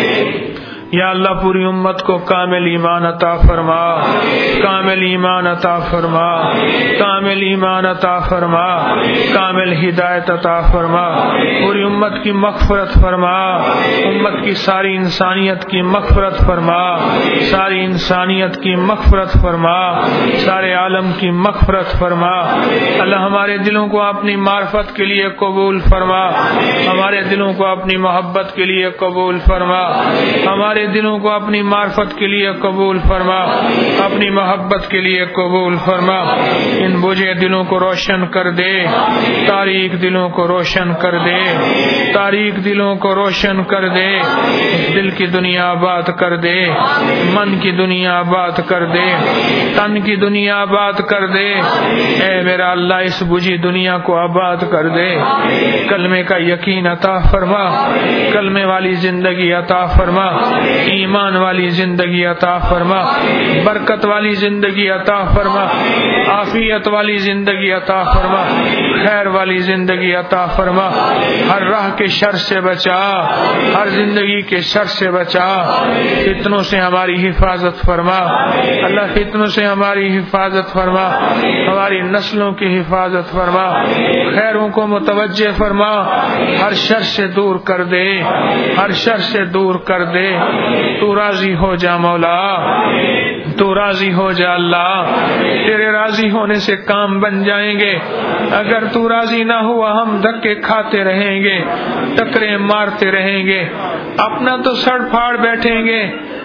یا اللہ پوری امت کو کامل ایمان عطا فرما، کامل ایمان عطا فرما، کامل ایمان عطا فرما، کامل ہدایت عطا فرما، پوری امت کی مغفرت فرما، امت کی ساری انسانیت کی مغفرت فرما، ساری انسانیت کی مغفرت فرما، سارے عالم کی مغفرت فرما۔ اللہ ہمارے دلوں کو اپنی معرفت کے لیے قبول فرما، ہمارے دلوں کو اپنی محبت کے لیے قبول فرما، ہمارے دلوں کو اپنی معرفت کے لیے قبول فرما، اپنی محبت کے لیے قبول فرما۔ ان بجھے دلوں کو روشن کر دے، تاریک دلوں کو روشن کر دے، تاریک دلوں کو روشن کر دے، دل کی دنیا آباد کر دے، من کی دنیا آباد کر دے، تن کی دنیا آباد کر دے۔ اے میرا اللہ اس بجھی دنیا کو آباد کر دے، کلمے کا یقین عطا فرما، کلمے والی زندگی عطا فرما، ایمان والی زندگی عطا فرما، برکت والی زندگی عطا فرما، عافیت والی زندگی عطا فرما، خیر والی زندگی عطا فرما۔ ہر راہ کے شر سے بچا، ہر زندگی کے شر سے بچا، فتنوں سے ہماری حفاظت فرما اللہ، فتنوں سے ہماری حفاظت فرما، ہماری نسلوں کی حفاظت فرما، خیروں کو متوجہ فرما، ہر شر سے دور کر دے، ہر شر سے دور کر دے۔ تو راضی ہو جا مولا، تو راضی ہو جا اللہ، تیرے راضی ہونے سے کام بن جائیں گے۔ اگر تو راضی نہ ہوا ہم دھکے کھاتے رہیں گے، ٹکرے مارتے رہیں گے، اپنا تو سڑ پھاڑ بیٹھیں گے،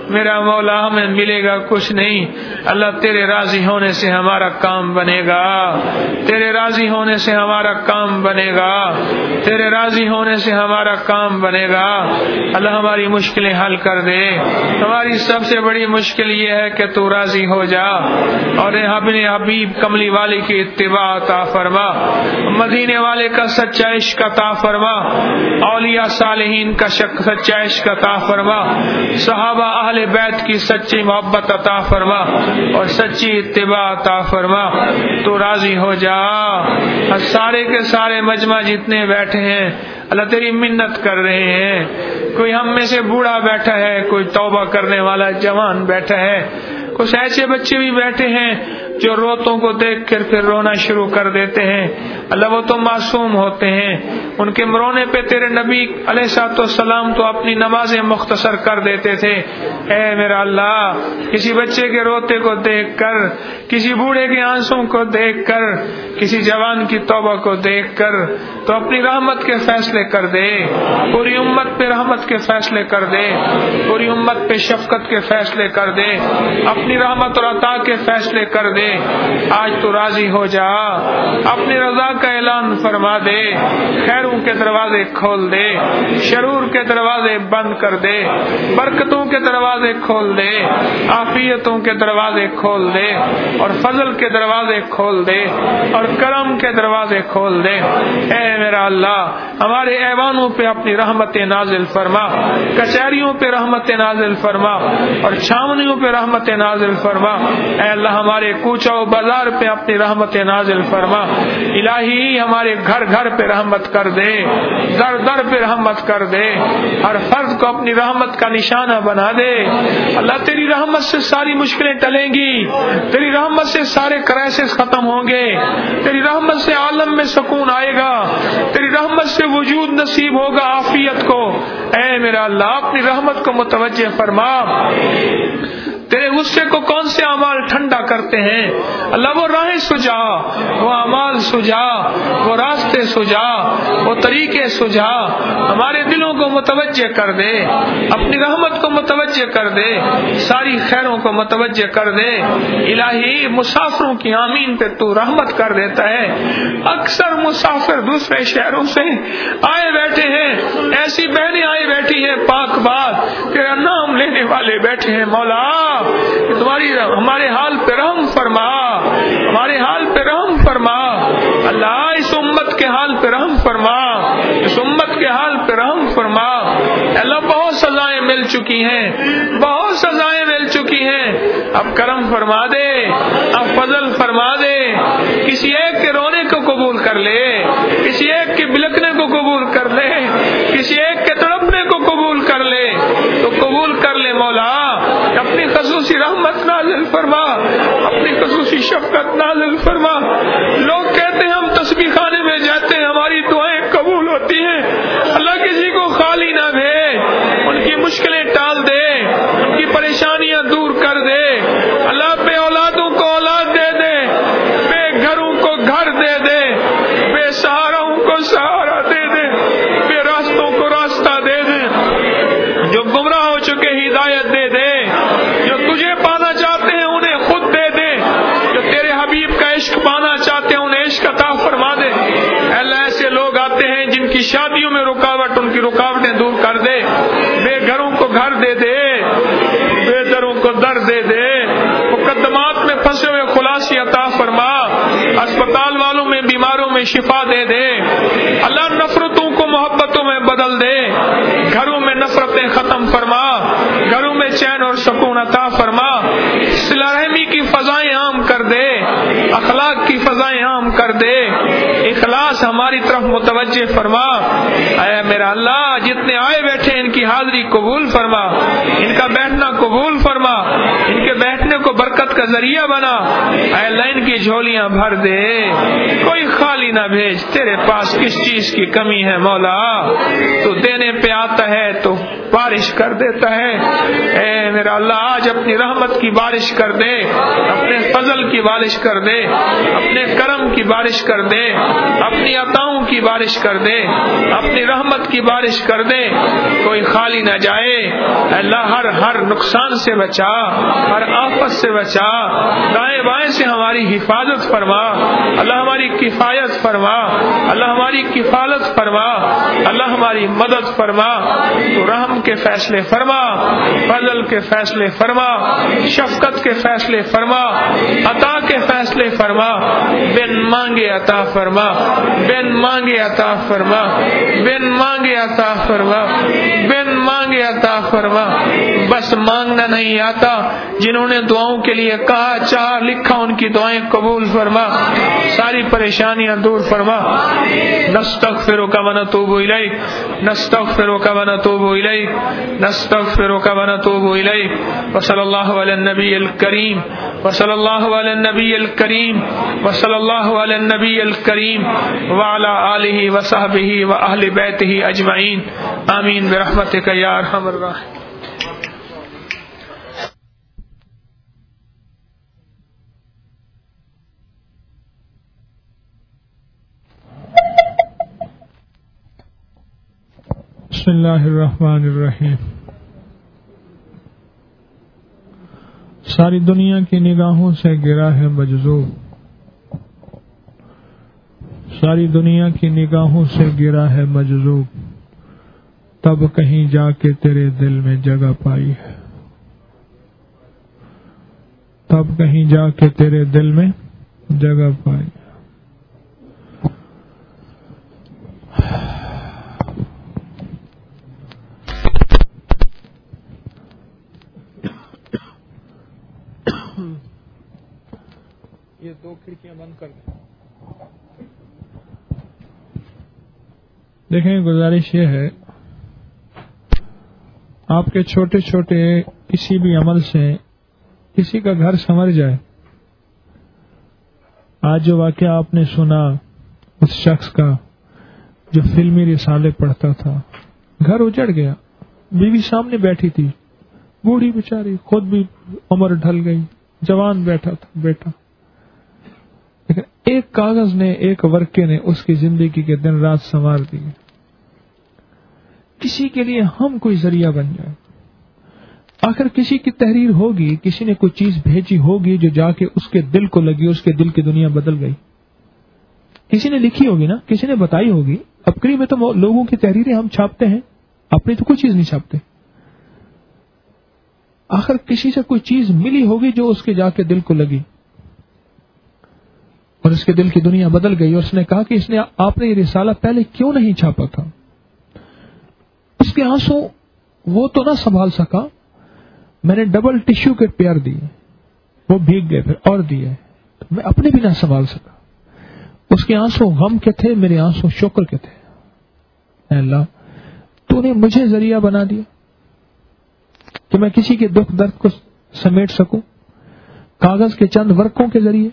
میرا مولا ہمیں ملے گا کچھ نہیں، اللہ تیرے راضی ہونے سے ہمارا کام بنے گا، تیرے راضی ہونے سے ہمارا کام بنے گا، تیرے راضی ہونے سے ہمارا کام بنے گا۔ اللہ ہماری مشکلیں حل کر دے، ہماری سب سے بڑی مشکل یہ ہے کہ تو راضی ہو جا اور اپنے حبیب کملی والے کی اتباع عطا فرما، مدینے والے کا سچا عشق عطا فرما، اولیاء صالحین کا سچا عشق عطا فرما، صحابہ اہل بیت کی سچی محبت عطا فرما اور سچی اتباع عطا فرما۔ تو راضی ہو جا۔ سارے کے سارے مجمع جتنے بیٹھے ہیں اللہ تیری منت کر رہے ہیں، کوئی ہم میں سے بوڑھا بیٹھا ہے، کوئی توبہ کرنے والا جوان بیٹھا ہے، کچھ ایسے بچے بھی بیٹھے ہیں جو روتوں کو دیکھ کر پھر رونا شروع کر دیتے ہیں۔ اللہ وہ تو معصوم ہوتے ہیں، ان کے رونے پہ تیرے نبی علیہ الصلوۃ والسلام تو اپنی نمازیں مختصر کر دیتے تھے۔ اے میرا اللہ، کسی بچے کے روتے کو دیکھ کر، کسی بوڑھے کے آنسوں کو دیکھ کر، کسی جوان کی توبہ کو دیکھ کر تو اپنی رحمت کے فیصلے کر دے، پوری امت پہ رحمت کے فیصلے کر دے، پوری امت پہ شفقت کے فیصلے کر دے، اپنی رحمت اور عطا کے فیصلے کر دے۔ آج تو راضی ہو جا، اپنی رضا کا اعلان فرما دے، خیروں کے دروازے کھول دے، شرور کے دروازے بند کر دے، برکتوں کے دروازے کھول دے، عافیتوں کے دروازے کھول دے اور فضل کے دروازے کھول دے اور کرم کے دروازے کھول دے۔ اے میرا اللہ، ہمارے ایوانوں پہ اپنی رحمت نازل فرما، کچہریوں پہ رحمت نازل فرما اور چھاونیوں پہ رحمت نازل فرما۔ اے اللہ، ہمارے کوچہ و بازار پہ اپنی رحمت نازل فرما۔ الہی، ہمارے گھر گھر پہ رحمت کر دے، در در پہ رحمت کر دے، ہر فرد کو اپنی رحمت کا نشانہ بنا دے۔ اللہ، تیری رحمت سے ساری مشکلیں ٹلیں گی، تیری رحمت سے سارے کرائسس ختم ہوں گے، تیری رحمت سے عالم میں سکون آئے گا، تیری رحمت سے وجود نصیب ہوگا عافیت کو۔ اے میرا اللہ، اپنی رحمت کو متوجہ فرما۔ تیرے غصے کو کون سے اعمال ٹھنڈا کرتے ہیں؟ اللہ، وہ راہیں سجا، وہ اعمال سجا، وہ راستے سجا، وہ طریقے سجا، ہمارے دلوں کو متوجہ کر دے، اپنی رحمت کو متوجہ کر دے، ساری خیروں کو متوجہ کر دے۔ الہی، مسافروں کی آمین پہ تو رحمت کر دیتا ہے۔ اکثر مسافر دوسرے شہروں سے آئے بیٹھے ہیں، ایسی بہنیں آئی بیٹھی ہیں پاک بات، تیرا نام لینے والے بیٹھے ہیں۔ مولا، تمہاری ہمارے حال پہ رحم فرما، ہمارے حال پہ رحم فرما۔ اللہ، اس امت کے حال پہ رحم فرما، اس امت کے حال پہ رحم فرما۔ اللہ، بہت سزائیں مل چکی ہیں، بہت سزائیں مل چکی ہیں، اب کرم فرما دے، اب فضل فرما دے۔ کسی ایک کے رونے کو قبول کر لے، کسی ایک کے بلکنے کو قبول کر لے، کسی ایک کے تڑپنے کو قبول کر لے تو قبول کر لے مولا۔ اپنی خصوصی رحمت نازل فرما، اپنی خصوصی شفقت نازل فرما۔ لوگ کہتے ہیں ہم تسبیح خانے میں جاتے ہیں ہماری دعائیں قبول ہوتی ہیں، اللہ کسی کو خالی نہ بھیج، ان کی مشکلیں ٹال دے، ان کی پریشانیاں دور کر دے۔ اللہ، بے اولادوں کو اولاد دے دے، بے گھروں کو گھر دے دے، بے سہاراؤں کو سہارا دے دے، بے راستوں کو راستہ دے دے، جو گمراہ ہو چکے ہدایت دے دے، جو تجھے پانا چاہتے ہیں انہیں خود دے دے، جو تیرے حبیب کا عشق پانا چاہتے ہیں انہیں عشق عطا فرما دے۔ اللہ، ایسے لوگ آتے ہیں جن کی شادیوں میں رکاوٹ، ان کی رکاوٹیں دور کر دے، بے گھروں کو گھر دے دے، بے دروں کو در دے دے، مقدمات میں پھنسے ہوئے خلاصی عطا فرما، اسپتال والوں میں بیماروں میں شفا دے دے۔ اللہ، نفرتوں کو محبتوں میں بدل دے، گھروں میں نفرتیں ختم فرما، گھروں میں چین اور سکون عطا فرما، صلہ رحمی کی فضائیں عام کر دے، اخلاق کی فضائیں عام کر دے، اخلاص ہماری طرف متوجہ فرما۔ اے میرا اللہ، جتنے آئے بیٹھے ان کی حاضری قبول فرما، ان کا بیٹھنا قبول فرما، ان کے بیٹھنے کو برکت کا ذریعہ بنا۔ اے اللہ، ان کی جھولیاں بھر دے، کوئی خالی نہ بھیج۔ تیرے پاس کس چیز کی کمی ہے مولا؟ تو دینے پہ آتا ہے تو بارش کر دیتا ہے۔ اے میرا میرا اللہ آج اپنی رحمت کی بارش کر دے، اپنے فضل کی بارش کر دے، اپنے کرم کی بارش کر دے، اپنی عطاؤں کی بارش کر دے، اپنی رحمت کی بارش کر دے، کوئی خالی نہ جائے۔ اللہ ہر ہر نقصان سے بچا، ہر آفت سے بچا، دائیں بائیں سے ہماری حفاظت فرما، اللہ ہماری کفایت فرما، اللہ ہماری کفالت فرما، اللہ ہماری مدد فرما، تو رحم کے فیصلے فرما، فضل کے فیصلے فرما، شفقت کے فیصلے فرما، عطا کے فیصلے فرما، بن مانگے عطا فرما، بن مانگے عطا فرما، بن مانگے عطا فرما، بن مانگے عطا فرما۔ بس مانگنا نہیں آتا، جنہوں نے دعاؤں کے لیے کہا چاہ لکھا ان کی دعائیں قبول فرما، ساری پریشانیاں دور فرما۔ نستغفرک ونتوب الیک، نستغفرک ونتوب الیک، نستغفرک ونتوب الیک۔ وصلی اللہ علی النبی الکریم، وصلی اللہ علی النبی الکریم، وصلی اللہ علی النبی الکریم وعلی آلہ وصحبہ واہل بیتہ اجمعین، آمین برحمتک یا ارحم الراحمین۔ بسم اللہ الرحمن الرحیم۔ ساری دنیا کی نگاہوں سے گرا ہے مجذوب، ساری دنیا کی نگاہوں سے گرا ہے مجذوب، تب کہیں جا کے تیرے دل میں جگہ پائی ہے، تب کہیں جا کے تیرے دل میں جگہ پائی ہے۔ یہ دو کھڑکیاں بند کر دیں۔ دیکھیں، گزارش یہ ہے، آپ کے چھوٹے چھوٹے کسی بھی عمل سے کسی کا گھر سنور جائے۔ آج جو واقعہ آپ نے سنا اس شخص کا جو فلمی رسالے پڑھتا تھا، گھر اجڑ گیا، بیوی سامنے بیٹھی تھی، بوڑھی بیچاری، خود بھی عمر ڈھل گئی، جوان بیٹھا تھا بیٹا، لیکن ایک کاغذ نے، ایک ورقے نے اس کی زندگی کے دن رات سنوار دیے۔ کسی کے لیے ہم کوئی ذریعہ بن جائے، آخر کسی کی تحریر ہوگی، کسی نے کوئی چیز بھیجی ہوگی جو جا کے اس کے دل کو لگی، اس کے دل کی دنیا بدل گئی۔ کسی نے لکھی ہوگی نا، کسی نے بتائی ہوگی۔ ابکری میں تو لوگوں کی تحریریں ہم چھاپتے ہیں، اپنی تو کوئی چیز نہیں چھاپتے۔ آخر کسی سے کوئی چیز ملی ہوگی جو اس کے جا کے دل کو لگی اور اس کے دل کی دنیا بدل گئی، اور اس نے کہا کہ اس نے آپ نے یہ رسالہ پہلے کیوں نہیں چھاپا تھا؟ اس کے آنسو وہ تو نہ سنبھال سکا، میں نے ڈبل ٹیشو کے پیار دیے، وہ بھیگ گئے، پھر اور دیے، میں اپنے بھی نہ سنبھال سکا۔ اس کے آنسو غم کے تھے، میرے آنسو شکر کے تھے۔ اے اللہ، تو نے مجھے ذریعہ بنا دیا کہ میں کسی کے دکھ درد کو سمیٹ سکوں، کاغذ کے چند ورقوں کے ذریعے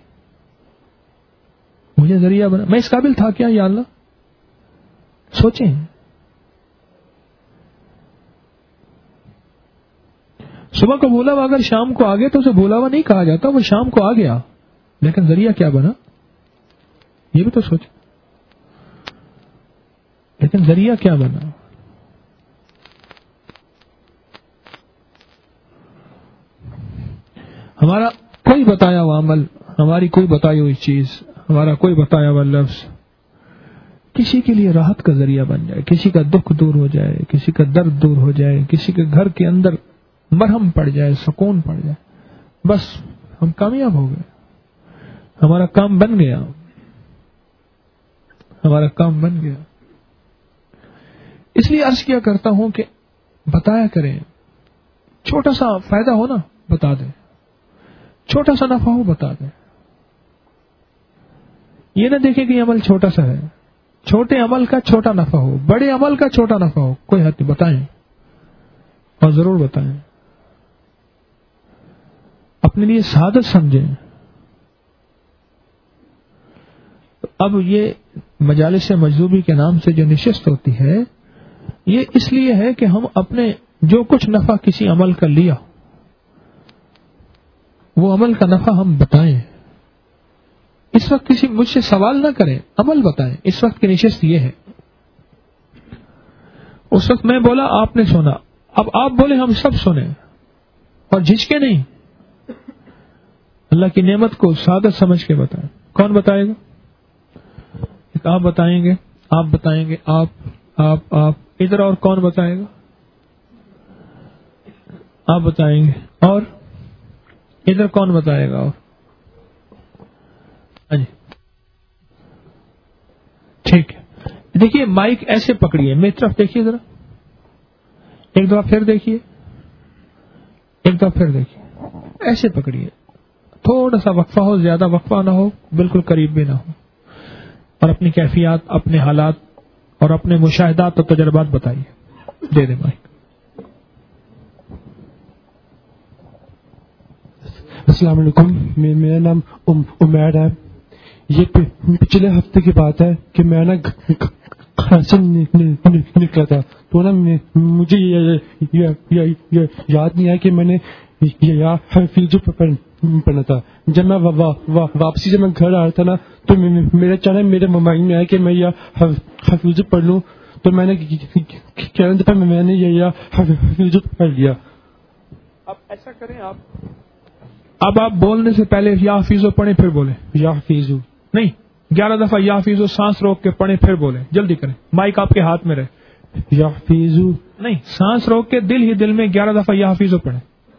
مجھے ذریعہ بنا۔ میں اس قابل تھا کیا یا اللہ؟ سوچیں۔ صبح کو بولا ہوا اگر شام کو آ گیا تو اسے بولا ہوا نہیں کہا جاتا، وہ شام کو آ گیا، لیکن ذریعہ کیا بنا یہ بھی تو سوچیں۔ لیکن ذریعہ کیا بنا؟ ہمارا کوئی بتایا ہوا عمل، ہماری کوئی بتائی ہوئی چیز، ہمارا کوئی بتایا ہوا لفظ کسی کے لیے راحت کا ذریعہ بن جائے، کسی کا دکھ دور ہو جائے، کسی کا درد دور ہو جائے، کسی کے گھر کے اندر مرہم پڑ جائے، سکون پڑ جائے، بس ہم کامیاب ہو گئے، ہمارا کام بن گیا، ہمارا کام بن گیا۔ اس لیے عرض کیا کرتا ہوں کہ بتایا کریں، چھوٹا سا فائدہ ہو نا بتا دیں، چھوٹا سا نفع ہو بتا دیں۔ یہ نہ دیکھیں کہ یہ عمل چھوٹا سا ہے، چھوٹے عمل کا چھوٹا نفع ہو، بڑے عمل کا چھوٹا نفع ہو، کوئی حد نہیں، بتائیں اور ضرور بتائیں، اپنے لیے سعادت سمجھیں۔ اب یہ مجالس مجذوبی کے نام سے جو نشست ہوتی ہے، یہ اس لیے ہے کہ ہم اپنے جو کچھ نفع کسی عمل کا لیا وہ عمل کا نفع ہم بتائیں. اس وقت کسی مجھ سے سوال نہ کریں, عمل بتائیں. اس وقت کی نشست یہ ہے. اس وقت میں بولا, آپ نے سنا, اب آپ بولے ہم سب سنیں اور جھجکے نہیں. اللہ کی نعمت کو سعادت سمجھ کے بتائیں. کون بتائے گا؟ ایک آپ بتائیں گے, آپ بتائیں گے, آپ آپ آپ ادھر اور کون بتائے گا؟ آپ بتائیں گے, اور ادھر کون بتائے گا؟ اور ہاں جی ٹھیک ہے. دیکھیے مائک ایسے پکڑیے, میری طرف دیکھیے ذرا, ایک دفعہ پھر دیکھیے, ایک دفعہ پھر دیکھیے, ایسے پکڑیے. تھوڑا سا وقفہ ہو, زیادہ وقفہ نہ ہو, بالکل قریب بھی نہ ہو, اور اپنی کیفیات, اپنے حالات اور اپنے مشاہدات اور تجربات بتائیے. دے دیں مائک. السلام علیکم, میرا نام عمیر ہے. یہ پچھلے ہفتے کی بات ہے کہ میں نا گھر سے نکلا تھا, تو نا مجھے یاد نہیں آیا کہ میں نے حفیظ پڑھنا تھا. جب میں واپسی جب میں گھر آ رہا تھا نا, تو میرے چاہے میرے مائنڈ میں آیا کہ میں یہ حفیظ پڑھ لوں, تو میں نے کہنے دفعہ میں نے یہ حفیظ پڑھ لیا. اب ایسا کریں آپ, اب آپ بولنے سے پہلے یا حفیظ پڑھیں پھر بولیں. یا حفیظ نہیں, گیارہ دفعہ یا حفیظ سانس روک کے پڑھیں پھر بولیں. جلدی کریں, مائک آپ کے ہاتھ میں رہے. یا حفیظ نہیں, سانس روک کے دل ہی دل میں گیارہ دفعہ یا حفیظ پڑھیں.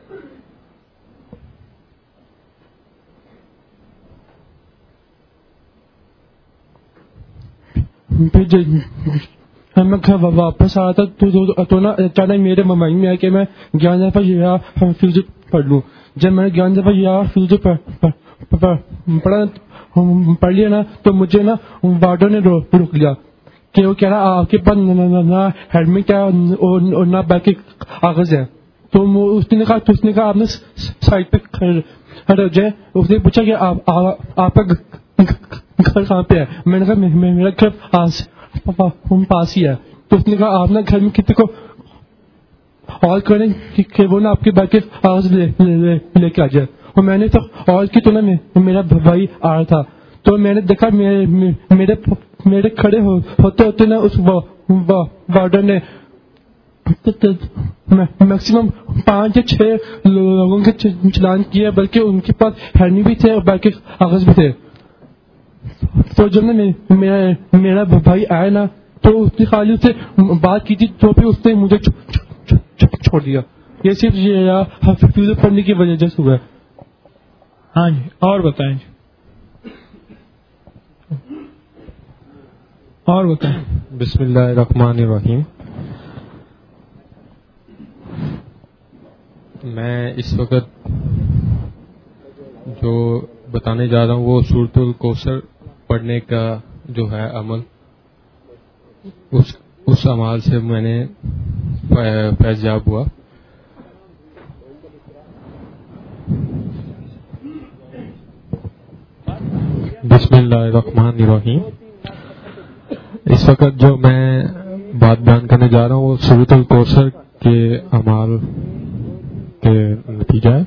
میں گھر واپس آ رہا تھا تو نا اچانک میرے مائنڈ میں آیا کہ میں گیارہ دفعہ یا حفیظ پڑھ لوں. جب میں نے گیارہ دفعہ یا حفیظ پڑھا پڑھ لیا نا, تو مجھے نا وارڈر نے روک لیا کہ وہ کہہ رہا آپ کے پاس نہ ہیلمٹ ہے اور نہ بیگ کے کاغذ ہے. تو اس نے کہا اس نے کہا آپ نے سائڈ پہ کھڑے ہو جائے. اس نے پوچھا کہ آپ کا گھر کہاں پہ ہے؟ میں نے کہا میرا گھر پاس ہی ہے. تو اس نے کہا آپ نا گھر میں کتنے کو اور کریں کہ وہ نا آپ کے بیگ کے کاغذ لے کے آ جائے. اور میں نے تو اور کی تو نا میرا بھائی آ رہا تھا, تو میں نے دیکھا میرے میرے کھڑے ہوتے ہوتے نا اس وارڈر نے میکسیمم پانچ یا چھ لوگوں کے چلان کیے, بلکہ ان کے پاس ہیلمٹ بھی تھے اور بیگ کے کاغذ بھی تھے. تو جب نا میرا بھائی آیا نا, تو اس نے خالی سے بات کی تھی, تو پھر اس نے مجھے چھوڑ دیا. یہ صرف یہ حفیظ پڑھنے کی وجہ سے ہوا ہے. ہاں جی, اور بتائیں جی, اور بتائیں. بسم اللہ الرحمن الرحیم. میں اس وقت جو بتانے جا رہا ہوں وہ سورۃ الکوثر پڑھنے کا جو ہے عمل, اس اس عمل سے میں نے فیض یاب ہوا. بسم اللہ الرحمن الرحیم. اس وقت جو میں بات بیان کرنے جا رہا ہوں وہ سورۃ الکوثر کے اعمال کے نتیجہ ہے.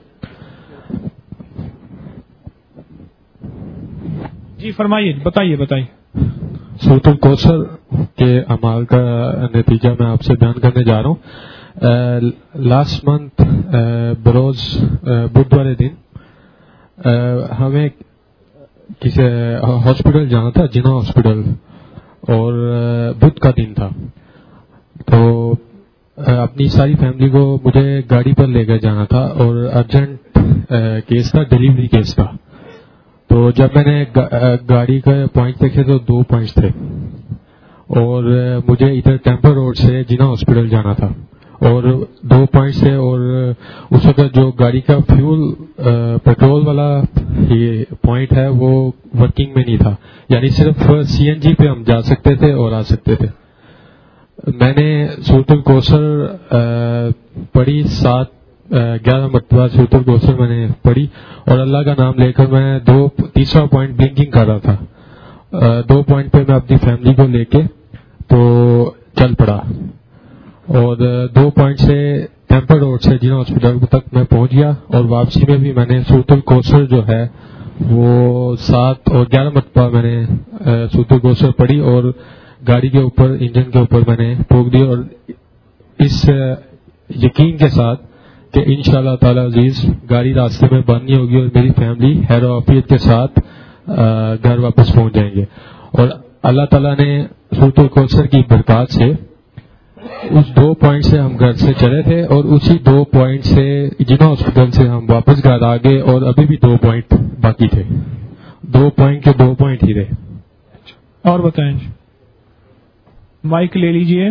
جی فرمائیے, بتائیے بتائیے. سورۃ الکوثر کے اعمال کا نتیجہ میں آپ سے بیان کرنے جا رہا ہوں. لاسٹ منتھ بروز بدھ والے دن ہمیں کسی ہاسپٹل جانا تھا, جنا ہاسپٹل, اور بدھ کا دن تھا. تو اپنی ساری فیملی کو مجھے گاڑی پر لے کر جانا تھا, اور ارجنٹ کیس تھا, ڈیلیوری کیس تھا. تو جب میں نے گاڑی کا پوائنٹ دیکھے تو دو پوائنٹس تھے, اور مجھے ادھر ٹیمپل روڈ سے جنا ہاسپٹل جانا تھا, اور دو پوائنٹس تھے. اور اس وقت جو گاڑی کا فیول پیٹرول والا یہ پوائنٹ ہے وہ ورکنگ میں نہیں تھا, یعنی صرف سی این جی پہ ہم جا سکتے تھے اور آ سکتے تھے. میں نے سورۃ الکوثر پڑھی, سات گیارہ مرتبہ سورۃ الکوثر میں نے پڑھی, اور اللہ کا نام لے کر میں دو تیسرا پوائنٹ بلنکنگ کر رہا تھا. دو پوائنٹ پہ میں اپنی فیملی کو لے کے تو چل پڑا, اور دو پوائنٹ سے ٹیمپر روڈ سے جنا ہاسپٹل تک میں پہنچ گیا، اور واپسی میں بھی میں نے سورۃ الکوثر جو ہے وہ سات اور گیارہ مرتبہ میں نے سورۃ الکوثر پڑھی اور گاڑی کے اوپر انجن کے اوپر میں نے پھونک دی، اور اس یقین کے ساتھ کہ انشاءاللہ تعالی عزیز گاڑی راستے میں بند نہیں ہوگی اور میری فیملی خیر و عافیت کے ساتھ گھر واپس پہنچ جائیں گے. اور اللہ تعالیٰ نے سورۃ الکوثر کی برکات سے اس دو پوائنٹ سے ہم گھر سے چلے تھے، اور اسی دو پوائنٹ سے جنا ہاسپٹل سے ہم واپس گھر آ گئے، اور ابھی بھی دو پوائنٹ باقی تھے، دو پوائنٹ کے دو پوائنٹ ہی رہے. اور بتائیں جی، مائک لے لیجئے.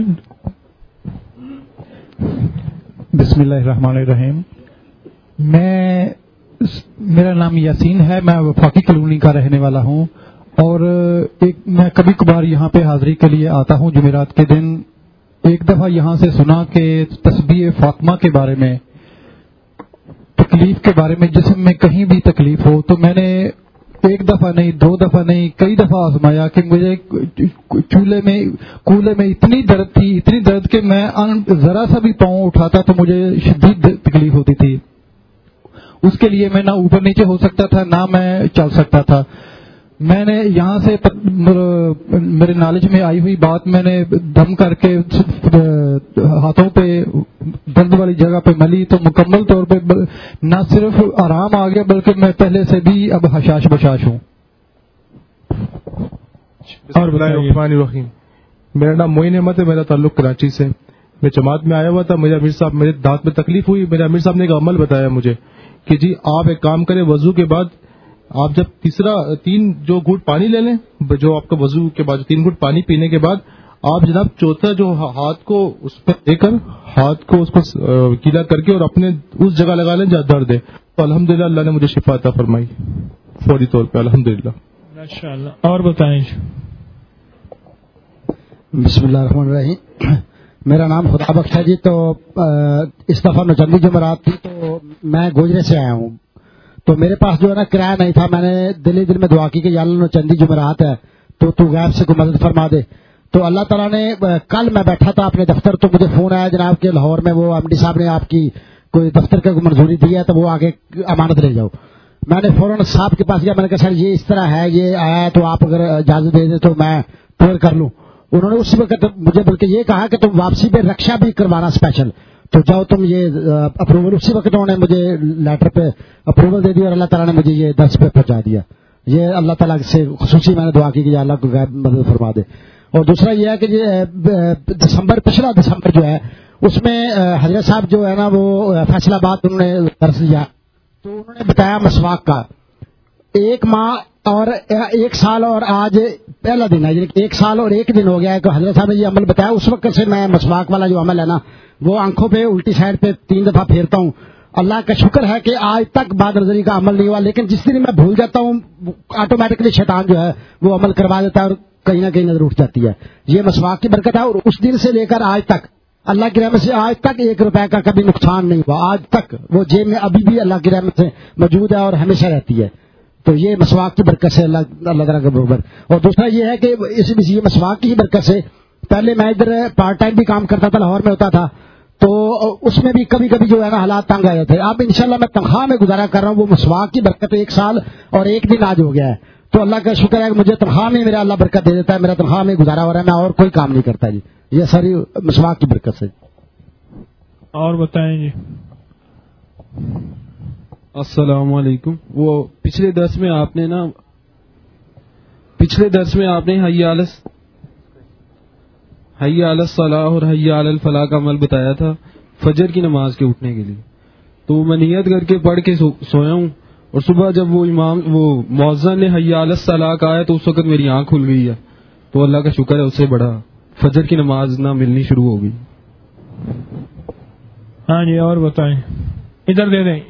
بسم اللہ الرحمن الرحیم. میں میرا نام یاسین ہے، میں وفاقی کالونی کا رہنے والا ہوں، اور ایک میں کبھی کبھار یہاں پہ حاضری کے لیے آتا ہوں جمعرات کے دن. ایک دفعہ یہاں سے سنا کہ تسبیح فاطمہ کے بارے میں، تکلیف کے بارے میں، جسم میں کہیں بھی تکلیف ہو تو میں نے ایک دفعہ نہیں، دو دفعہ نہیں، کئی دفعہ آزمایا کہ مجھے چولہے میں کولے میں اتنی درد تھی، اتنی درد کہ میں ذرا سا بھی پاؤں اٹھاتا تو مجھے شدید تکلیف ہوتی تھی. اس کے لیے میں نہ اوپر نیچے ہو سکتا تھا، نہ میں چل سکتا تھا. میں نے یہاں سے میرے نالج میں آئی ہوئی بات میں نے دم کر کے ہاتھوں پہ درد والی جگہ پہ ملی تو مکمل طور پہ نہ صرف آرام آ گیا بلکہ میں پہلے سے بھی اب حشاش بشاش ہوں. اور الرحمن الرحیم. میرا نام معین احمد ہے، میرا تعلق کراچی سے. میں جماعت میں آیا ہوا تھا، میرے امیر صاحب میرے دانت میں تکلیف ہوئی. میرے امیر صاحب نے ایک عمل بتایا مجھے کہ جی آپ ایک کام کریں، وضو کے بعد آپ جب تیسرا تین جو گھوٹ پانی لے لیں، جو آپ کا وضو کے بعد تین گھوٹ پانی پینے کے بعد آپ جناب چوتھا جو ہاتھ کو اس پہ لے کر ہاتھ کو اس کو گیلا کر کے اور اپنے اس جگہ لگا لیں جہاں درد ہے. تو الحمدللہ اللہ نے مجھے شفا عطا فرمائی فوری طور پہ الحمدللہ. ماشاءاللہ. اور بتائیں. بسم اللہ الرحمن الرحیم. میرا نام خدا بخش ہے جی. تو اس دفعہ نوچندی جمعرات تھی تو میں گوجرے سے آیا ہوں، تو میرے پاس جو ہے نا کرایہ نہیں تھا. میں نے دل ہی دل میں دعا کی کہ یا اللہ نوچندی جمعرات ہے تو تو غیب سے کوئی مدد فرما دے. تو اللہ تعالیٰ نے کل میں بیٹھا تھا اپنے دفتر تو مجھے فون آیا جناب کہ لاہور میں وہ ایم ڈی صاحب نے آپ کی کوئی دفتر کا منظوری دی ہے تو وہ آگے امانت لے جاؤ. میں نے فوراً صاحب کے پاس گیا، میں نے کہا سر یہ اس طرح ہے، یہ آیا ہے تو آپ اگر اجازت دے دیں تو میں پور کر لوں. انہوں نے اسی وقت مجھے بلکہ یہ کہا کہ تم واپسی پہ رکشا بھی کروانا اسپیشل، تو جاؤ تم یہ اپروول. اسی وقت انہوں نے مجھے لیٹر پہ اپروول دے دی اور اللہ تعالیٰ نے مجھے یہ دس پہ پہنچا دیا. یہ اللہ تعالیٰ سے خصوصی میں نے دعا کی کہ اللہ کو غیب مدد فرما دے. اور دوسرا یہ ہے کہ دسمبر پچھلا دسمبر جو ہے اس میں حضرت صاحب جو ہے نا وہ فیصلہ باد انہوں نے درس دیا تو انہوں نے بتایا مسواک کا ایک ماہ اور ایک سال اور آج پہلا دن ہے، ایک سال اور ایک دن ہو گیا ہے. تو حضرت صاحب نے یہ عمل بتایا. اس وقت سے میں مسواک والا جو عمل ہے نا وہ آنکھوں پہ الٹی سائڈ پہ تین دفعہ پھیرتا ہوں. اللہ کا شکر ہے کہ آج تک باد نظری کا عمل نہیں ہوا، لیکن جس دن میں بھول جاتا ہوں آٹومیٹکلی شیطان جو ہے وہ عمل کروا دیتا ہے اور کہیں نہ کہیں نظر اٹھ جاتی ہے. یہ مسواک کی برکت ہے. اور اس دن سے لے کر آج تک اللہ کی رحمت سے آج تک ایک روپے کا کبھی نقصان نہیں ہوا. آج تک وہ جیب میں ابھی بھی اللہ کی رحمت سے موجود ہے اور ہمیشہ رہتی ہے. تو یہ مسواک کی برکت سے اللہ اللہ تعالیٰ کا برابر. اور دوسرا یہ ہے کہ اس یہ مسواک کی برکت سے پہلے میں ادھر پارٹ ٹائم بھی کام کرتا تھا، لاہور میں ہوتا تھا، تو اس میں بھی کبھی کبھی جو ہے نا حالات تنگ آ جاتے. اب انشاءاللہ میں تنخواہ میں گزارا کر رہا ہوں. وہ مسواک کی برکت ایک سال اور ایک دن آج ہو گیا ہے. تو اللہ کا شکر ہے کہ مجھے تنخواہ میں میرا اللہ برکت دے دیتا ہے. میرا تنخواہ میں گزارا ہو رہا ہے، میں اور کوئی کام نہیں کرتا جی. یہ ساری مسواک کی برکت سے. اور بتائیں جی. السلام علیکم. وہ پچھلے درس میں آپ نے نا پچھلے درس میں آپ نے حی علی حی علی الصلاح اور حی علی الفلاح کا عمل بتایا تھا فجر کی نماز کے اٹھنے کے لیے. تو میں نیت کر کے پڑھ کے سو, سویا ہوں اور صبح جب وہ امام وہ مؤذن نے حی علی الصلاح کہا ہے تو اس وقت میری آنکھ کھل گئی ہے. تو اللہ کا شکر ہے اس سے بڑا فجر کی نماز نہ ملنی شروع ہو گئی. ہاں جی. اور بتائیں. ادھر دے دیں.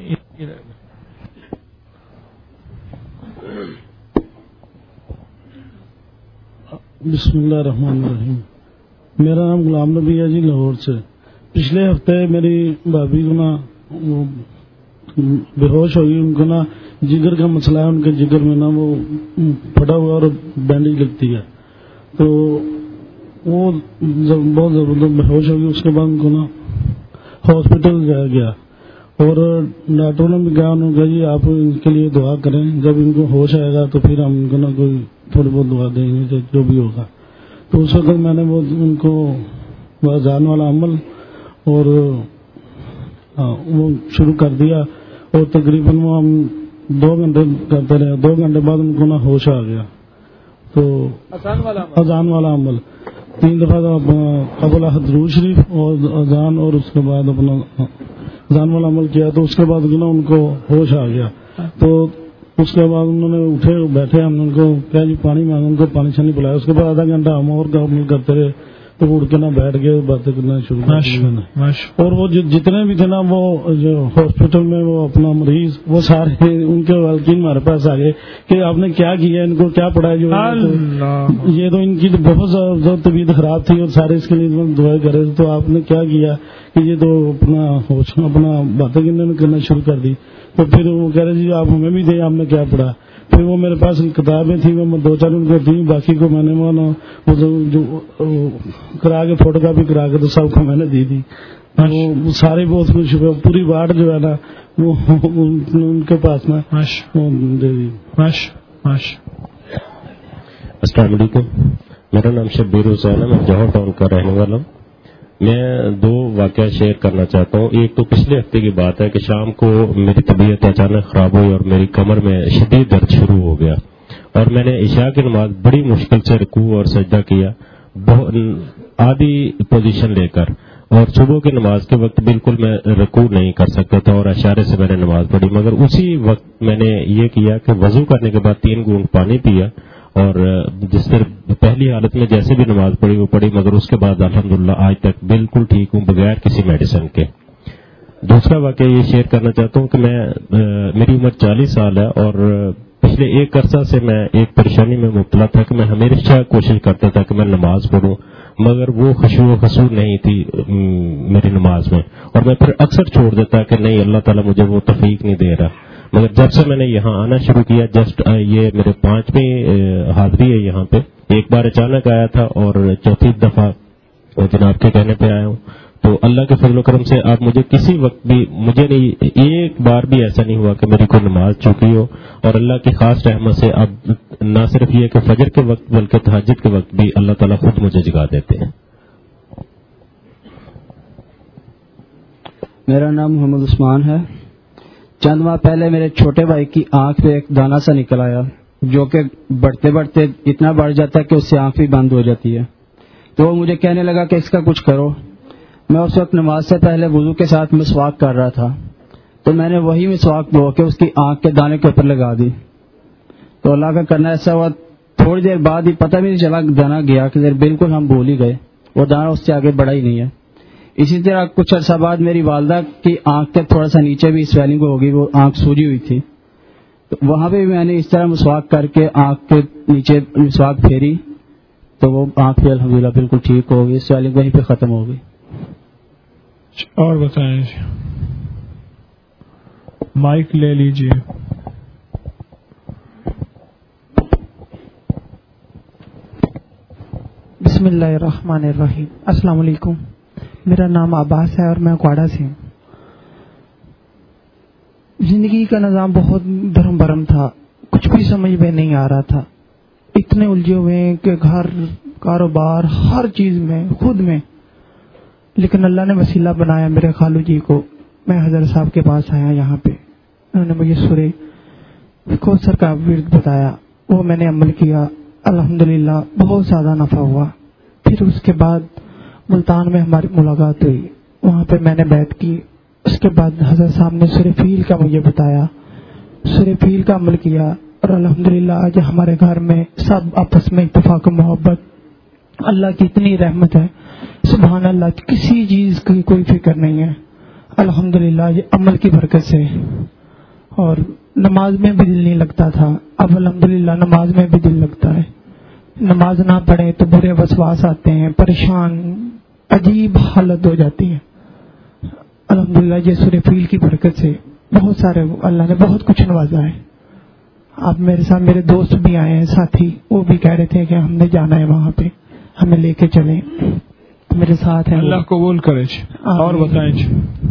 بسم اللہ الرحمن الرحیم. میرا نام غلام نبی ہے جی، لاہور سے. پچھلے ہفتے میری بھابھی کو نا وہ بے ہوش ہو گئی. ان کو نا جگر کا مسئلہ ہے، ان کے جگر میں نا وہ پھٹا ہوا اور بینڈیج لگتی ہے. تو وہ بہت زبردست بے ہوش ہو گئی. اس کے بعد ان کو نا ہاسپٹل گیا اور ڈاکٹروں نے بھی کہا، انہوں نے کہا جی آپ ان کے لیے دعا کریں، جب ان کو ہوش آئے گا تو پھر ہم ان کو نہ کوئی تھوڑی بہت دعا دیں گے جو بھی ہوگا. تو اس وقت میں نے وہ ان کو اذان والا عمل اور وہ شروع کر دیا اور تقریباً وہ ہم دو گھنٹے کرتے رہے. دو گھنٹے بعد ان کو نہ ہوش آ گیا. تو اذان والا عمل تین دفعہ قبل درود شریف اور اذان اور اس کے بعد اپنا اذان والا عمل کیا. تو اس کے بعد نا ان کو ہوش آ گیا. تو اس کے بعد انہوں نے اٹھے بیٹھے، ہم نے ان کو کیا جی پانی مانگا، ان کو پانی چھانی پلایا. اس کے بعد آدھا گھنٹہ ہم اور کا عمل کرتے رہے. تو اڑ کے نہ بیٹھ گئے، باتیں کرنا شروع کر. اور وہ جتنے بھی تھے نا وہ جو ہاسپٹل میں وہ اپنا مریض وہ سارے ان کے والدین ہمارے پاس آ گئے کہ آپ نے کیا کیا، ان کو کیا پڑھایا. جو یہ تو ان کی تو بہت زیادہ طبیعت خراب تھی اور سارے اس کے لیے دعائیں کر رہے تھے. تو آپ نے کیا کیا کہ یہ تو اپنا ہوش اپنا باتیں کرنا شروع کر دی. تو پھر وہ کہہ رہے جی آپ ہمیں بھی دیں، آپ نے کیا پڑھا. پھر وہ میرے پاس کتابیں تھیں، وہ دو چار ان کو دیں، باقی کو میں نے وہ جو کرا کے فوٹو کاپی کرا کے تو سب کو میں نے دی دی. وہ سارے بہت خوش ہوئے. پوری وارڈ جو ہے نا وہ ان کے پاس نا دے دی. السلام علیکم، میرا نام شبیر حسین ہے، میں جوہر ٹاؤن کا رہنے والا ہوں. میں دو واقعہ شیئر کرنا چاہتا ہوں. ایک تو پچھلے ہفتے کی بات ہے کہ شام کو میری طبیعت اچانک خراب ہوئی اور میری کمر میں شدید درد شروع ہو گیا اور میں نے عشاء کی نماز بڑی مشکل سے رکوع اور سجدہ کیا، آدھی پوزیشن لے کر، اور صبح کی نماز کے وقت بالکل میں رکوع نہیں کر سکتا تھا اور اشارے سے میں نے نماز پڑھی. مگر اسی وقت میں نے یہ کیا کہ وضو کرنے کے بعد تین گھونٹ پانی پیا اور جس طرح پہلی حالت میں جیسے بھی نماز پڑھی وہ پڑھی، مگر اس کے بعد الحمدللہ آج تک بالکل ٹھیک ہوں بغیر کسی میڈیسن کے. دوسرا واقعہ یہ شیئر کرنا چاہتا ہوں کہ میں میری عمر چالیس سال ہے اور پچھلے ایک عرصہ سے میں ایک پریشانی میں مبتلا تھا کہ میں ہمیشہ کوشش کرتا تھا کہ میں نماز پڑھوں، مگر وہ خشوع و خضوع نہیں تھی میری نماز میں، اور میں پھر اکثر چھوڑ دیتا کہ نہیں اللہ تعالیٰ مجھے وہ توفیق نہیں دے رہا. مگر جب سے میں نے یہاں آنا شروع کیا، جسٹ یہ میرے پانچویں حاضری ہے یہاں پہ، ایک بار اچانک آیا تھا اور چوتھی دفعہ جناب کے کہنے پہ آیا ہوں. تو اللہ کے فضل و کرم سے اب مجھے کسی وقت بھی مجھے نہیں ایک بار بھی ایسا نہیں ہوا کہ میری کوئی نماز چوکی ہو، اور اللہ کی خاص رحمت سے اب نہ صرف یہ کہ فجر کے وقت بلکہ تہجد کے وقت بھی اللہ تعالیٰ خود مجھے جگا دیتے ہیں. میرا نام محمد عثمان ہے. چند ماہ پہلے میرے چھوٹے بھائی کی آنکھ پہ ایک دانہ سا نکل آیا جو کہ بڑھتے بڑھتے اتنا بڑھ جاتا ہے کہ اس سے آنکھ بھی بند ہو جاتی ہے. تو وہ مجھے کہنے لگا کہ اس کا کچھ کرو. میں اس وقت نماز سے پہلے وضو کے ساتھ مسواک کر رہا تھا، تو میں نے وہی مسواک دھو کے اس کی آنکھ کے دانے کے اوپر لگا دی. تو اللہ کا کرنا ایسا ہوا تھوڑی دیر بعد ہی پتہ بھی نہیں چلا دانا گیا کہ بالکل ہم بھول ہی گئے، وہ دانا اس سے آگے بڑھا ہی نہیں ہے. اسی طرح کچھ عرصہ بعد میری والدہ کی آنکھ کے تھوڑا سا نیچے بھی سویلنگ ہو گئی، وہ آنکھ سوجی ہوئی تھی. تو وہاں پہ میں نے اس طرح مسواک کر کے آنکھ کے نیچے مسواک پھیری تو وہ آنکھ بھی الحمدللہ بالکل ٹھیک ہو گئی، سویلنگ وہیں پہ ختم ہو گئی. اور بتائیں جی، مائک لے لیجیے. بسم اللہ الرحمن الرحیم. السلام علیکم، میرا نام عباس ہے اور میں کوڑا سے ہوں. زندگی کا نظام بہت دھرم برم تھا، کچھ بھی سمجھ میں نہیں آ رہا تھا. اتنے الجھے ہوئے ہیں کہ گھر، کاروبار، ہر چیز میں، خود میں. لیکن اللہ نے وسیلہ بنایا میرے خالو جی کو. میں حضرت صاحب کے پاس آیا یہاں پہ، انہوں نے مجھے سورہ کوثر کا ورد بتایا، وہ میں نے عمل کیا، الحمدللہ بہت زیادہ نفع ہوا. پھر اس کے بعد ملتان میں ہماری ملاقات ہوئی، وہاں پہ میں نے بیعت کی. اس کے بعد حضرت صاحب نے سورہ فیل کا مجھے بتایا، سورہ فیل کا عمل کیا، اور الحمدللہ آج ہمارے گھر میں سب آپس میں اتفاق و محبت. اللہ کی اتنی رحمت ہے، سبحان اللہ، کسی چیز کی کوئی فکر نہیں ہے الحمدللہ، یہ عمل کی برکت سے. اور نماز میں بھی دل نہیں لگتا تھا، اب الحمدللہ نماز میں بھی دل لگتا ہے. نماز نہ پڑھے تو برے وسواس آتے ہیں، پریشان، عجیب حالت ہو جاتی ہے. الحمدللہ یہ سورہ فیل کی برکت سے بہت سارے اللہ نے بہت کچھ نوازا ہے. اب میرے ساتھ میرے دوست بھی آئے ہیں، ساتھی، وہ بھی کہہ رہے تھے کہ ہم نے جانا ہے وہاں پہ، ہمیں لے کے چلیں. میرے ساتھ ہیں، اللہ قبول کرے. اور بتائیں.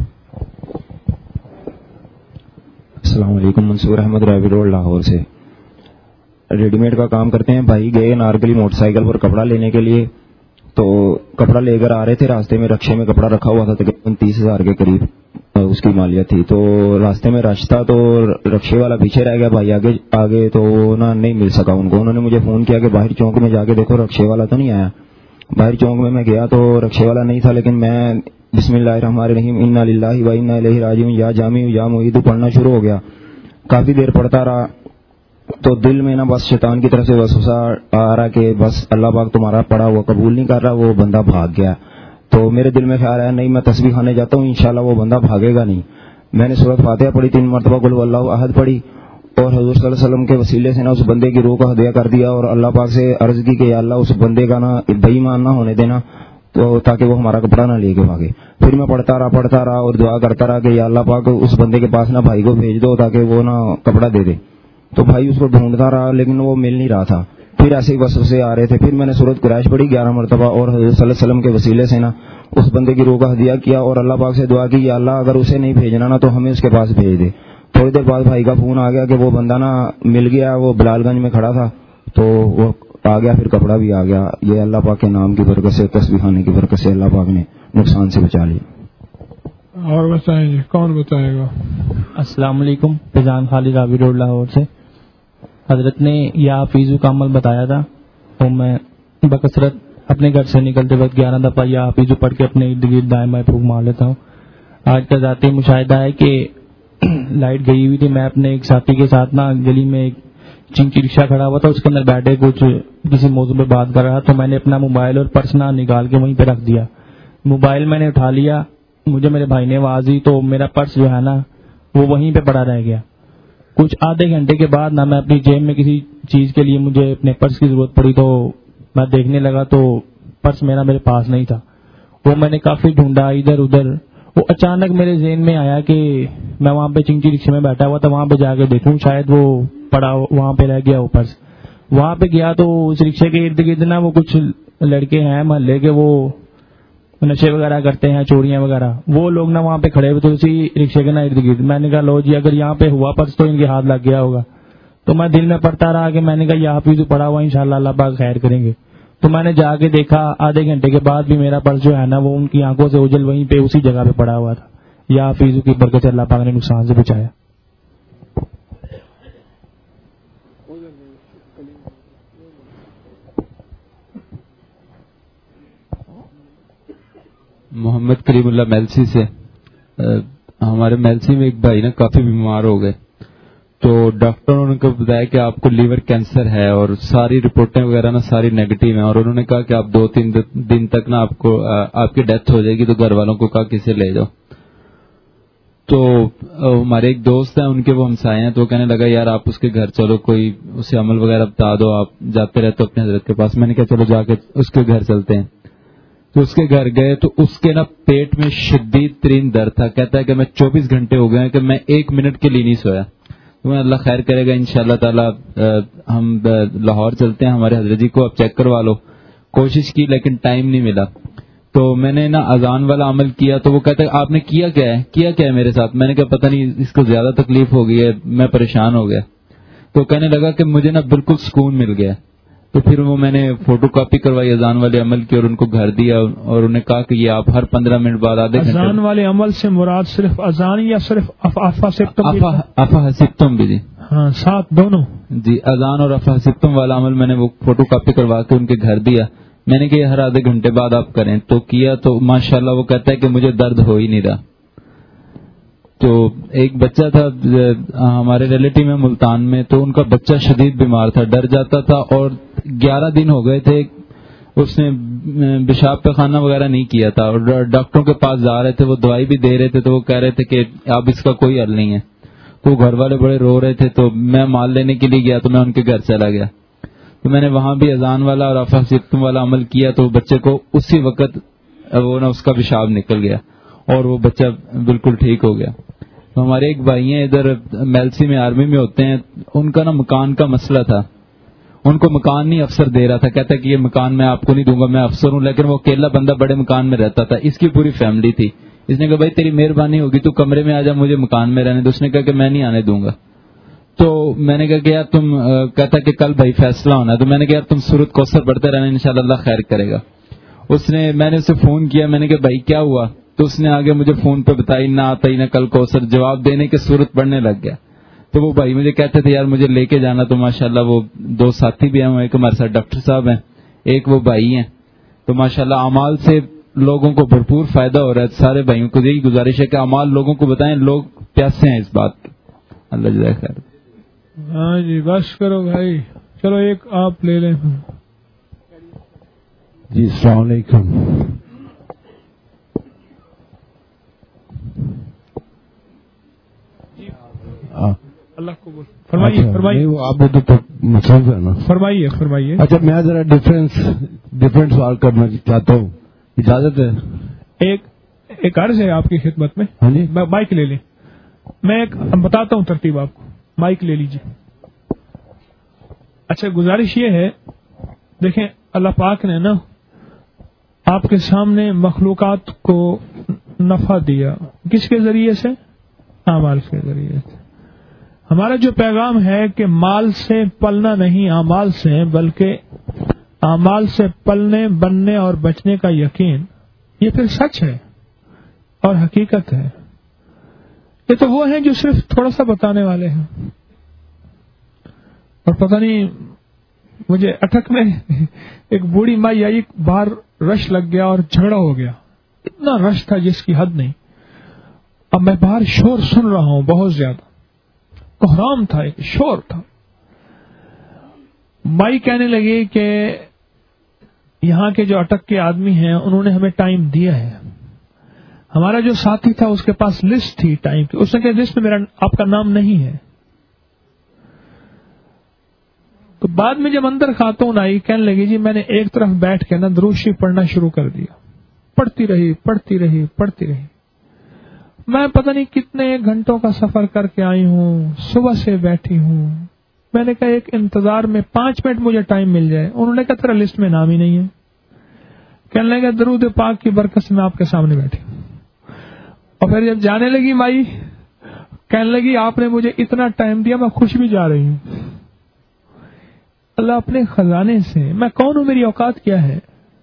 السلام علیکم. منصور احمد راوی روڈ لاہور سے. ریڈی میڈ کا کام کرتے ہیں. بھائی گئے نارگلی موٹر سائیکل پر کپڑا لینے کے لیے, تو کپڑا لے کر آ رہے تھے. راستے میں رکشے میں کپڑا رکھا ہوا تھا, تقریباً تیس ہزار کے قریب اس کی مالیت تھی. تو راستے میں رش تھا تو رکشے والا پیچھے رہ گیا, بھائی آگے آگے تو نا نہیں مل سکا ان کو. انہوں نے مجھے فون کیا کہ باہر چوک میں جا کے دیکھو رکشے والا تو نہیں آیا. باہر چوک میں میں گیا تو رکشے والا نہیں تھا, لیکن میں بسم اللہ الرحمن الرحیم انا للہ و انا الیہ راجعون یا جامع یا معید پڑھنا شروع ہو گیا. کافی دیر پڑھتا رہا تو دل میں نا بس شیطان کی طرف سے وسوسہ آ رہا کہ بس اللہ پاک تمہارا پڑھا ہوا قبول نہیں کر رہا. وہ بندہ بھاگ گیا. تو میرے دل میں خیال آیا نہیں میں تسبیح کھانے جاتا ہوں, انشاءاللہ وہ بندہ بھاگے گا نہیں. میں نے سورۃ فاتحہ پڑھی, تین مرتبہ قل واللہ احد پڑھی, اور حضور صلی اللہ علیہ وسلم کے وسیلے سے نا اس بندے کی روح کو ہدیہ کر دیا, اور اللہ پاک سے عرض کی کہ یا اللہ اس بندے کا نا بے ایمان نہ ہونے دینا, تو تاکہ وہ ہمارا کپڑا نہ لے کے بھاگے. پھر میں پڑھتا رہا پڑھتا رہا اور دعا کرتا رہا کہ یا اللہ پاک اس بندے کے پاس نا بھائی کو بھیج دو تاکہ وہ نا کپڑا دے دے. تو بھائی اس کو ڈھونڈتا رہا لیکن وہ مل نہیں رہا تھا. پھر ایسے ہی وسوسے آ رہے تھے. پھر میں نے سورۃ قریش پڑھی گیارہ مرتبہ, اور حضرت صلی اللہ علیہ وسلم کے وسیلے سے نا اس بندے کی روح کا ہدیہ کیا, اور اللہ پاک سے دعا کی یا اللہ اگر اسے نہیں بھیجنا نا تو ہمیں اس کے پاس بھیج دے. تھوڑی دیر بعد بھائی کا فون آ گیا کہ وہ بندہ نا مل گیا, وہ بلال گنج میں کھڑا تھا, تو وہ آ گیا, پھر کپڑا بھی آ گیا. یہ اللہ پاک کے نام کی برکت سے, تسبیح خانے کی برکت سے اللہ پاک نے نقصان سے بچا لیا. اور بتائیں جی, کون بتائے گا؟ السلام علیکم. فیضان خالد راوی روڈ لاہور سے. حضرت نے یا حفیظو کا عمل بتایا تھا, تو میں بکثرت اپنے گھر سے نکلتے وقت گیارہ دفعہ یا حفیظو پڑھ کے اپنے ارد گرد دائیں بائیں پھونک مار لیتا ہوں. آج کا ذاتی مشاہدہ ہے کہ لائٹ گئی ہوئی تھی, میں اپنے ایک ساتھی کے ساتھ نا گلی میں ایک چنکی رکشہ کھڑا ہوا تھا, اس کے اندر بیٹھے کچھ کسی موضوع پہ بات کر رہا, تو میں نے اپنا موبائل اور پرس نہ نکال کے وہیں پہ رکھ دیا. موبائل میں نے اٹھا لیا, مجھے میرے بھائی نے آواز دی, تو میرا پرس جو ہے نا وہ وہیں پہ پڑا رہ گیا. کچھ آدھے گھنٹے کے بعد نہ میں اپنی جیب میں کسی چیز کے لیے مجھے اپنے پرس کی ضرورت پڑی, تو میں دیکھنے لگا تو پرس میرا میرے پاس نہیں تھا. وہ میں نے کافی ڈھونڈا ادھر ادھر. وہ اچانک میرے ذہن میں آیا کہ میں وہاں پہ چنکی رکشے میں بیٹھا ہوا تھا, وہاں پہ جا کے دیکھوں شاید وہ پڑا وہاں پہ رہ گیا وہ پرس. وہاں پہ گیا تو اس رکشے کے ارد گرد نا وہ کچھ لڑکے ہیں محلے کے, وہ نشے وغیرہ کرتے ہیں, چوریاں وغیرہ, وہ لوگ نا وہاں پہ کھڑے ہوئے تھے اسی رکشے کے نا ارد گرد. میں نے کہا لو جی اگر یہاں پہ ہوا پرس تو ان کے ہاتھ لگ گیا ہوگا. تو میں دل میں پڑھتا رہا کہ میں نے کہا یہاں پہ پڑا ہوا انشاءاللہ اللہ پاک خیر کریں گے. تو میں نے جا کے دیکھا, آدھے گھنٹے کے بعد بھی میرا پرس جو ہے نا وہ ان کی آنکھوں سے اوجھل وہیں پہ اسی جگہ پہ پڑا ہوا تھا. یا حفیظ کی برکت سے اللہ پاک نے نقصان سے بچایا. محمد کریم اللہ میلسی سے. ہمارے میلسی میں ایک بھائی نا کافی بیمار ہو گئے, تو ڈاکٹروں نے بتایا کہ آپ کو لیور کینسر ہے, اور ساری رپورٹیں وغیرہ نا ساری نیگیٹو ہیں, اور انہوں نے کہا کہ آپ دو تین دن تک نا آپ کو آپ کی ڈیتھ ہو جائے گی. تو گھر والوں کو کہا کسے لے جاؤ. تو ہمارے ایک دوست ہیں, ان کے وہ ہمسائے ہیں, تو وہ کہنے لگا یار آپ اس کے گھر چلو, کوئی اسے عمل وغیرہ بتا دو, آپ جاتے رہتے ہو اپنے حضرت کے پاس. میں نے کہا چلو جا کے اس کے گھر چلتے ہیں. تو اس کے گھر گئے تو اس کے نا پیٹ میں شدید ترین درد تھا. کہتا ہے کہ میں چوبیس گھنٹے ہو گئے ہیں کہ میں ایک منٹ کے لیے نہیں سویا. تو میں اللہ خیر کرے گا انشاءاللہ تعالی ہم لاہور چلتے ہیں, ہمارے حضرت جی کو آپ چیک کروا لو. کوشش کی لیکن ٹائم نہیں ملا. تو میں نے نا اذان والا عمل کیا, تو وہ کہتا ہے آپ نے کیا کیا ہے کیا کیا ہے میرے ساتھ. میں نے کہا پتہ نہیں اس کو زیادہ تکلیف ہو گئی ہے, میں پریشان ہو گیا. تو کہنے لگا کہ مجھے نا بالکل سکون مل گیا. تو پھر وہ میں نے فوٹو کاپی کروائی اذان والے عمل کی, اور ان کو گھر دیا, اور انہیں کہا کہ یہ آپ ہر پندرہ منٹ بعد آدھے گھنٹے. اذان والے عمل سے مراد صرف اذان یا صرف افا سپتم؟ افا سپتم بھی جی, ہاں ساتھ دونوں جی. اذان اور افا سپتم والا عمل میں نے وہ فوٹو کاپی کروا کے ان کے گھر دیا. میں نے کہا ہر آدھے گھنٹے بعد آپ کریں, تو کیا. تو ماشاءاللہ وہ کہتا ہے کہ مجھے درد ہو ہی نہیں رہا. تو ایک بچہ تھا ہمارے ریلیٹیو میں ملتان میں, تو ان کا بچہ شدید بیمار تھا, ڈر جاتا تھا, اور گیارہ دن ہو گئے تھے اس نے پیشاب پیخانہ وغیرہ نہیں کیا تھا, اور ڈاکٹروں کے پاس جا رہے تھے, وہ دوائی بھی دے رہے تھے, تو وہ کہہ رہے تھے کہ اب اس کا کوئی حل نہیں ہے. تو گھر والے بڑے رو رہے تھے, تو میں مال لینے کے لیے گیا, تو میں ان کے گھر چلا گیا. تو میں نے وہاں بھی اذان والا اور افا سپتم والا عمل کیا, تو بچے کو اسی وقت وہ نا اس کا پیشاب نکل گیا, اور وہ بچہ بالکل ٹھیک ہو گیا. تو ہمارے ایک بھائی ہیں ادھر میلسی میں آرمی میں ہوتے ہیں, ان کا نا مکان کا مسئلہ تھا. ان کو مکان نہیں افسر دے رہا تھا, کہتا ہے کہ یہ مکان میں آپ کو نہیں دوں گا, میں افسر ہوں. لیکن وہ اکیلا بندہ بڑے مکان میں رہتا تھا, اس کی پوری فیملی تھی, اس نے کہا بھائی تیری مہربانی ہوگی تو کمرے میں آ جا مجھے مکان میں رہنے. تو اس نے کہا کہ میں نہیں آنے دوں گا. تو میں نے کہا کہ یار تم کہتا کہ کل بھائی فیصلہ ہونا ہے, تو میں نے کہا یار تم سورۃ کوثر پڑھتے رہنا انشاءاللہ اللہ خیر کرے گا. اس نے میں نے اسے فون کیا, میں نے کہا بھائی کیا ہوا, تو اس نے آگے مجھے فون پہ بتائی نہ آتا ہی نہ کل کوثر, جواب دینے کے سورت پڑھنے لگ گیا. تو وہ بھائی مجھے کہتے تھے یار مجھے لے کے جانا, تو ماشاءاللہ وہ دو ساتھی بھی ہیں, ایک ہمارے ساتھ ڈاکٹر صاحب ہیں, ایک وہ بھائی ہیں. تو ماشاءاللہ اعمال سے لوگوں کو بھرپور فائدہ ہو رہا ہے. سارے بھائیوں کو یہی گزارش ہے کہ اعمال لوگوں کو بتائیں, لوگ پیاسے ہیں اس بات کے. اللہ جزائے خیر. ہاں جی بس کرو بھائی, چلو ایک آپ لے لیں. جی السلام علیکم. اللہ کو بول فرمائیے فرمائیے. وہ آپ تو مصروف ہے نا. فرمائیے فرمائیے. اچھا میں ذرا ڈفرینس ڈفرینٹ سوال کرنا چاہتا ہوں, اجازت ہے؟ ایک ایک عرض ہے آپ کی خدمت میں. ہاں جی مائک لے لیں. میں ایک بتاتا ہوں ترتیب آپ کو, مائک لے لیجیے. اچھا گزارش یہ ہے, دیکھیں اللہ پاک نے نا آپ کے سامنے مخلوقات کو نفع دیا, کس کے ذریعے سے؟ اعمال کے ذریعے سے. ہمارا جو پیغام ہے کہ مال سے پلنا نہیں اعمال سے, بلکہ اعمال سے پلنے بننے اور بچنے کا یقین, یہ پھر سچ ہے اور حقیقت ہے. یہ تو وہ ہیں جو صرف تھوڑا سا بتانے والے ہیں, اور پتہ نہیں مجھے اٹک میں ایک بوڑھی مائی آئی, باہر رش لگ گیا اور جھگڑا ہو گیا, اتنا رش تھا جس کی حد نہیں. اب میں باہر شور سن رہا ہوں, بہت زیادہ کوہرام تھا, ایک شور تھا. مائی کہنے لگی کہ یہاں کے جو اٹک کے آدمی ہیں انہوں نے ہمیں ٹائم دیا ہے. ہمارا جو ساتھی تھا اس کے پاس لسٹ تھی ٹائم کی, اس نے کہا لسٹ میں میرا آپ کا نام نہیں ہے. تو بعد میں جب اندر خاتون آئی کہنے لگی جی میں نے ایک طرف بیٹھ کے نا درود شریف پڑھنا شروع کر دیا, پڑھتی رہی پڑھتی رہی پڑھتی رہی. میں پتہ نہیں کتنے گھنٹوں کا سفر کر کے آئی ہوں, صبح سے بیٹھی ہوں. میں نے کہا ایک انتظار میں پانچ منٹ مجھے ٹائم مل جائے. انہوں نے کہا تیرا لسٹ میں نام ہی نہیں ہے. کہنے لگا درود پاک کی برکت سے میں آپ کے سامنے بیٹھی. اور پھر جب جانے لگی مائی کہنے لگی آپ نے مجھے اتنا ٹائم دیا, میں خوش بھی جا رہی ہوں. اللہ اپنے خزانے سے, میں کون ہوں, میری اوقات کیا ہے.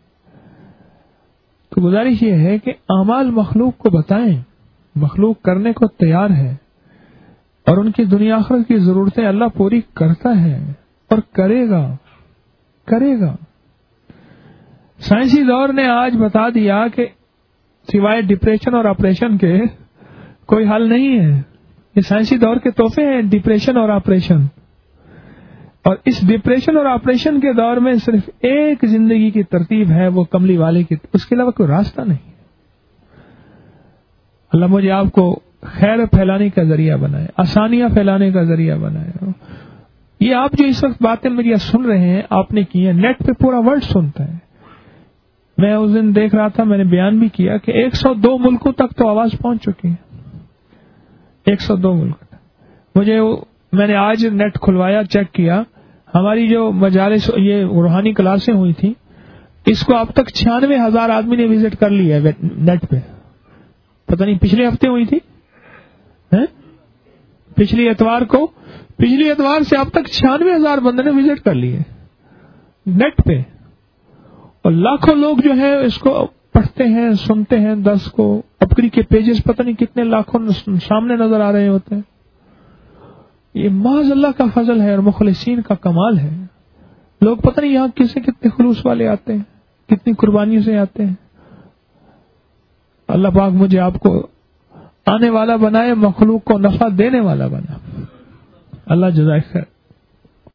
تو گزارش یہ ہے کہ اعمال مخلوق کو بتائیں, مخلوق کرنے کو تیار ہے, اور ان کی دنیا آخرت کی ضرورتیں اللہ پوری کرتا ہے اور کرے گا کرے گا. سائنسی دور نے آج بتا دیا کہ سوائے ڈپریشن اور آپریشن کے کوئی حل نہیں ہے. یہ سائنسی دور کے تحفے ہیں, ڈپریشن اور آپریشن. اور اس ڈپریشن اور آپریشن کے دور میں صرف ایک زندگی کی ترتیب ہے, وہ کملی والے کی, اس کے علاوہ کوئی راستہ نہیں. اللہ مجھے آپ کو خیر پھیلانے کا ذریعہ بنائے, آسانیاں پھیلانے کا ذریعہ بنائے. یہ آپ جو اس وقت باتیں میری سن رہے ہیں, آپ نے کی ہیں, نیٹ پہ پورا ورلڈ سنتا ہے. میں اس دن دیکھ رہا تھا, میں نے بیان بھی کیا کہ ایک سو دو ملکوں تک تو آواز پہنچ چکی ہے. ایک سو دو ملک. مجھے میں نے آج نیٹ کھلوایا, چیک کیا, ہماری جو مجالس یہ روحانی کلاسیں ہوئی تھیں, اس کو اب تک چھیانوے ہزار آدمی نے وزٹ کر لیا ہے نیٹ پہ. پتہ نہیں پچھلے ہفتے ہوئی تھی, پچھلی اتوار کو, پچھلی اتوار سے اب تک چھیانوے ہزار بندے نے وزٹ کر لیے نیٹ پہ. اور لاکھوں لوگ جو ہے اس کو پڑھتے ہیں, سنتے ہیں. دس کو اپکری کے پیجز پتہ نہیں کتنے لاکھوں سامنے نظر آ رہے ہوتے ہیں. یہ محض اللہ کا فضل ہے اور مخلصین کا کمال ہے. لوگ پتہ نہیں یہاں کسے کتنے خلوص والے آتے ہیں, کتنی قربانیوں سے آتے ہیں. اللہ پاک مجھے آپ کو آنے والا بنائے, مخلوق کو نفع دینے والا بنا. اللہ جزائے خیر.